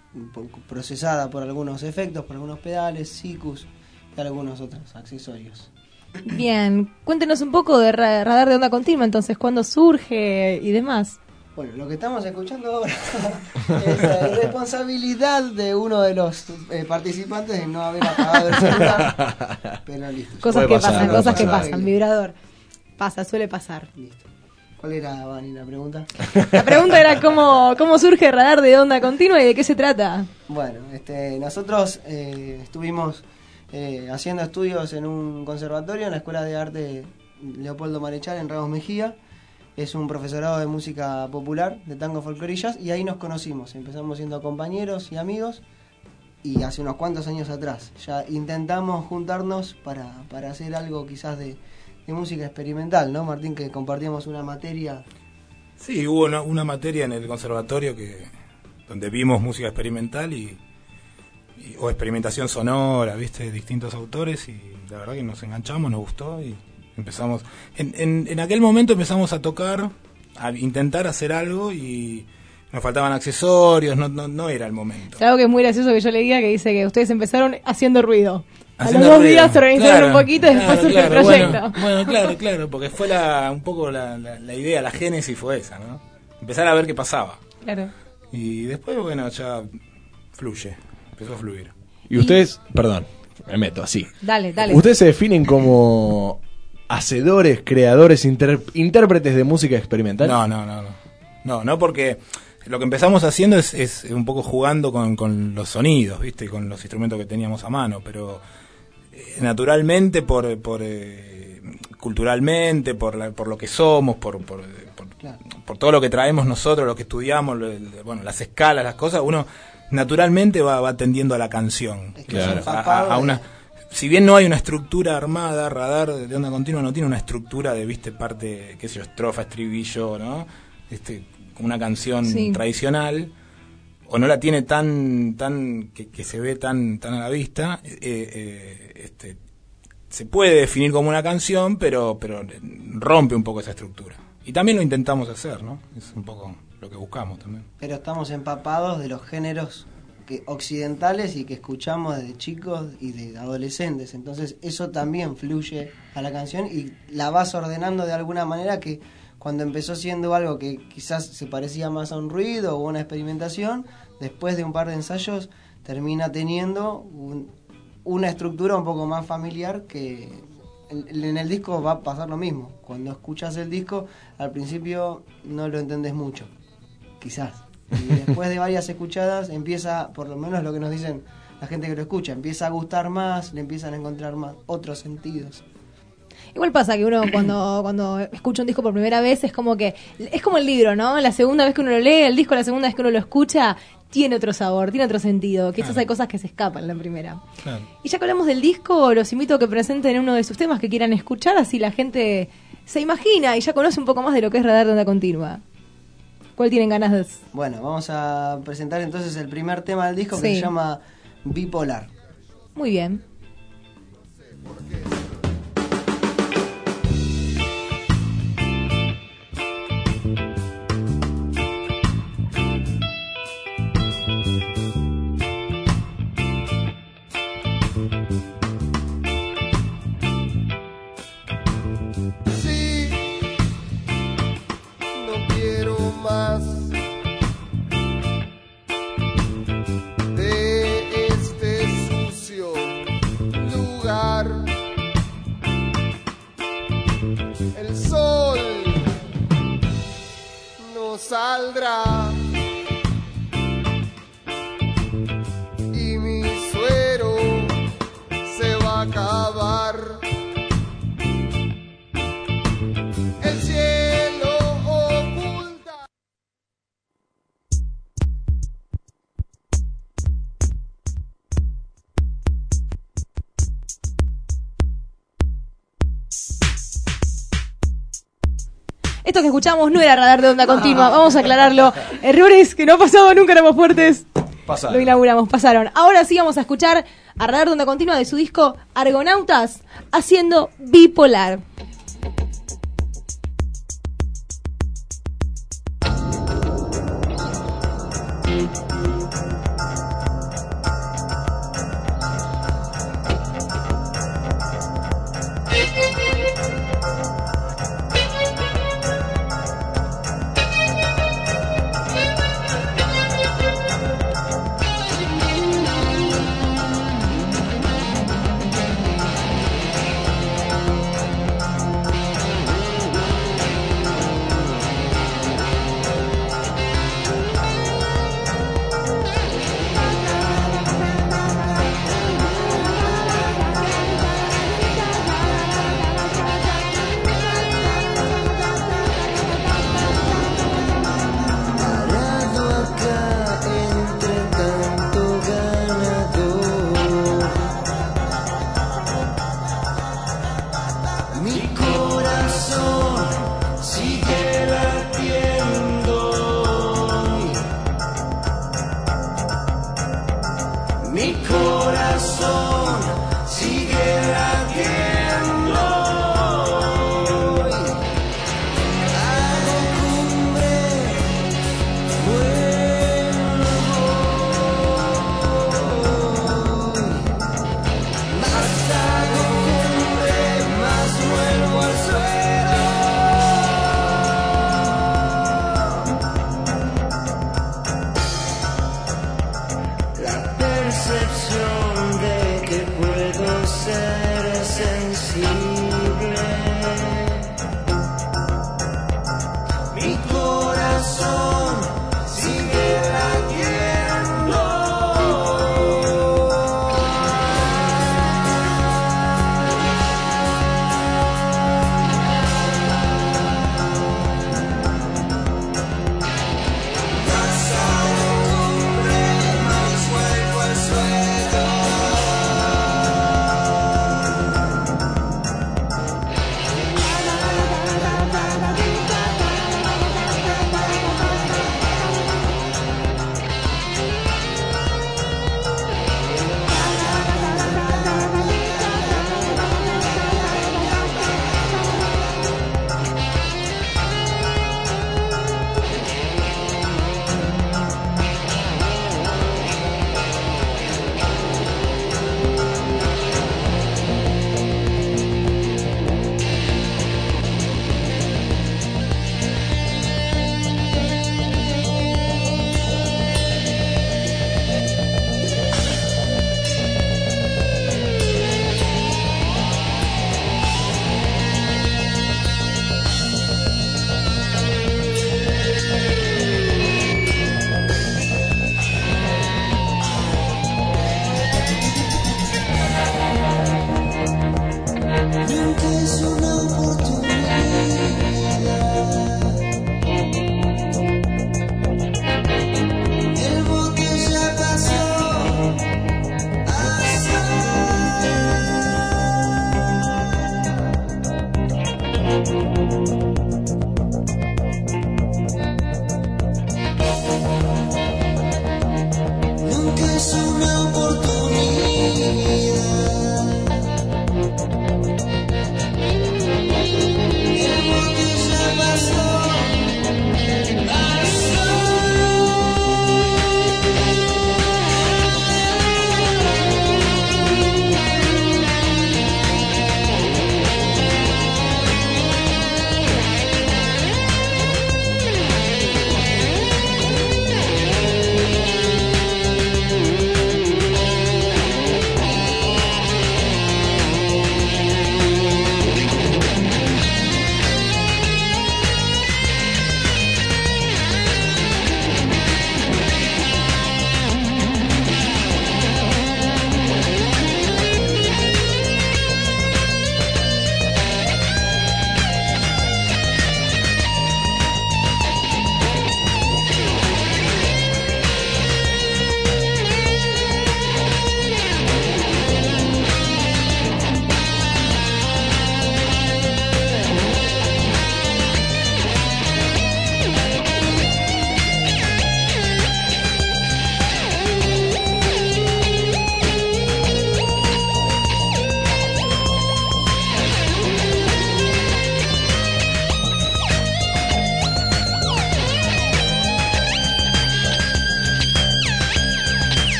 procesada por algunos efectos, por algunos pedales, sicus y algunos otros accesorios. Bien, cuéntenos un poco de Radar de Onda Continua, entonces, ¿cuándo surge y demás? Bueno, lo que estamos escuchando ahora es la irresponsabilidad de uno de los eh, participantes de no haber apagado el celular, pero listo. Cosas que pasar, pasan, cosas que pasan, vibrador. Pasa, suele pasar. Listo. ¿Cuál era, Vani, la pregunta? La pregunta era cómo, cómo surge Radar de Onda Continua y de qué se trata. Bueno, este, nosotros eh, estuvimos eh, haciendo estudios en un conservatorio, en la Escuela de Arte Leopoldo Marechal, en Ramos Mejía. Es un profesorado de música popular, de tango, folclore y jazz, y ahí nos conocimos. Empezamos siendo compañeros y amigos, y hace unos cuantos años atrás ya intentamos juntarnos para, para hacer algo quizás de... de música experimental, ¿no, Martín? Que compartíamos una materia. Sí, hubo una, una materia en el conservatorio que donde vimos música experimental y, y o experimentación sonora, viste, de distintos autores, y la verdad que nos enganchamos, nos gustó y empezamos. En, en, en aquel momento empezamos a tocar, a intentar hacer algo y nos faltaban accesorios, no, no, no era el momento. Es algo que es muy gracioso que yo le diga, que dice que ustedes empezaron haciendo ruido. Haciendo a los dos ruido. días se organizaron Claro, un poquito y después claro, surgió claro, el proyecto. Bueno, bueno, claro, claro, porque fue la, un poco la, la, la idea, la génesis fue esa, ¿no? Empezar a ver qué pasaba. Claro. Y después, bueno, ya fluye, empezó a fluir. Y ustedes, perdón, me meto así. Dale, dale. ¿Ustedes se definen como hacedores, creadores, inter- intérpretes de música experimental? No, no, no, no. No, no, porque lo que empezamos haciendo es, es un poco jugando con, con los sonidos, ¿viste? Con los instrumentos que teníamos a mano, pero eh, naturalmente, por, por eh, culturalmente, por, la, por lo que somos, por, por, por, claro. por todo lo que traemos nosotros, lo que estudiamos, lo, bueno, las escalas, las cosas, uno naturalmente va, va tendiendo a la canción. Es que claro. a, a, a una, si bien no hay una estructura armada, Radar de Onda Continua no tiene una estructura de, viste, parte, qué sé yo, estrofa, estribillo, ¿no? Este, una canción sí. tradicional, o no la tiene tan tan que, que se ve tan tan a la vista, eh, eh, este, se puede definir como una canción, pero pero rompe un poco esa estructura. Y también lo intentamos hacer, ¿no? Es un poco lo que buscamos también. Pero estamos empapados de los géneros que occidentales y que escuchamos desde chicos y de adolescentes. Entonces eso también fluye a la canción y la vas ordenando de alguna manera que cuando empezó siendo algo que quizás se parecía más a un ruido o una experimentación, después de un par de ensayos termina teniendo un, una estructura un poco más familiar que en, en el disco va a pasar lo mismo. Cuando escuchas el disco, al principio no lo entendés mucho, quizás. Y después de varias escuchadas empieza, por lo menos lo que nos dicen la gente que lo escucha, empieza a gustar más, le empiezan a encontrar más otros sentidos. Igual pasa que uno cuando cuando escucha un disco por primera vez es como que es como el libro, ¿no? La segunda vez que uno lo lee, el disco la segunda vez que uno lo escucha tiene otro sabor, tiene otro sentido, quizás claro. hay cosas que se escapan en la primera. Claro. Y ya que hablamos del disco, los invito a que presenten uno de sus temas que quieran escuchar, así la gente se imagina y ya conoce un poco más de lo que es Radar de Onda Continua. ¿Cuál tienen ganas de...? Bueno, vamos a presentar entonces el primer tema del disco que Sí. se llama Bipolar. Muy bien. Sí, no quiero más de este sucio lugar. El sol no saldrá y mi suero se va a acabar. El cielo oculta. Esto que escuchamos no era radar de onda continua, vamos a aclararlo. Errores que no ha pasado nunca éramos fuertes. Pasaron. Lo inauguramos, pasaron. Ahora sí vamos a escuchar a radar de onda continua de su disco Argonautas haciendo Bipolar.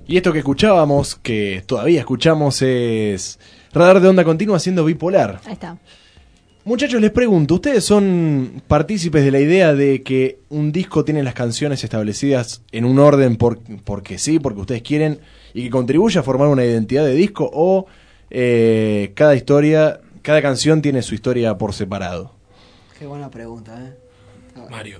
Y esto que escuchábamos, que todavía escuchamos, es Radar de Onda Continua siendo bipolar. Ahí está. Muchachos, les pregunto, ¿ustedes son partícipes de la idea de que un disco tiene las canciones establecidas en un orden por, porque sí, porque ustedes quieren, y que contribuye a formar una identidad de disco, o eh, cada historia, cada canción tiene su historia por separado? Qué buena pregunta, ¿eh? Mario.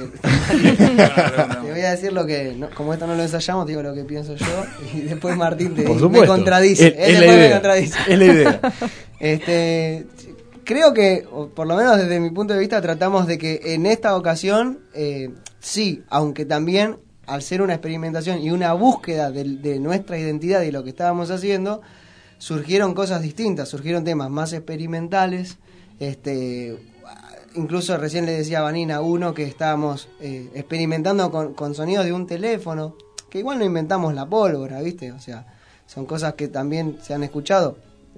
Te voy a decir lo que, no, como esto no lo ensayamos, te digo lo que pienso yo, y después Martín te, por me contradice. Es, es, la idea. Me contradice. Es la idea. Este... Creo que, por lo menos desde mi punto de vista, tratamos de que en esta ocasión, eh, sí, aunque también al ser una experimentación y una búsqueda de, de nuestra identidad y lo que estábamos haciendo, surgieron cosas distintas, surgieron temas más experimentales, este, incluso recién le decía a Vanina uno que estábamos eh, experimentando con, con sonidos de un teléfono, que igual no inventamos la pólvora, ¿viste? O sea, son cosas que también se han escuchado.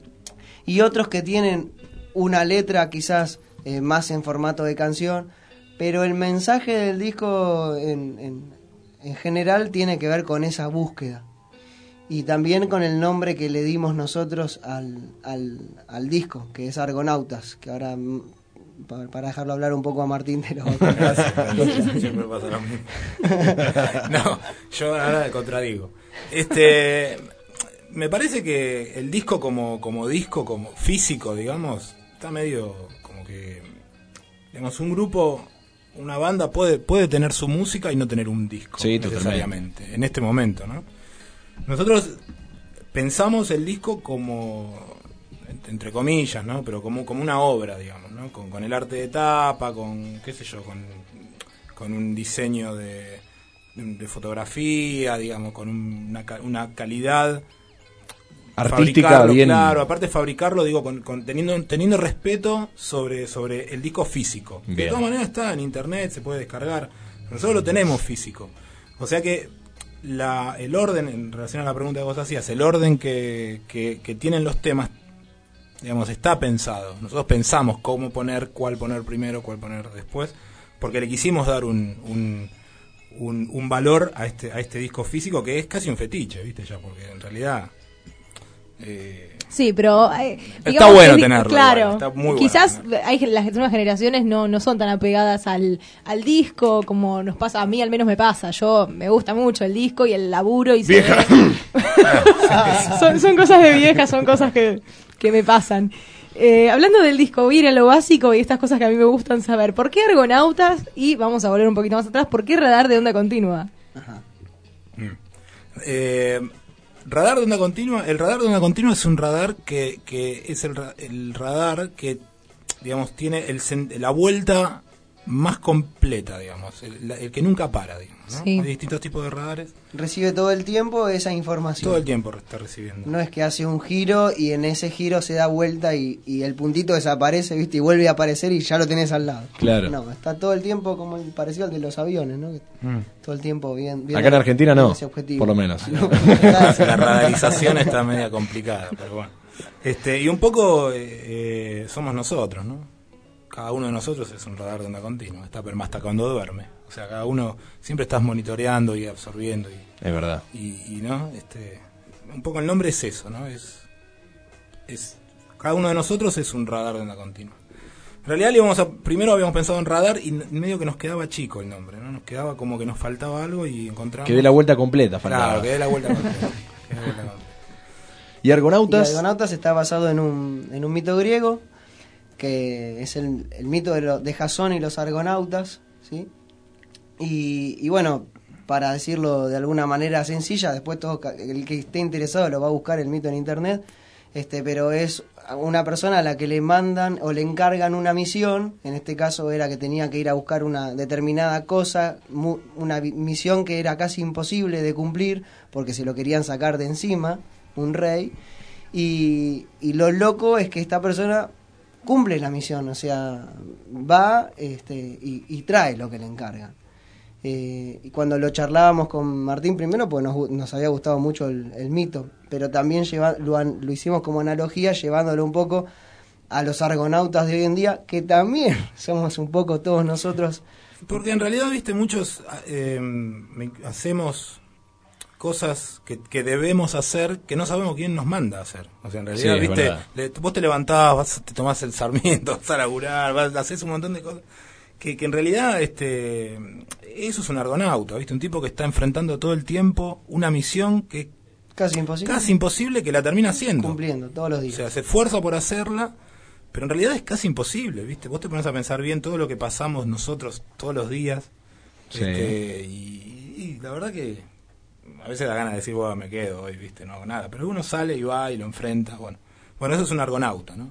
Y otros que tienen una letra quizás eh, más en formato de canción, pero el mensaje del disco en, en, en general tiene que ver con esa búsqueda y también con el nombre que le dimos nosotros al, al, al disco, que es Argonautas, que ahora para, para dejarlo hablar un poco a Martín te lo voy a contar. Siempre pasa lo mismo. No, yo ahora contradigo. Este, me parece que el disco como, como disco, como físico, digamos, está medio como que, digamos, un grupo, una banda puede puede tener su música y no tener un disco, sí, necesariamente, totalmente. En este momento, ¿no? Nosotros pensamos el disco como, entre comillas, ¿no? Pero como, como una obra, digamos, ¿no? Con, con el arte de tapa, con, qué sé yo, con, con un diseño de, de fotografía, digamos, con una, una calidad artística bien, claro, aparte fabricarlo, digo, con, con teniendo teniendo respeto sobre sobre el disco físico. Bien. De todas maneras está en internet, se puede descargar. Nosotros lo tenemos físico. O sea que la el orden, en relación a la pregunta que vos hacías, el orden que, que, que tienen los temas, digamos, está pensado. Nosotros pensamos cómo poner, cuál poner primero, cuál poner después, porque le quisimos dar un, un un, un valor a este a este disco físico que es casi un fetiche, ¿viste? Ya, porque en realidad Eh, sí, pero eh, está bueno que, tenerlo, claro, igual, está muy quizás bueno tenerlo. Hay, las nuevas generaciones no, no son tan apegadas al, al disco como nos pasa, a mí al menos me pasa. Yo me gusta mucho el disco y el laburo y se ve... son, son cosas de vieja, son cosas que, que me pasan. Eh, hablando del disco, voy a ir a lo básico y estas cosas que a mí me gustan saber. ¿Por qué Argonautas? Y vamos a volver un poquito más atrás, ¿por qué Radar de Onda Continua? Ajá. Mm. Eh... Radar de onda continua, el radar de onda continua es un radar que, que es el, el radar que, digamos, tiene el, la vuelta más completa, digamos, el, el que nunca para, digamos, ¿no? Sí. Hay distintos tipos de radares. Recibe todo el tiempo esa información. Todo el tiempo está recibiendo. No es que hace un giro y en ese giro se da vuelta y, y el puntito desaparece, ¿viste? Y vuelve a aparecer y ya lo tenés al lado. Claro. No, está todo el tiempo como el parecido al de los aviones, ¿no? Mm. Todo el tiempo bien. bien Acá en Argentina no, por lo menos. No, la radarización está media complicada, pero bueno. Este, y un poco eh, eh, somos nosotros, ¿no? Cada uno de nosotros es un radar de onda continua, está pero hasta cuando duerme. O sea, cada uno siempre estás monitoreando y absorbiendo. Y, es verdad. Y, y no, este, un poco el nombre es eso, ¿no? Es, es cada uno de nosotros es un radar de onda continua. En realidad íbamos a, primero habíamos pensado en radar y medio que nos quedaba chico el nombre, ¿no? Nos quedaba como que nos faltaba algo y encontramos. Que dé la vuelta completa, faltaba. Claro, que dé la vuelta completa. ¿Y Argonautas? Y Argonautas está basado en un, en un mito griego, que es el, el mito de, lo, de Jasón y los argonautas, ¿sí? Y, y bueno, para decirlo de alguna manera sencilla, después todo el que esté interesado lo va a buscar el mito en internet, este, pero es una persona a la que le mandan o le encargan una misión, en este caso era que tenía que ir a buscar una determinada cosa, mu, una misión que era casi imposible de cumplir porque se lo querían sacar de encima, un rey, y, y lo loco es que esta persona cumple la misión, o sea, va este, y, y trae lo que le encargan. Eh, y cuando lo charlábamos con Martín primero, pues nos, nos había gustado mucho el, el mito, pero también lleva, lo, lo hicimos como analogía, llevándolo un poco a los argonautas de hoy en día, que también somos un poco todos nosotros. Porque en realidad, viste, muchos eh, hacemos cosas que, que debemos hacer que no sabemos quién nos manda a hacer. O sea, en realidad, Sí, es viste, verdad. le- vos te levantás, vas, te tomás el Sarmiento, vas a laburar, vas, haces un montón de cosas. Que, que en realidad, este, eso es un argonauta, viste, un tipo que está enfrentando todo el tiempo una misión que Casi imposible. casi imposible que la termina haciendo. Cumpliendo todos los O días. sea, se esfuerza por hacerla, pero en realidad es casi imposible, ¿viste? Vos te pones a pensar bien todo lo que pasamos nosotros todos los días. Sí. Este, y, y la verdad que a veces da ganas de decir, bueno, me quedo hoy, ¿viste? No hago nada. Pero uno sale y va y lo enfrenta. Bueno, bueno, eso es un argonauta, ¿no?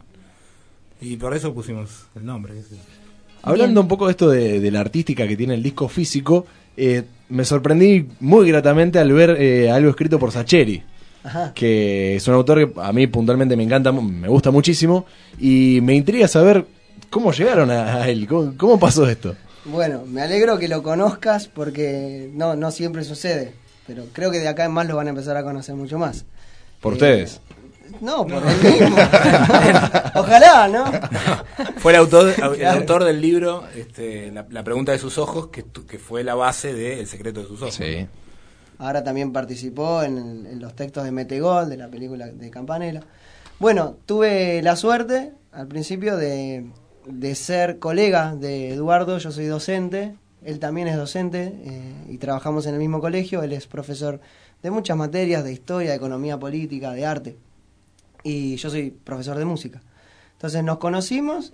Y por eso pusimos el nombre. ¿Qué sé yo? Hablando un poco de esto de, de la artística que tiene el disco físico, eh, me sorprendí muy gratamente al ver eh, algo escrito por Sacheri. Ajá. Que es un autor que a mí puntualmente me encanta, me gusta muchísimo, y me intriga saber cómo llegaron a, a él, cómo, cómo pasó esto. Bueno, me alegro que lo conozcas porque no, no siempre sucede, pero creo que de acá en más lo van a empezar a conocer mucho más. Por Eh, ustedes. No, por él mismo. Ojalá, ¿no? Fue el autor, el Claro. autor del libro, este, la, la pregunta de sus ojos, que, tu- que fue la base de El secreto de sus ojos. Sí. Ahora también participó en, el- en los textos de Metegol, de la película de Campanella. Bueno, tuve la suerte al principio de, de ser colega de Eduardo. Yo soy docente, él también es docente eh, y trabajamos en el mismo colegio. Él es profesor de muchas materias, de historia, de economía política, de arte, y yo soy profesor de música. Entonces nos conocimos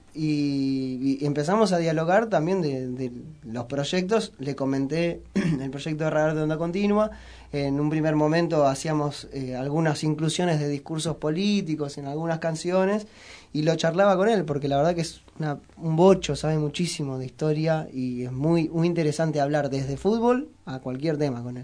y, y empezamos a dialogar también de, de los proyectos. Le comenté el proyecto de Radar de Onda Continua. En un primer momento hacíamos eh, algunas inclusiones de discursos políticos en algunas canciones y lo charlaba con él porque la verdad que es una, un bocho, sabe muchísimo de historia y es muy, muy interesante hablar desde fútbol a cualquier tema con él.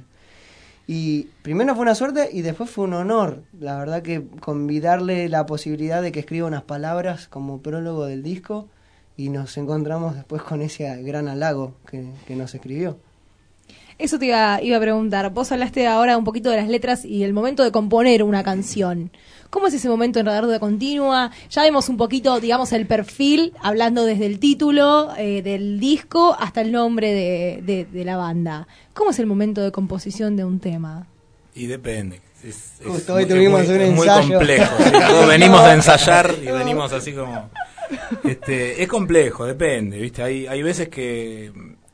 Y primero fue una suerte y después fue un honor, la verdad que convidarle la posibilidad de que escriba unas palabras como prólogo del disco y nos encontramos después con ese gran halago que, que nos escribió. Eso te iba, iba a preguntar. Vos hablaste ahora un poquito de las letras y el momento de componer una canción. ¿Cómo es ese momento en Radar de Continua? Ya vemos un poquito, digamos, el perfil, hablando desde el título eh, del disco hasta el nombre de, de, de la banda. ¿Cómo es el momento de composición de un tema? Y depende. Es, es Justo hoy muy- tuvimos es muy, un es muy ensayo. complejo. ¿sí? Todos venimos de ensayar y venimos así como... Este, es complejo, depende, ¿viste? Hay, hay veces que,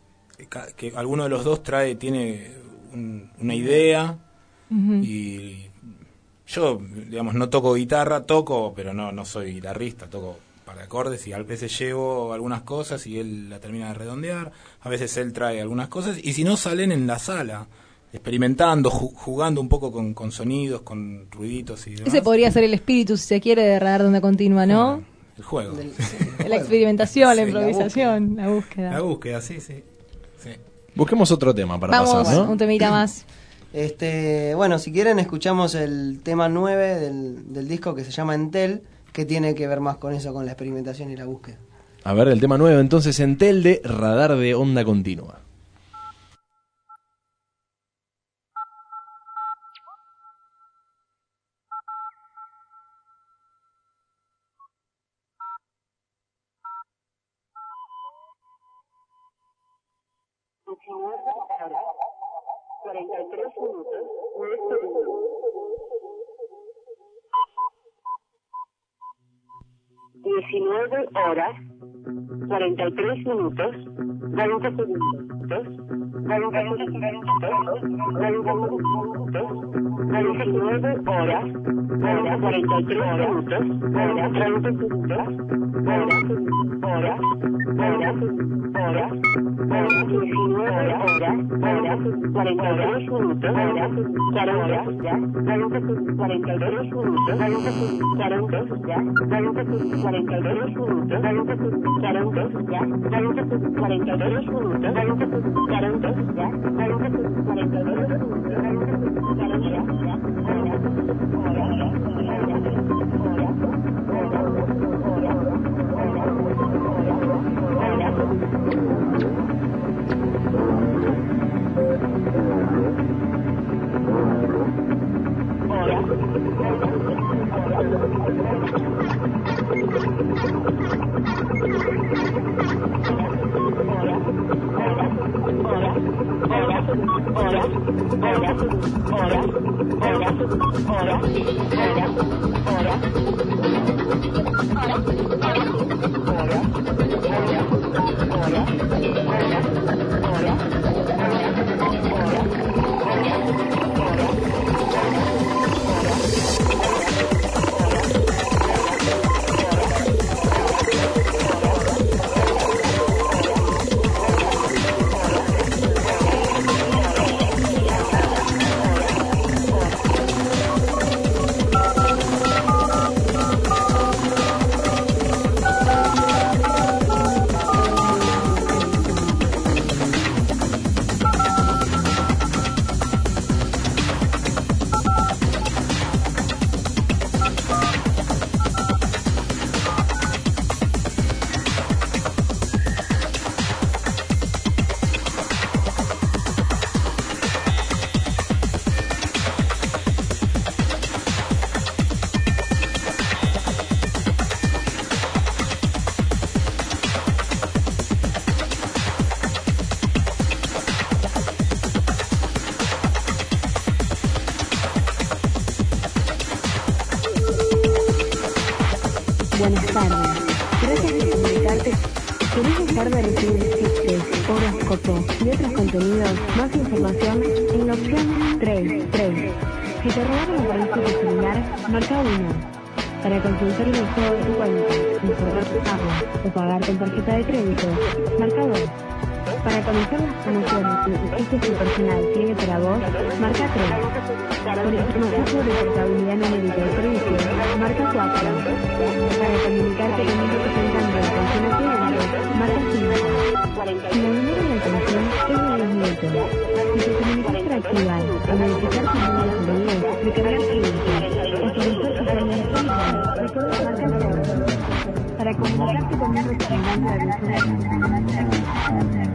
que alguno de los dos trae, tiene un- una idea Ujú. y yo, digamos, no toco guitarra, toco, pero no, no soy guitarrista, toco par de acordes y a veces llevo algunas cosas y él la termina de redondear, a veces él trae algunas cosas y si no salen en la sala, experimentando, ju- jugando un poco con, con sonidos, con ruiditos y demás. Ese podría ser el espíritu, si se quiere, de Radar de Onda Continua, ¿no? El juego. La experimentación, la Sí, la improvisación, la búsqueda. La búsqueda, sí, sí. sí. Busquemos otro tema para Vamos, pasar, ¿no? un temita más. Este, bueno, si quieren escuchamos el tema nueve del, del disco que se llama Entel, que tiene que ver más con eso, con la experimentación y la búsqueda. A ver, el tema nuevo entonces, Entel de Radar de Onda Continua. cuarenta y tres minutos, nueve segundos. diecinueve horas, cuarenta y tres minutos, veinte segundos. veinte segundos, veinte segundos, diecinueve horas, hora, cuarenta y tres minutos, hora, treinta segundos, hora, hora, hora, hora, hora, diecinueve horas, hora, cuarenta y tres minutos, hora, cuarenta, ya, veinte, cuarenta y tres minutos, veinte, cuarenta, ya, veinte, cuarenta y tres minutos, veinte, cuarenta, ya, veinte, cuarenta y tres minutos, veinte, cuarenta, ya, veinte, cuarenta y tres minutos, veinte, cuarenta, ya, hora, hora, hora, hora, hora, hora, hora, Buenas tardes. Gracias por comunicarte. ¿Querés dejar de recibir chistes, horóscopos y otros contenidos? Más información en la opción tres tres. Si te robaron un aparatito celular, marca uno. Para consultar el estado de tu cuenta, informar tu pago o pagar con tarjeta de crédito, marca dos. Para conocer las promociones que este su personal tiene para vos, marca tres. Por información sobre portabilidad numérica de servicio, marca cuatro. Para comunicarte con un representante de atención al cliente, marca cinco. Si la demora de atención es de diez minutos, si te comunicas para activar o modificar tus números de pedidos, recargar crédito o solicitar tus planes de crédito, recuerda marcar cero. Para comunicarte con un representante de atención al cliente,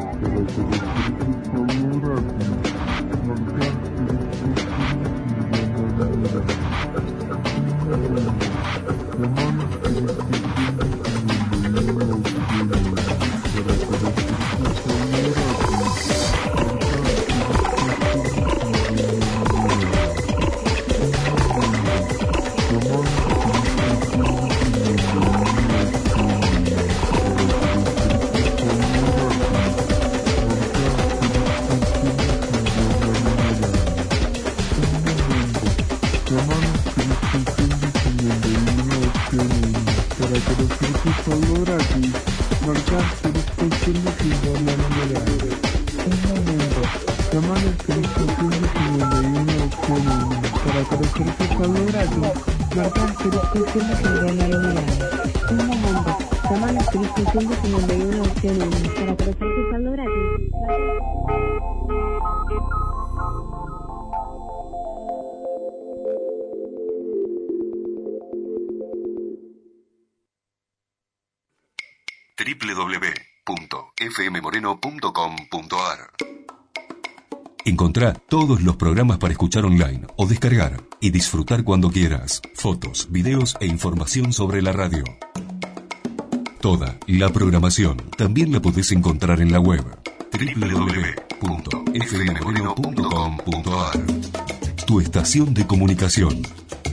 doble u doble u doble u punto f m moreno punto com punto a r. Encontrá todos los programas para escuchar online o descargar y disfrutar cuando quieras. Fotos, videos e información sobre la radio. Toda la programación también la podés encontrar en la web doble u doble u doble u punto f m moreno punto com punto a r. Tu estación de comunicación.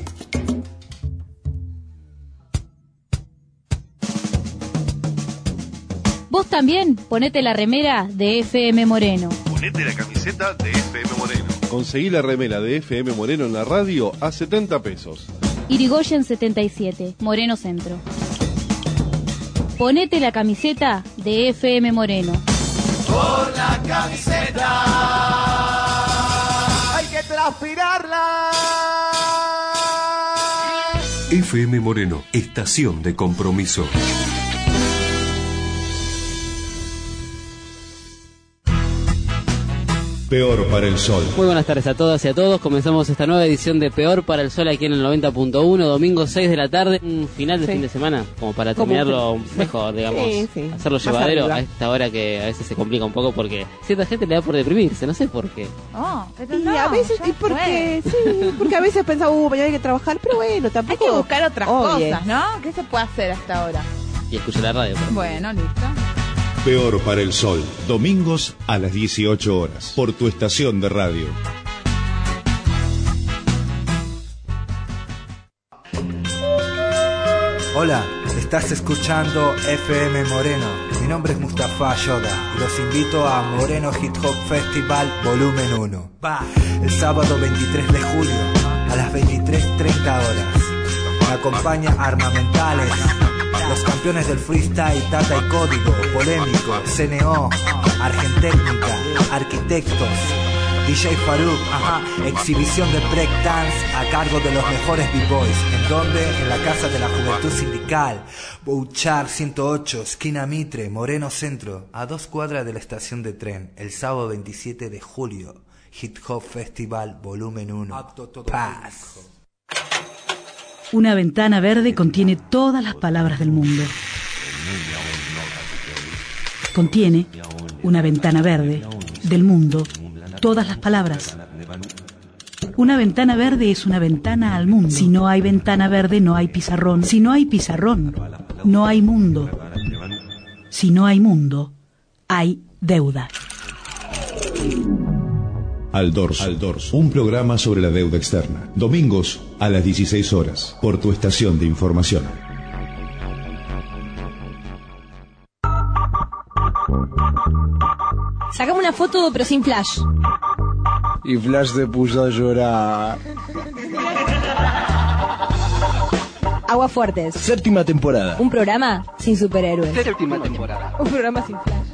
Vos también ponete la remera de F M Moreno. Ponete la camiseta de F M Moreno. Conseguí la remera de F M Moreno en la radio a setenta pesos. Irigoyen setenta y siete, Moreno Centro. Ponete la camiseta de F M Moreno. Por la camiseta hay que transpirarla. F M Moreno, estación de compromiso. Peor para el Sol. Muy buenas tardes a todas y a todos. Comenzamos esta nueva edición de Peor para el Sol aquí en el noventa punto uno, domingo seis de la tarde, un final de sí. fin de semana, como para terminarlo mejor, digamos, sí, sí. hacerlo llevadero a esta hora que a veces se complica un poco porque cierta gente le da por deprimirse, no sé por qué. Oh, pero no, y a veces y porque sí, porque a veces pensaba, uh, mañana hay que trabajar, pero bueno, tampoco hay que buscar otras Obvio. cosas, ¿no? ¿Qué se puede hacer hasta ahora? Y escuchar la radio. Pero... Bueno, listo. Peor para el Sol, domingos a las dieciocho horas, por tu estación de radio. Hola, estás escuchando F M Moreno. Mi nombre es Mustafa Yoda y los invito a Moreno Hip Hop Festival Volumen uno. El sábado veintitrés de julio a las veintitrés treinta horas. Me acompaña Armamentales, los campeones del freestyle, Tata y Código, Polémico, C N O, Argentécnica, Arquitectos, D J Faruk, ajá, exhibición de breakdance a cargo de los mejores b-boys. ¿En dónde? En la Casa de la Juventud Sindical, Bouchard ciento ocho, esquina Mitre, Moreno Centro, a dos cuadras de la estación de tren. El sábado veintisiete de julio, Hip Hop Festival Volumen uno. Paz. Una ventana verde contiene todas las palabras del mundo. Contiene una ventana verde del mundo, todas las palabras. Una ventana verde es una ventana al mundo. Si no hay ventana verde, no hay pizarrón. Si no hay pizarrón, no hay mundo. Si no hay mundo, hay deuda. Al Dorso, Al Dorso, un programa sobre la deuda externa. Domingos a las dieciséis horas, por tu estación de información. Sacame una foto, pero sin flash. Y Flash se puso a llorar. Aguas Fuertes. Séptima temporada. Un programa sin superhéroes. Séptima temporada. Un programa sin flash.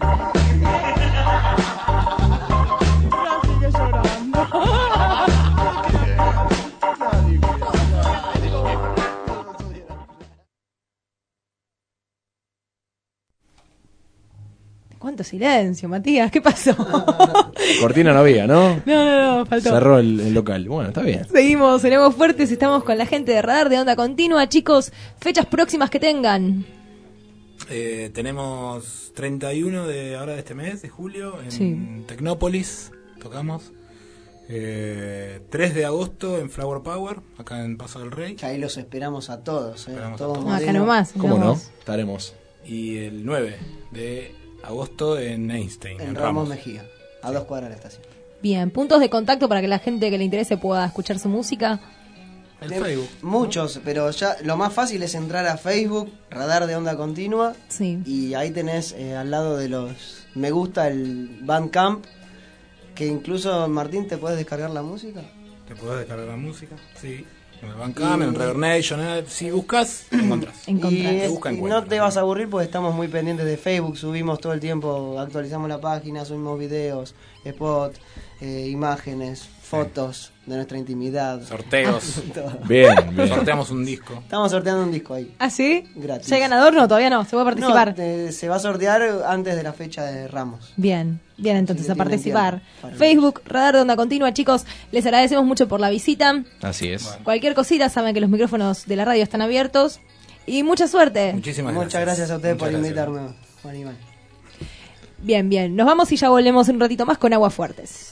¿Cuánto silencio, Matías? ¿Qué pasó? Cortina no había, ¿no? No, no, no, faltó. Cerró el, el local. Bueno, está bien. Seguimos en Aguas Fuertes, estamos con la gente de Radar de Onda Continua. Chicos, fechas próximas que tengan. Eh, tenemos treinta y uno de ahora de este mes, de julio, en Sí. Tecnópolis, tocamos. Eh, tres de agosto en Flower Power, acá en Paso del Rey. Que ahí los esperamos a todos, ¿eh? Esperamos Todos a todos. Acá nomás. ¿Cómo no? nomás. Estaremos. Y el nueve de agosto en Einstein, En en Ramos Ramos. Mejía, a dos cuadras de la estación. Bien, puntos de contacto para que la gente que le interese pueda escuchar su música. El De- Facebook. Muchos, pero ya lo más fácil es entrar a Facebook, Radar de Onda Continua, Sí. y ahí tenés eh, al lado de los me gusta el Bandcamp, que incluso, Martín, te puedes descargar la música. Te podés descargar la música, sí. En el Bandcamp, en Reverb Nation, eh, si buscas, encontrás. Y, Te es- busca, y encuentra. no te vas a aburrir porque estamos muy pendientes de Facebook, subimos todo el tiempo, actualizamos la página, subimos videos, spots, eh, imágenes, fotos de nuestra intimidad. Sorteos. Todo. Bien, bien. Sorteamos un disco. Estamos sorteando un disco ahí. ¿Ah, sí? Gratis. ¿Ya hay ganador? No, todavía no. ¿Se puede participar? No, te- se va a sortear antes de la fecha de Ramos. Bien, bien, entonces Sí, a que tienen participar. tiempo para Facebook, Radar de Onda Continua, chicos, les agradecemos mucho por la visita. Así es. Cualquier cosita, saben que los micrófonos de la radio están abiertos. Y mucha suerte. Muchísimas Muchas gracias a ustedes Muchas por gracias. invitarme, Juan Iván. Bien, bien. Nos vamos y ya volvemos un ratito más con Aguas Fuertes.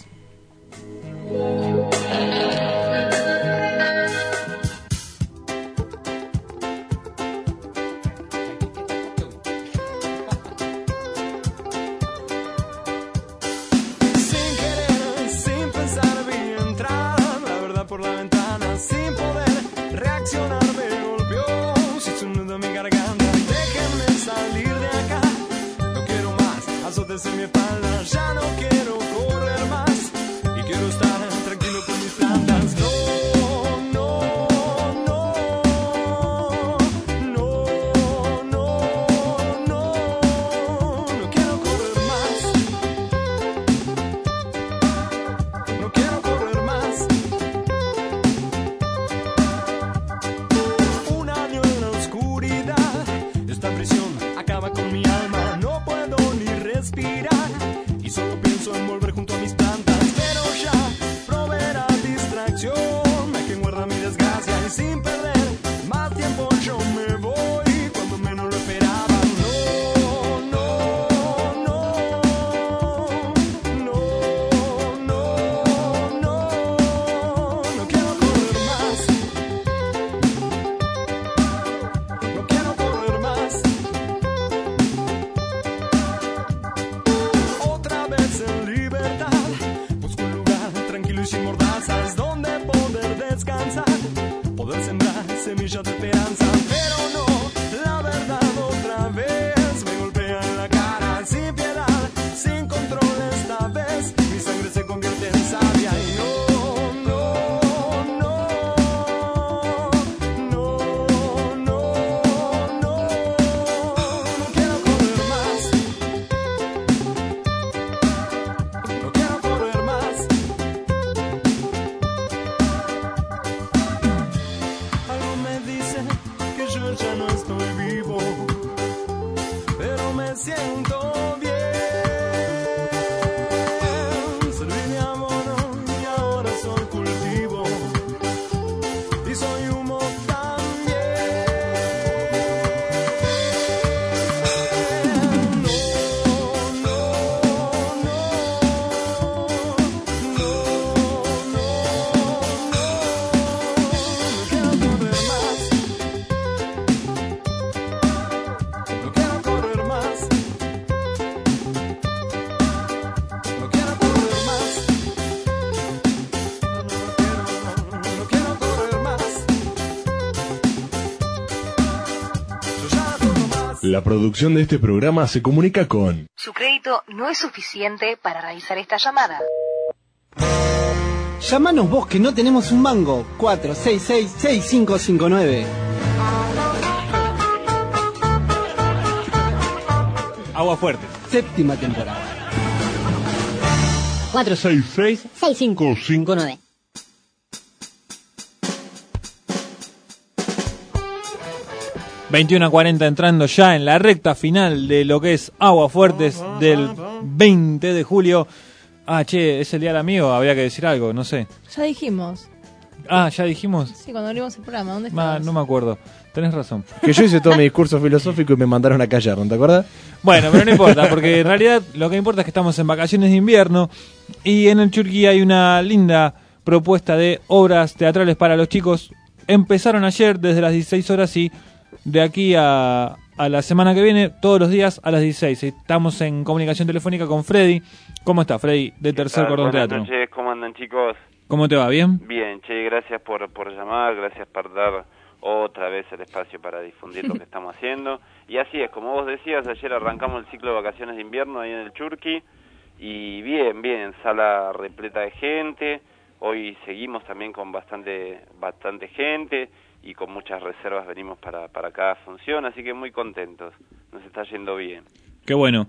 Sin querer, sin pensar vi entrar la verdad por la ventana, sin poder reaccionar me golpeó, si un nudo en mi garganta. Déjenme salir de acá, no quiero más azotes en mi espalda, ya no quiero correr más y quiero estar tranquilo con mis plantas. No, no, no, no, no, no, no quiero correr más. No quiero correr más. Un año en la oscuridad. Esta prisión acaba con mi alma. No puedo ni respirar. Y solo pienso en volver junto a mis plantas. Pero ya probé la distracción. Hay quien guarda mi desgracia. Y sin perder más tiempo yo me voy. Cuando menos lo esperaba. No, no, no. No, no, no, no quiero correr más. No quiero correr más. La producción de este programa se comunica con... Su crédito no es suficiente para realizar esta llamada. Llámanos vos que no tenemos un mango. cuatro seis seis, seis cinco cinco nueve. Agua Fuerte. Séptima temporada. cuatro seis seis, seis cinco cinco nueve. veintiuno a cuarenta entrando ya en la recta final de lo que es Aguafuertes del veinte de julio. Ah, che, es el día del amigo, habría que decir algo, no sé. Ya dijimos. Ah, ¿ya dijimos? Sí, cuando abrimos el programa, ¿dónde Ah, estabas? no me acuerdo, tenés razón. Que yo hice todo mi discurso filosófico y me mandaron a callar, ¿no te acuerdas? Bueno, pero no importa, porque en realidad lo que importa es que estamos en vacaciones de invierno y en el Churqui hay una linda propuesta de obras teatrales para los chicos. Empezaron ayer desde las dieciséis horas y de aquí a, a la semana que viene, todos los días a las dieciséis. Estamos en comunicación telefónica con Freddy. ¿Cómo está, Freddy, de Tercer Cordón Buenas Teatro? Buenas noches, ¿cómo andan, chicos? ¿Cómo te va? ¿Bien? Bien, che, gracias por, por llamar, gracias por dar otra vez el espacio para difundir lo que estamos haciendo. Y así es, como vos decías, ayer arrancamos el ciclo de vacaciones de invierno ahí en el Churqui. Y bien, bien, sala repleta de gente. Hoy seguimos también con bastante, bastante gente. Y con muchas reservas venimos para, para cada función, así que muy contentos, nos está yendo bien. Qué bueno.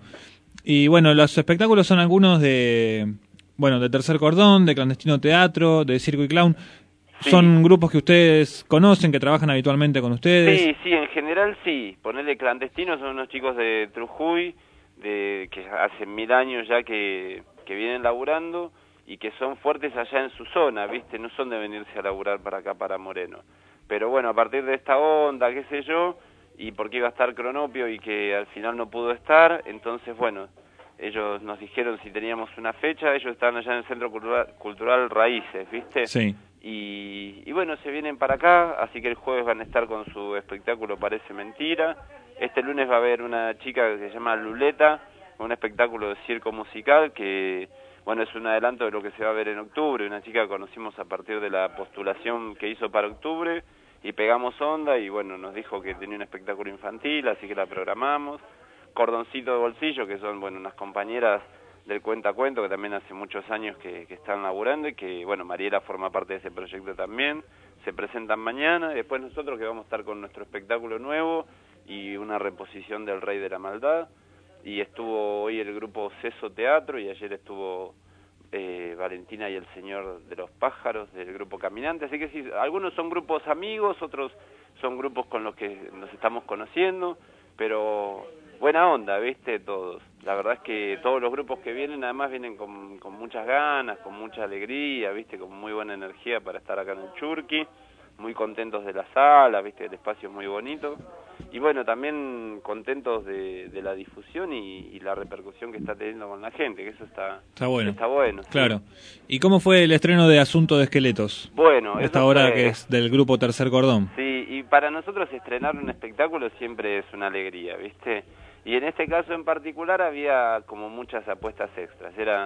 Y bueno, los espectáculos son algunos de, bueno, de Tercer Cordón, de Clandestino Teatro, de Circo y Clown. Sí. ¿Son grupos que ustedes conocen, que trabajan habitualmente con ustedes? Sí, sí, en general sí. Ponerle Clandestino son unos chicos de Trujuy, de, que hace mil años ya que, que vienen laburando y que son fuertes allá en su zona, ¿viste? No son de venirse a laburar para acá, para Moreno. Pero bueno, a partir de esta onda, qué sé yo, y porque iba a estar Cronopio y que al final no pudo estar, entonces bueno, ellos nos dijeron si teníamos una fecha, ellos estaban allá en el Centro Cultural, Cultural Raíces, ¿viste? Sí. Y, y bueno, se vienen para acá, así que el jueves van a estar con su espectáculo Parece Mentira. Este lunes va a haber una chica que se llama Luleta, un espectáculo de circo musical que... Bueno, es un adelanto de lo que se va a ver en octubre, una chica que conocimos a partir de la postulación que hizo para octubre y pegamos onda y bueno, nos dijo que tenía un espectáculo infantil, así que la programamos. Cordoncito de Bolsillo, que son, bueno, unas compañeras del Cuentacuento que también hace muchos años que, que están laburando y que, bueno, Mariela forma parte de ese proyecto también, se presentan mañana y después nosotros que vamos a estar con nuestro espectáculo nuevo y una reposición del Rey de la Maldad. Y estuvo hoy el grupo Ceso Teatro y ayer estuvo eh, Valentina y el Señor de los Pájaros del grupo Caminante, así que sí, algunos son grupos amigos, otros son grupos con los que nos estamos conociendo, pero buena onda, ¿viste? Todos. La verdad es que todos los grupos que vienen además vienen con, con muchas ganas, con mucha alegría, ¿viste? Con muy buena energía para estar acá en el Churqui, muy contentos de la sala, ¿viste? El espacio es muy bonito. Y bueno, también contentos de, de la difusión y, y la repercusión que está teniendo con la gente, que eso está, está bueno. Está bueno, claro. Sí. ¿Y cómo fue el estreno de Asunto de Esqueletos? Bueno, esta hora fue... que es del grupo Tercer Cordón. Sí, y para nosotros estrenar un espectáculo siempre es una alegría, ¿viste? Y en este caso en particular había como muchas apuestas extras. Era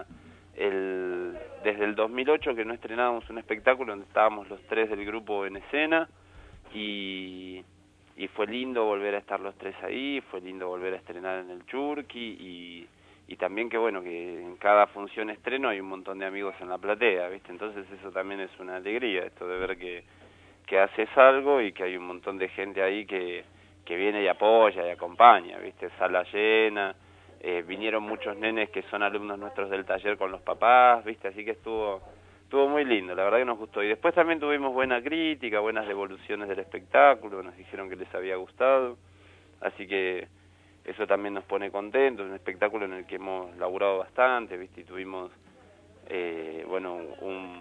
el desde el dos mil ocho que no estrenábamos un espectáculo donde estábamos los tres del grupo en escena y... y fue lindo volver a estar los tres ahí, fue lindo volver a estrenar en el Churqui y, y también que bueno, que en cada función estreno hay un montón de amigos en la platea, ¿viste? Entonces eso también es una alegría, esto de ver que, que haces algo y que hay un montón de gente ahí que, que viene y apoya y acompaña, ¿viste? Sala llena, eh, vinieron muchos nenes que son alumnos nuestros del taller con los papás, ¿viste? Así que estuvo... Estuvo muy lindo, la verdad que nos gustó. Y después también tuvimos buena crítica, buenas devoluciones del espectáculo, nos dijeron que les había gustado. Así que eso también nos pone contentos, un espectáculo en el que hemos laburado bastante, ¿viste? Y tuvimos, eh, bueno, un,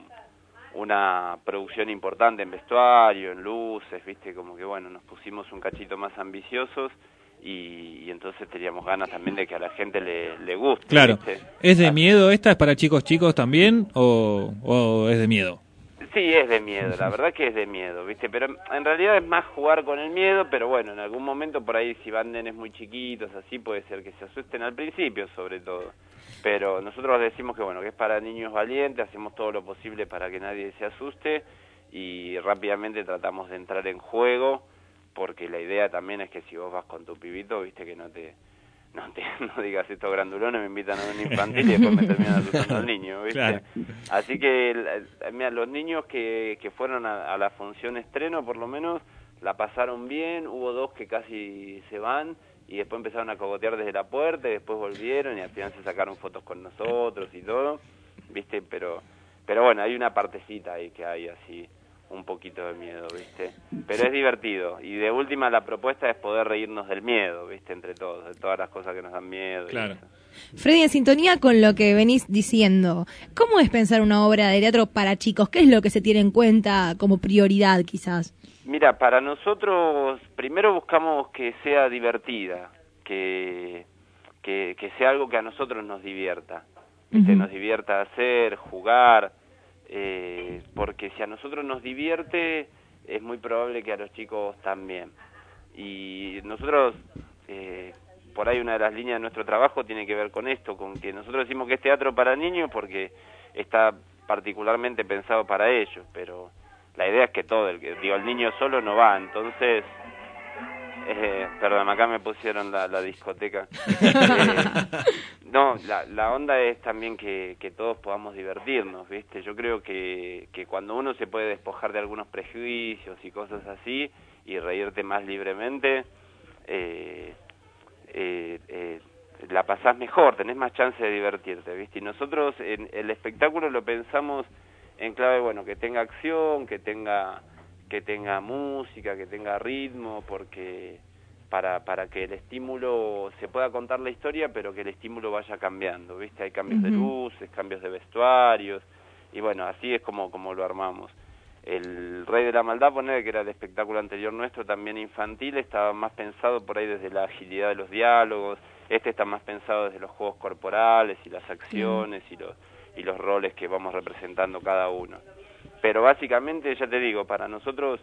una producción importante en vestuario, en luces, ¿viste? Como que, bueno, nos pusimos un cachito más ambiciosos. Y, y entonces teníamos ganas también de que a la gente le, le guste. Claro. ¿viste? ¿Es de miedo esta? ¿Es para chicos chicos también? ¿O, o es de miedo? Sí, es de miedo, la verdad que es de miedo, ¿viste? Pero en realidad es más jugar con el miedo, pero bueno, en algún momento por ahí si van nenes muy chiquitos, así puede ser que se asusten al principio sobre todo. Pero nosotros decimos que bueno, que es para niños valientes, hacemos todo lo posible para que nadie se asuste y rápidamente tratamos de entrar en juego porque la idea también es que si vos vas con tu pibito, viste que no te no te no digas estos grandulones me invitan a un infantil y después me terminan asustando al niño, viste. Claro. Así que la, mira, los niños que, que fueron a, a la función estreno, por lo menos, la pasaron bien. Hubo dos que casi se van y después empezaron a cogotear desde la puerta y después volvieron y al final se sacaron fotos con nosotros y todo, viste, pero pero bueno, hay una partecita ahí que hay así un poquito de miedo, viste, pero es divertido y de última la propuesta es poder reírnos del miedo, viste, entre todos, de todas las cosas que nos dan miedo. Claro. Freddy, en sintonía con lo que venís diciendo, ¿cómo es pensar una obra de teatro para chicos? ¿Qué es lo que se tiene en cuenta como prioridad quizás? Mira, para nosotros primero buscamos que sea divertida, que, que, que sea algo que a nosotros nos divierta, ¿viste? Uh-huh. Nos divierta hacer, jugar, eh, porque si a nosotros nos divierte es muy probable que a los chicos también. Y nosotros, eh, por ahí una de las líneas de nuestro trabajo tiene que ver con esto, con que nosotros decimos que es teatro para niños porque está particularmente pensado para ellos, pero la idea es que todo, el, digo, el niño solo no va, entonces, eh, perdón, acá me pusieron la, la discoteca. Eh, no, la, la onda es también que, que todos podamos divertirnos, ¿viste? Yo creo que, que cuando uno se puede despojar de algunos prejuicios y cosas así y reírte más libremente, eh, eh, eh, la pasás mejor, tenés más chance de divertirte, ¿viste? Y nosotros en el espectáculo lo pensamos en clave, bueno, que tenga acción, que tenga que tenga música, que tenga ritmo, porque para para que el estímulo se pueda contar la historia, pero que el estímulo vaya cambiando, ¿viste? Hay cambios uh-huh. de luces, cambios de vestuarios, y bueno, así es como como lo armamos. El Rey de la Maldad, poner que era el espectáculo anterior nuestro, también infantil, estaba más pensado por ahí desde la agilidad de los diálogos. Este está más pensado desde los juegos corporales y las acciones uh-huh. y los y los roles que vamos representando cada uno. Pero básicamente, ya te digo, para nosotros,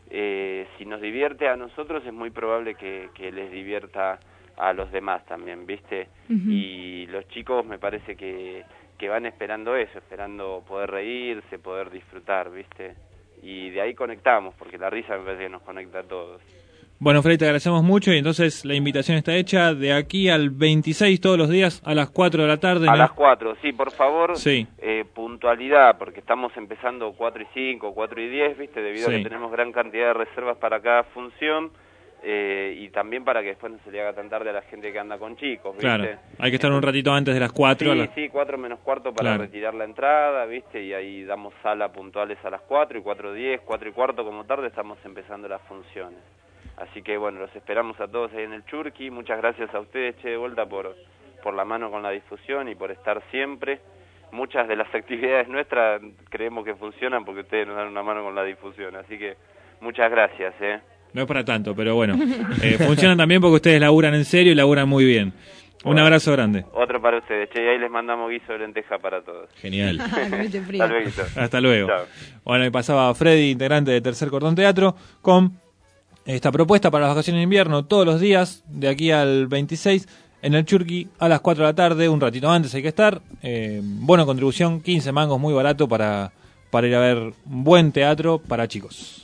eh, si nos divierte a nosotros, es muy probable que, que les divierta a los demás también, ¿viste? Uh-huh. Y los chicos me parece que, que van esperando eso, esperando poder reírse, poder disfrutar, ¿viste? Y de ahí conectamos, porque la risa me parece que nos conecta a todos. Bueno, Freddy, te agradecemos mucho y entonces la invitación está hecha de aquí al veintiséis todos los días a las cuatro de la tarde. A ¿no? las cuatro, sí, por favor, sí. Eh, puntualidad, porque estamos empezando cuatro y cinco, cuatro y diez, ¿viste? Debido sí. a que tenemos gran cantidad de reservas para cada función eh, y también para que después no se le haga tan tarde a la gente que anda con chicos, ¿viste? Claro, hay que estar un ratito antes de las cuatro. Sí, la... sí, cuatro menos cuarto para claro. retirar la entrada, ¿viste? Y ahí damos sala puntuales a las cuatro y cuatro diez, cuatro y cuarto como tarde estamos empezando las funciones. Así que bueno, los esperamos a todos ahí en el Churqui. Muchas gracias a ustedes, Che, de vuelta por, por la mano con la difusión y por estar siempre. Muchas de las actividades nuestras creemos que funcionan porque ustedes nos dan una mano con la difusión. Así que muchas gracias, ¿eh? No es para tanto, pero bueno, eh, funcionan también porque ustedes laburan en serio y laburan muy bien. Un bueno, abrazo grande. Otro para ustedes, Che, y ahí les mandamos guiso de lenteja para todos. Genial. Hasta luego. Hasta luego. Chao. Bueno, y pasaba Freddy, integrante de Tercer Cordón Teatro, con esta propuesta para las vacaciones de invierno todos los días, de aquí al veintiséis, en el Churqui a las cuatro de la tarde, un ratito antes hay que estar. Eh, buena contribución, quince mangos, muy barato para, para ir a ver buen teatro para chicos.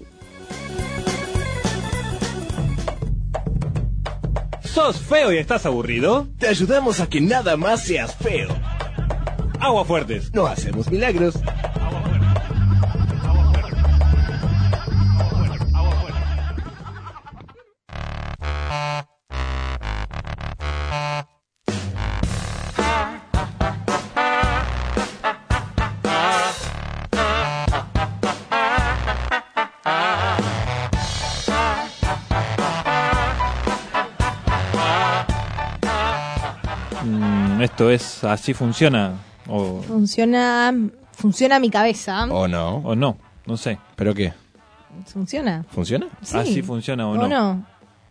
¿Sos feo y estás aburrido? Te ayudamos a que nada más seas feo. Agua Fuertes. No hacemos milagros. Esto es, así funciona. O... Funciona, funciona mi cabeza. O no. O no, no sé. ¿Pero qué? Funciona. ¿Funciona? Sí. Así funciona o, o no. no.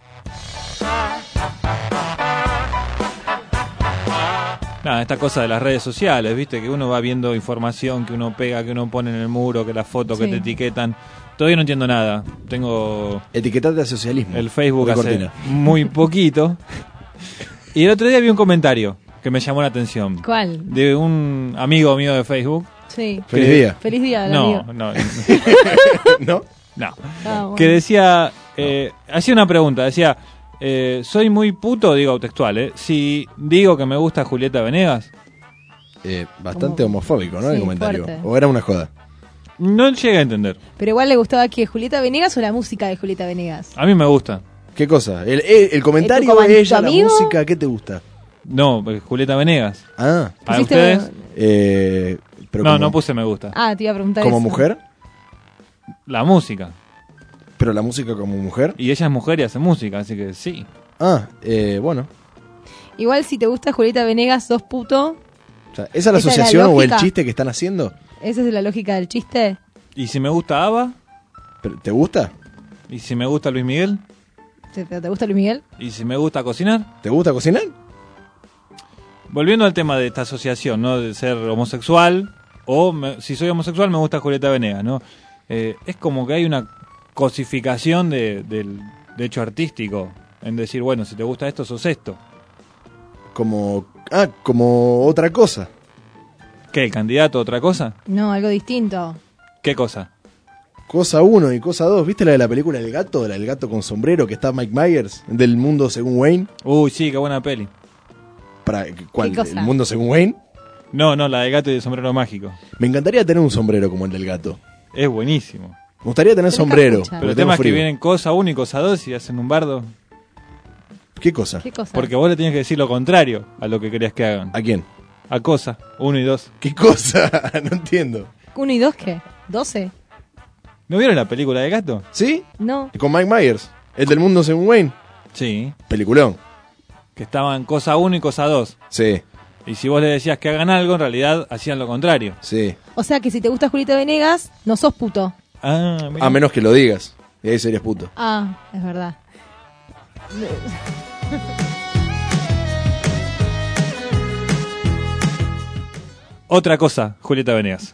Nada, esta cosa de las redes sociales, viste, que uno va viendo información que uno pega, que uno pone en el muro, que las fotos sí. que te etiquetan. Todavía no entiendo nada. Tengo... Etiquetate de socialismo. El Facebook hace cortina. Muy poquito. Y el otro día vi un comentario que me llamó la atención. ¿Cuál? De un amigo mío de Facebook. Sí. Feliz día. Feliz día, no, amigo. no, no. no. No. Ah, bueno. Que decía, Eh, hacía una pregunta, decía, eh, soy muy puto, digo textual, ¿eh? Si digo que me gusta Julieta Venegas. Eh, bastante Como... homofóbico, ¿no? Sí, el comentario. fuerte. ¿O era una joda? No llegué a entender. Pero igual le gustaba que Julieta Venegas o la música de Julieta Venegas. A mí me gusta. ¿Qué cosa? ¿El, el, el comentario ¿Tu, de ella, tu la amigo? música? ¿Qué te gusta? No, Julieta Venegas. Ah. ¿A ustedes? Eh, pero no, como, no puse me gusta. Ah, te iba a preguntar ¿Como eso. mujer? La música. ¿Pero la música como mujer? Y ella es mujer y hace música, así que sí. Ah, eh, bueno. Igual si te gusta Julieta Venegas, sos puto. O sea, ¿esa es la ¿Esa es la asociación o el lógica? chiste que están haciendo? ¿Esa es la lógica del chiste? ¿Y si me gusta ABBA? ¿Pero ¿Te gusta? ¿Y si me gusta Luis Miguel? ¿Te, te gusta Luis Miguel? ¿Y si me gusta cocinar? ¿Te gusta cocinar? Volviendo al tema de esta asociación, ¿no? De ser homosexual, o me, si soy homosexual me gusta Julieta Venegas, ¿no? Eh, es como que hay una cosificación de, del de hecho artístico, en decir, bueno, si te gusta esto, sos esto. Como... Ah, como otra cosa. ¿Qué, el candidato, otra cosa? No, algo distinto. ¿Qué cosa? Cosa uno y cosa dos. ¿Viste la de la película El Gato? La del gato con sombrero que está Mike Myers, del mundo según Wayne. Uy, sí, qué buena peli. Para, ¿Cuál? ¿Qué cosa? ¿El mundo según Wayne? No, no, la del gato y el sombrero mágico. Me encantaría tener un sombrero como el del gato. Es buenísimo. Me gustaría tener sombrero. Pero el tema es que vienen cosa uno y cosa dos y hacen un bardo. ¿Qué cosa? ¿Qué cosa? Porque vos le tenías que decir lo contrario a lo que querías que hagan. ¿A quién? A cosa, uno y dos. ¿Qué cosa? No entiendo. ¿Uno y dos qué? ¿Doce? ¿No vieron la película de gato? ¿Sí? No. Con Mike Myers. El del mundo según Wayne. Sí. Peliculón. Que estaban cosa uno y cosa dos. Sí. Y si vos le decías que hagan algo, en realidad hacían lo contrario. Sí. O sea que si te gusta Julieta Venegas, no sos puto. Ah, mira. A menos que lo digas. Y ahí serías puto. Ah, es verdad. Otra cosa, Julieta Venegas.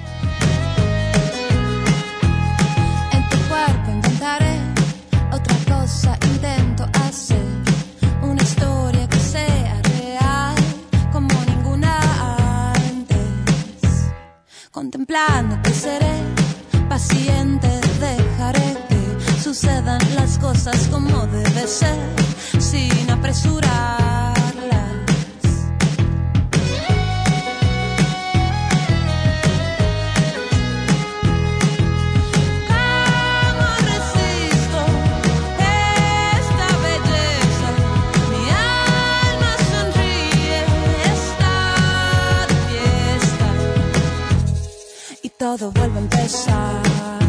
En tu cuerpo intentaré otra cosa, intento hacer una historia que sea real como ninguna antes. Contemplándote seré paciente, dejaré que sucedan las cosas como debe ser, sin apresurarlas. ¿Cómo resisto esta belleza? Mi alma sonríe, está de fiesta y todo vuelve a empezar.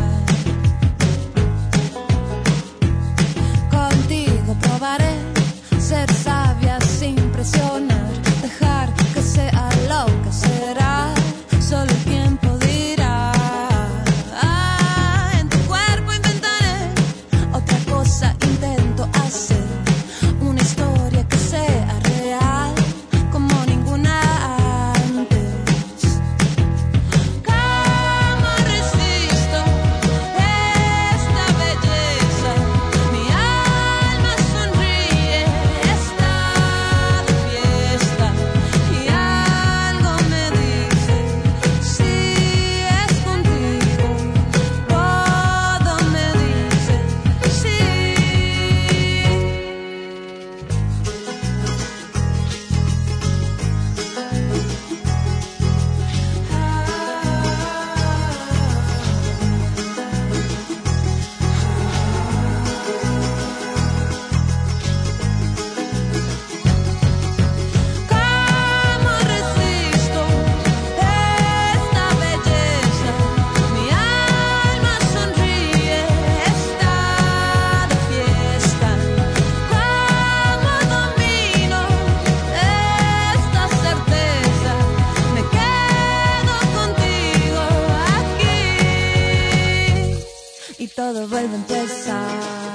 Contigo probaré ser sabia sin presionar, dejar que sea lo que será, solo el tiempo dirá. Ah, en tu cuerpo inventaré otra cosa, intento hacer una historia que sea real como ninguna antes. ¿Cómo resisto esta belleza? Mi alma sonríe, está de fiesta y algo me dice, si es contigo, todo me dice sí. ¿Cómo resisto esta belleza? Mi alma sonríe, está de fiesta. ¿Cómo domino esta certeza? Me quedo contigo aquí y todo vuelve a empezar.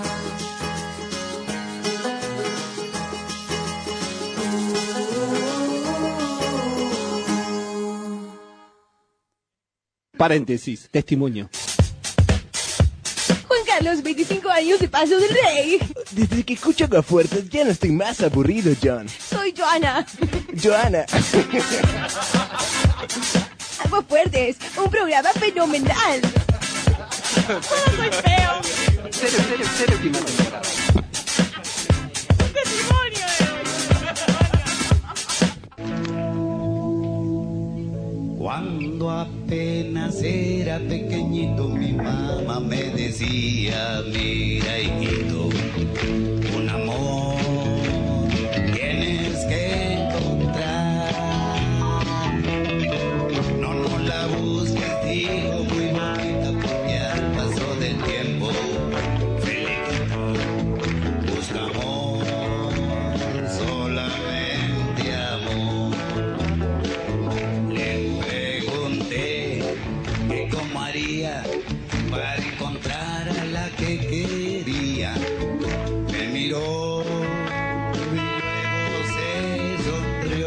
Paréntesis, testimonio. Juan Carlos, veinticinco años de Paso del Rey. Desde que escucho Aguafuertes ya no estoy más aburrido, John. Soy Joana. Joana. Aguafuertes, un programa fenomenal. ¡Oh, soy feo! Séptima temporada. Cuando apenas era pequeñito mi mamá me decía, mira hijito, un amor tienes que encontrar. No, no la busques, digo, muy bonita, porque al paso del tiempo, Felipito, busca amor, solamente amor. Le pregunté que cómo haría para encontrar a la que quería. Me miró y luego se sonrió.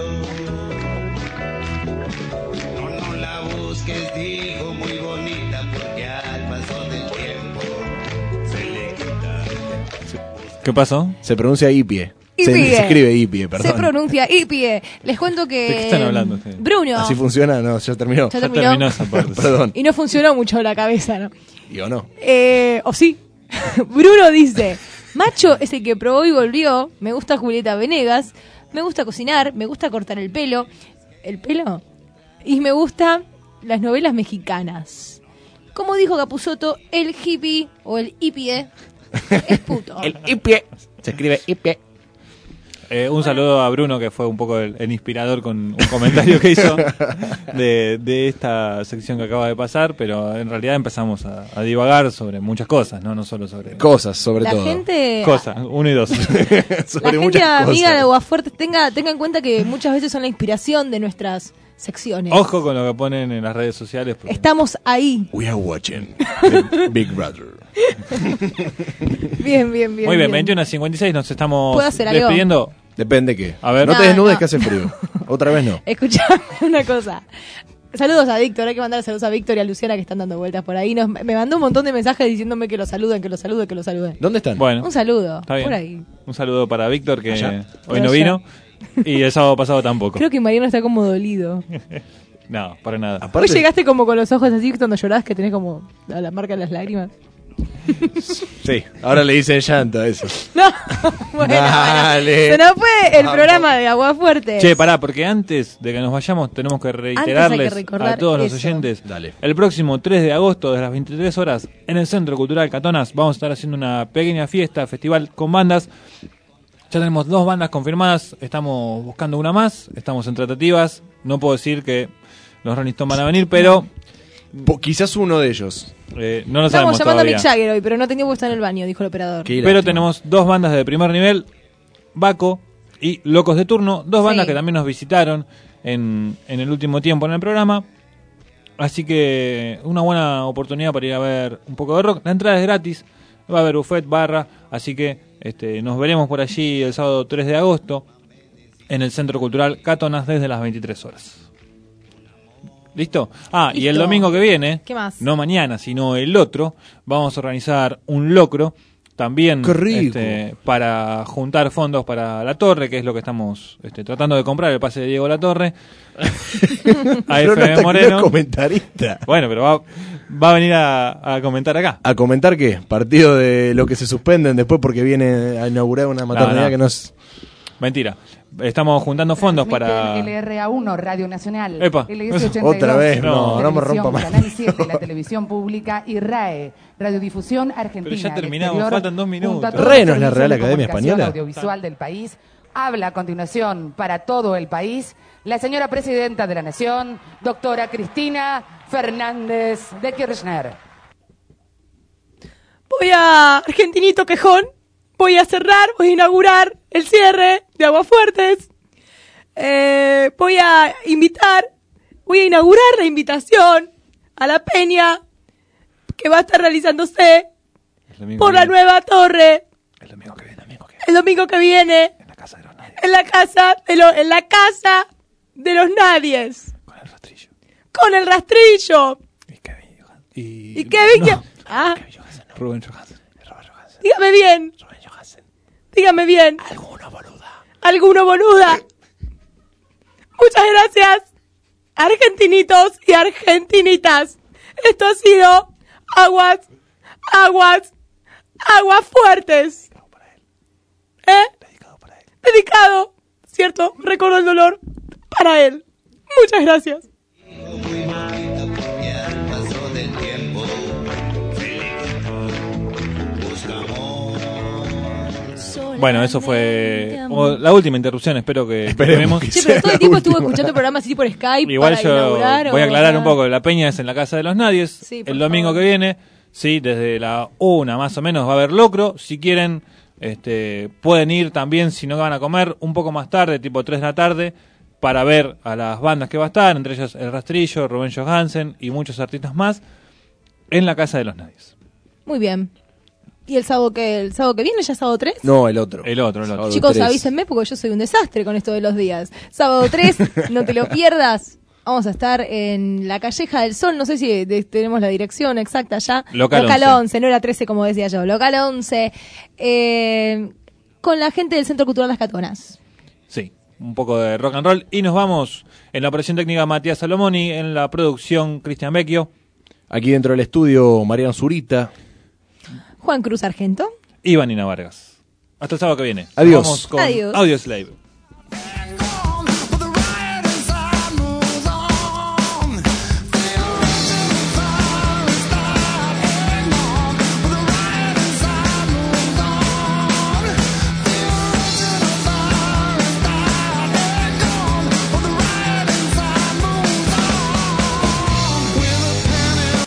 No, no la busques, dijo, muy bonita, porque al paso del tiempo se le quita. ¿Qué pasó? Se pronuncia Ipie. Se, Ipie. se escribe Ipie, perdón. Se pronuncia Ipie. Les cuento que... ¿De qué están hablando ustedes? Bruno. ¿Así funciona? No, ya terminó. Ya terminó. Ya terminó esa parte. Perdón. Y no funcionó mucho la cabeza, ¿no? ¿Y o no? Eh, o sí. Bruno dice, macho es el que probó y volvió, me gusta Julieta Venegas, me gusta cocinar, me gusta cortar el pelo. ¿El pelo? Y me gusta las novelas mexicanas. Como dijo Capusotto, el hippie o el hippie es puto. El Ipie. Se escribe Ipie. Eh, un saludo a Bruno, que fue un poco el, el inspirador con un comentario que hizo de, de esta sección que acaba de pasar, pero en realidad empezamos a, a divagar sobre muchas cosas, no no solo sobre... Cosas, sobre La todo. gente... Cosas, uno y dos. Sobre La muchas gente amiga cosas. de Aguafuertes tenga, tenga en cuenta que muchas veces son la inspiración de nuestras secciones. Ojo con lo que ponen en las redes sociales. porque- Estamos ahí. We are watching Big, Big Brother. Bien, bien, bien. Muy bien, veintiuno a cincuenta y seis nos estamos ¿Puedo hacer algo? despidiendo. Depende qué. A ver. No te No, desnudes no. que hace frío. Otra vez no. Escuchame una cosa. Saludos a Víctor, hay que mandar saludos a Víctor y a Luciana que están dando vueltas por ahí. Nos, me mandó un montón de mensajes diciéndome que lo saluden, que lo saluden, que lo saluden. ¿Dónde están? Bueno, Un saludo, está bien. por ahí. Un saludo para Víctor, que Allá. hoy no Allá. vino. Y el sábado pasado tampoco. Creo que Mariano está como dolido. No, para nada. Aparte- Vos llegaste como con los ojos así cuando llorás que tenés como la, la marca de las lágrimas. Sí, ahora le dicen llanto a eso. No, bueno, Dale. bueno. Se nos fue el Vamos. programa de Aguafuerte. Che, pará, porque antes de que nos vayamos tenemos que reiterarles recordar a todos los eso. oyentes. Dale. El próximo tres de agosto, desde las veintitrés horas, en el Centro Cultural Catonas, vamos a estar haciendo una pequeña fiesta, festival con bandas. Ya tenemos dos bandas confirmadas, estamos buscando una más, estamos en tratativas. No puedo decir que los Rolling Stones van a venir, pero Po- quizás uno de ellos. eh, no lo Estamos sabemos llamando todavía. a Mick Jagger hoy, pero no tenía que estar en el baño, dijo el operador. Qué Pero lástima. tenemos dos bandas de primer nivel, Baco y Locos de Turno, dos Sí. bandas que también nos visitaron en, en el último tiempo en el programa. Así que una buena oportunidad para ir a ver un poco de rock. La entrada es gratis, va a haber buffet, barra, así que este, nos veremos por allí el sábado tres de agosto en el Centro Cultural Catonas desde las veintitrés horas. ¿Listo? Ah, y el Listo. domingo que viene, ¿Qué más? no mañana, sino el otro, vamos a organizar un locro también ¡Qué rico! este, para juntar fondos para La Torre, que es lo que estamos este, tratando de comprar, el pase de Diego La Torre. A Pero F no M está- no Moreno. es comentarista. Bueno, pero va, va a venir a, a comentar acá. ¿A comentar qué? Partido de lo que se suspenden después porque viene a inaugurar una maternidad no. que no es... Mentira. Estamos juntando fondos para... L R A uno, Radio Nacional. Epa. L S ochenta y dos, Otra vez, no, no me Televisión, rompa más. Canal siete, la televisión pública y R A E, Radiodifusión Argentina. Pero ya al terminamos, exterior, faltan dos minutos. junto a todos Re, los ¿no es la servicios Real de Academia comunicación Española? audiovisual del país. Habla a continuación para todo el país la señora presidenta de la Nación, doctora Cristina Fernández de Kirchner. Voy a Argentinito Quejón, voy a cerrar, voy a inaugurar el cierre de Aguafuertes. Eh, voy a invitar, voy a inaugurar la invitación a la peña que va a estar realizándose por la nueva torre el domingo que viene, el domingo que viene en la casa de los nadies, en la casa de, lo, en la casa de los nadies, con el rastrillo, con el rastrillo Y, y Kevin que- ah, Rubén Johansen. dígame bien, dígame bien, alguno boluda, alguno boluda. Muchas gracias, argentinitos y argentinitas. Esto ha sido Aguas, Aguas, Aguas Fuertes. ¿Eh? Dedicado para él. Dedicado, ¿cierto? Recuerdo el dolor para él. Muchas gracias. Bueno, eso fue o, la última interrupción, espero que Esperemos que Sí, pero todo el tiempo estuvo escuchando programas así por Skype. Igual para yo inaugurar, voy a o aclarar sea. un poco, la peña es en la Casa de los Nadies, Sí, por el domingo favor. que viene, sí, desde la una más o menos va a haber locro, si quieren este pueden ir también, si no van a comer, un poco más tarde, tipo tres de la tarde, para ver a las bandas que va a estar, entre ellas El Rastrillo, Rubén Johansen y muchos artistas más, en la Casa de los Nadies. Muy bien. ¿Y el sábado que el sábado que viene ya es sábado tres? No, el otro. El otro, el otro. Chicos, tres. avísenme porque yo soy un desastre con esto de los días. Sábado tres, no te lo pierdas. Vamos a estar en la Calleja del Sol, no sé si de- tenemos la dirección exacta ya. Local once. once, no era trece como decía yo. Local once, eh, con la gente del Centro Cultural Las Catonas. Sí, un poco de rock and roll. Y nos vamos en la operación técnica Matías Salomoni, en la producción Cristian Vecchio. Aquí dentro del estudio, Mariano Zurita. Juan Cruz Argento. y Vanina Vargas. Hasta el sábado que viene. Adiós. Vamos con Adiós. Audio Slave.